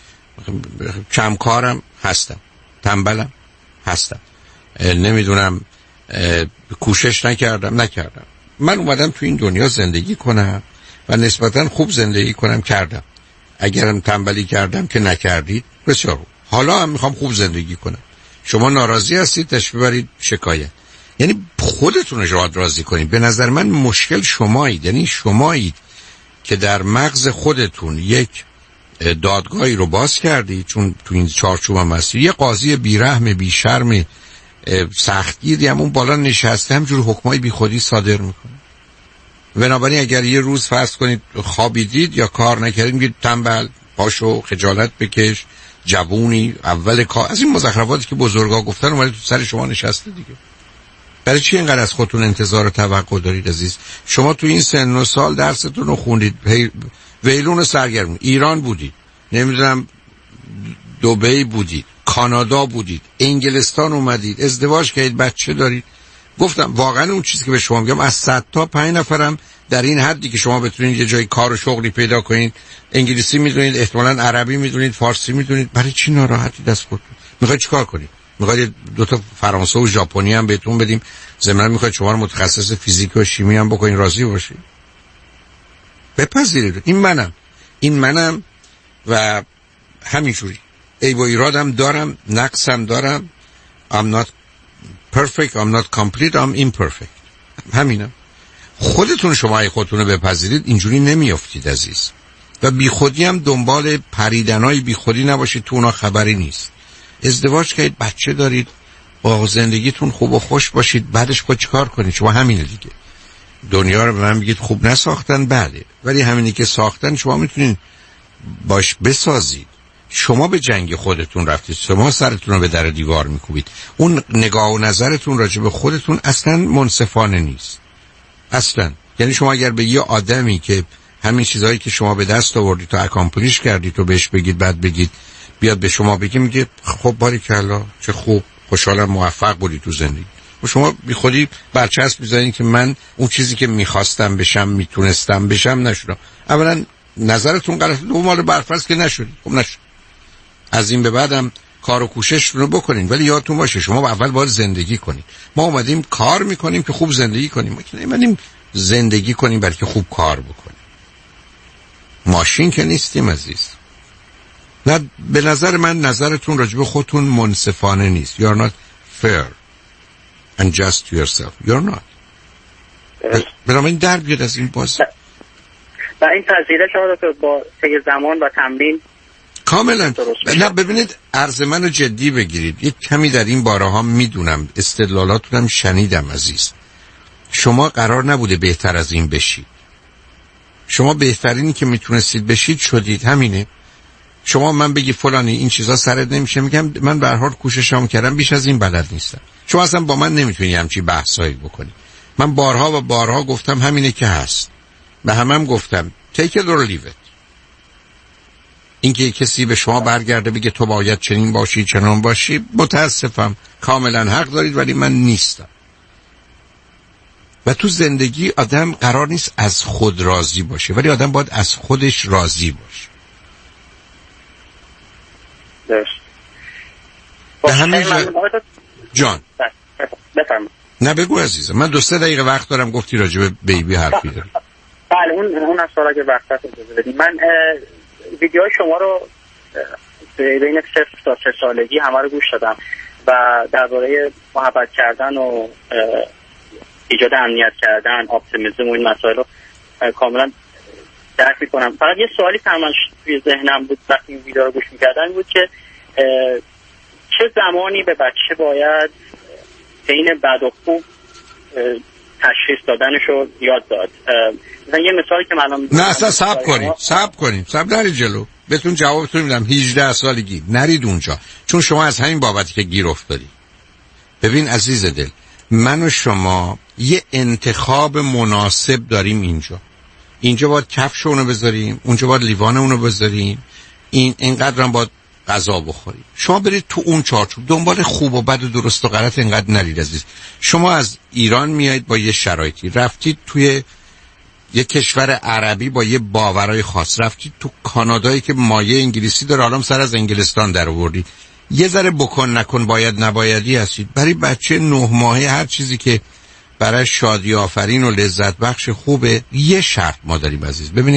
کمکارم هستم، تنبلم هستم، نمیدونم کوشش نکردم نکردم من اومدم تو این دنیا زندگی کنم و نسبتاً خوب زندگی کنم کردم. اگرم تنبلی کردم که نکردید بسیار خوب. حالا هم میخوام خوب زندگی کنم. شما ناراضی هستید تشریف ببرید شکایت. یعنی خودتون رو راضی کنید. به نظر من مشکل شمایید، یعنی شمایید که در مغز خودتون یک دادگاهی رو باز کردید، چون تو این چارچوب هم هست یه قاضی بیرحم بیشرم سختگیری همون بالا نشسته همجور حکمای بی خودی صادر میکنه. بنابراین اگر یه روز فرض کنید خوابیدید یا کار نکردید میگید تنبل، پاشو، خجالت بکش، جوونی، اول کار، از این مزخرفاتی که بزرگا گفتن اومده تو سر شما نشسته دیگه. برای چی اینقدر از خودتون انتظار و توقع دارید عزیز؟ شما تو این سن و سال درستون رو خوندید، ویلون سرگرم ایران بودید، نمیدونم دبی بودید، کانادا بودید، انگلستان اومدید، ازدواج کردید، بچه دارید. گفتم واقعا اون چیزی که به شما میگم از صد تا پنج نفرم در این حدی که شما بتونید یه جای کار و شغلی پیدا کنید، انگلیسی میدونید، احتمالاً عربی میدونید، فارسی میدونید، برای چی ناراحتید از خودتون؟ میخواید چیکار کنید؟ میخواید دو تا فرانسه و ژاپنی هم بهتون بدیم، ضمن میخواید شما رو متخصص فیزیک و شیمی هم بکنین راضی باشید؟ بپذیرید این منم، این منم و همینجوری عیب و ایرادم دارم، نقصم دارم. I'm not perfect, I'm not complete, I'm imperfect. همینم. خودتون شما ای خودتون رو بپذیرید اینجوری نمیافتید عزیز. و بی خودی هم دنبال پریدنای بی خودی نباشید، تو اونا خبری نیست. ازدواج کردید، بچه دارید، با زندگیتون خوب و خوش باشید، بعدش خود چیکار کنید؟ شما همینه دیگه. دنیا رو به من بگید خوب نساختن، بله، ولی همینی که ساختن شما میتونین باش بسازید. شما به جنگ خودتون رفتید، شما سرتون رو به در دیوار میکوبید. اون نگاه و نظرتون راجع به خودتون اصلا منصفانه نیست، اصلا. یعنی شما اگر به یه آدمی که همین چیزهایی که شما به دست آوردید تو اکامپلیش کردید تو بهش بگید، بعد بگید بیاد به شما بگی، میگه خب باریکلا، چه خوب، خوشحالم، موفق بودی تو زندگی. و شما بی خودی برچسب می‌زنید که من اون چیزی که می‌خواستم بشم، میتونستم بشم، نشدم. اولا نظرتون غلط، دو مال برفرض که نشدید، خب نشد. از این به بعدم کار و کوششتون رو بکنین، ولی یادتون باشه شما اول باید زندگی کنید. ما اومدیم کار میکنیم که خوب زندگی کنیم، ما که نمی‌اومدیم زندگی کنیم بلکه خوب کار بکنیم. ماشین که نیستیم عزیز. نه، به نظر من نظرتون راجع به خودتون منصفانه نیست. You're not fair and just to yourself. You're not. بنابراین در بیاد از این باز. و این پذیرش شما با طی زمان و تمرین کاملا. نه ببینید، عرض منو جدی بگیرید. یک کمی در این باره ها میدونم، استدلالاتونم شنیدم عزیز. شما قرار نبوده بهتر از این بشید. شما بهترینی که میتونستید بشید شدید، همینه. شما من بگی فلانی این چیزا سرت نمیشه، میگم من به هر حال کوششام کردم، بیش از این بلد نیستم. شما اصلا با من نمیتونی همچی بحثایی بکنی. من بارها و بارها گفتم همینه که هست. به همم هم گفتم take it or leave it. اینکه کسی به شما برگرده بگه تو باید چنین باشی چنان باشی، متاسفم، کاملا حق دارید، ولی من نیستم. و تو زندگی آدم قرار نیست از خود راضی باشه، ولی آدم باید از خودش راضی باشه. به همین جان بفرمایید. نه بگو عزیزم، من دو سه دقیقه وقت دارم، گفتی راجع به بیبی حرفی دارم. بله اون اون از سوالی که وقت هست اجازه بدید. من ویدیوهای شما رو بین صفر تا سه سالگی همه رو گوش دادم و درباره محبت کردن و ایجاد امنیت کردن، اپتیمیسم و این مسائل رو کاملا درک می‌کنم. فقط یه سوالی که من توی ذهنم بود وقتی این ویدیو رو گوش می‌کردم بود که چه زمانی به بچه باید بین بد و خوب تشخیص دادنش رو یاد داد؟ مثلا یه مثالی که من نه اصلا صبر کنید صبر کنید صبر نرید جلو، بهتون جوابتون میدم. هجده سالگی نرید اونجا، چون شما از همین بابتی که گیر افتادی. ببین عزیز دل، من و شما یه انتخاب مناسب داریم اینجا. اینجا باید کفش اونو بذاریم، اونجا باید لیوان اونو بذاریم، این اینقدر هم باید غذا بخوریم. شما برید تو اون چارچوب، دنبال خوب و بد و درست و غلط اینقدر نرید عزیز. شما از ایران میایید با یه شرایطی، رفتید توی یه کشور عربی با یه باورای خاص، رفتید تو کانادایی که مایه انگلیسی داره، حالا سر از انگلستان در آوردید. یه ذره بکن نکن باید نبایدی هستید. برای بچه نه ماهه هر چیزی که برای شادی آفرین و لذت بخش خوبه، یه شرط ما داریم عزیز. ببینید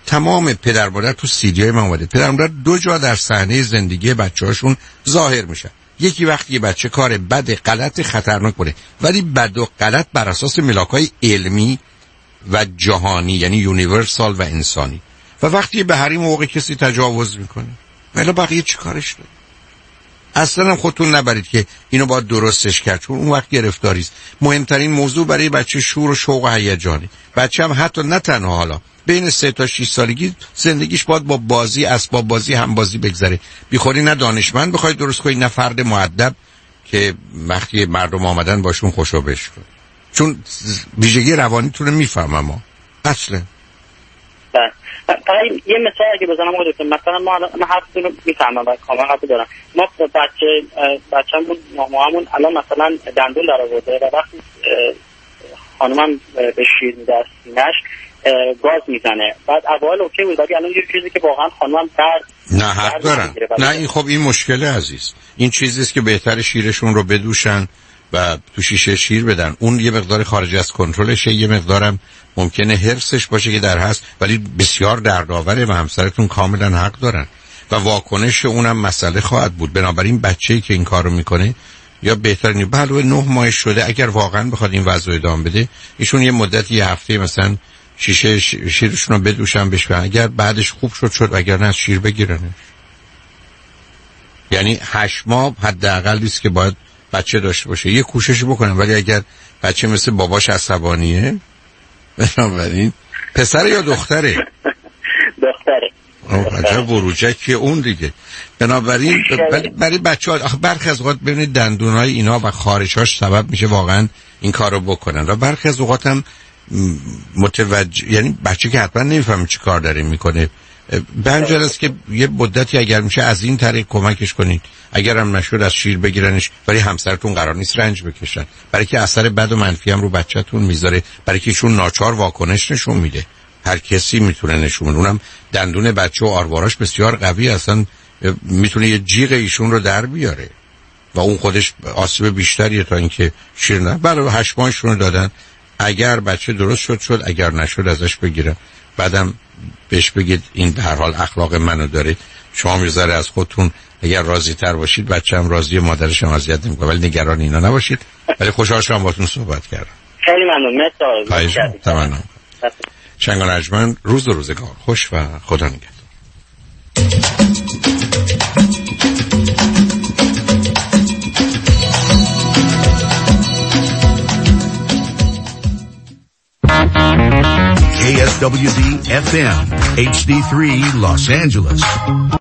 تمام پدر مادر تو سیدیای من اومده، پدر مادر دو جا در صحنه زندگی بچه‌هاشون ظاهر میشن. یکی وقتی یه بچه کار بد غلط خطرناک کنه، ولی بد و غلط بر اساس ملاک‌های علمی و جهانی، یعنی یونیورسال و انسانی. و وقتی به حریم موقع کسی تجاوز میکنه، ولی بقیه چی کارش داره؟ اصلا هم خودتون نبرید که اینو باید درستش کرد، چون اون وقت گرفتاری است. مهمترین موضوع برای بچه شور و شوق و هیجانی. بچه هم حتی نه تنها حالا بین سه تا شش سالگی زندگیش باید با بازی، اسباب بازی، هم بازی بگذره. بیخودی نه دانشمند بخواید درست کنید، نه فرد مؤدب که وقتی مردم آمدن باشون خوشو بش کنید. چون ویژگی روانیتون رو میفهمم ما اصلا. فقط یه مثال اگه بزنم آقای دکتر، مثلا ما من حرفتون رو میفهمم و کاملا قبول دارم. ما بچه بچه‌مون مامانمون الان مثلا دندون در آورده و وقتی خانمم به شیر میده از سینه‌اش گاز میزنه، بعد اول اوکی بود، ولی الان یه چیزی که واقعا خانمم درد نه حق دارن. نه این خب این مشکل عزیز، این چیزی است که بهتر شیرشون رو بدوشن و تو شیشه شیر بدن. اون یه مقدار خارج از کنترلشه، یه مقدارم ممکنه حرصش باشه که در هست، ولی بسیار دردآوره و همسرتون کاملا حق دارن و واکنش اونم مسئله خواهد بود. بنابراین بچه‌ای که این کارو میکنه یا بهترین بله نه ماهش شده، اگر واقعا بخواد این وضع ادامه بده، ایشون یه مدت یه هفته مثلا شیشه شیرشون رو بدوشن بشن، اگر بعدش خوب شد شد، اگر نه شیر بگیرنش. یعنی هشت ماه حداقل است که باید بچه داشته باشه. یه کوشش بکنم، ولی اگر بچه مثل باباش عصبانیه، بنابراین پسر یا دختره؟ دختره. بچه بروجک اون دیگه. بنابراین برای بچه ها برخی از اوقات ببینید دندونای اینا و خارشاش سبب میشه واقعا این کارو بکنن و برخی از اوقات هم متوجه، یعنی بچه که حتما نمیفهمه چی کار داره میکنه. بنجر است که یه مدتی اگر میشه از این طریق کمکش کنید، اگر هم نشد از شیر بگیرنش، ولی همسرتون قرار نیست رنج بکشن، برای که اثر بد و منفی هم رو بچه‌تون میذاره، برای که ایشون ناچار واکنش نشون میده. هر کسی میتونه نشون بده، اونم دندون بچه و آرواراش بسیار قوی، اصلا میتونه یه جیغ ایشون رو در بیاره و اون خودش آسیب بیشتریه تا اینکه شیر نه. برای هشت ماهشون رو دادن، اگر بچه درست شد شد، اگر نشد ازش بگیرن، بعدم بهش بگید این به هر حال اخلاق منو داره، شما میذاره از خودتون اگر راضی تر باشید، بچه هم راضی، مادرش هم اذیت نمیکنه، ولی نگران اینا نباشید. ولی خوشحال شدم باهاتون صحبت کردم. خیلی ممنون. خواهش می‌کنم. شنگ و نجمن، روز و روزگار خوش و خدا نگهدار. K S W D F M H D three Los Angeles.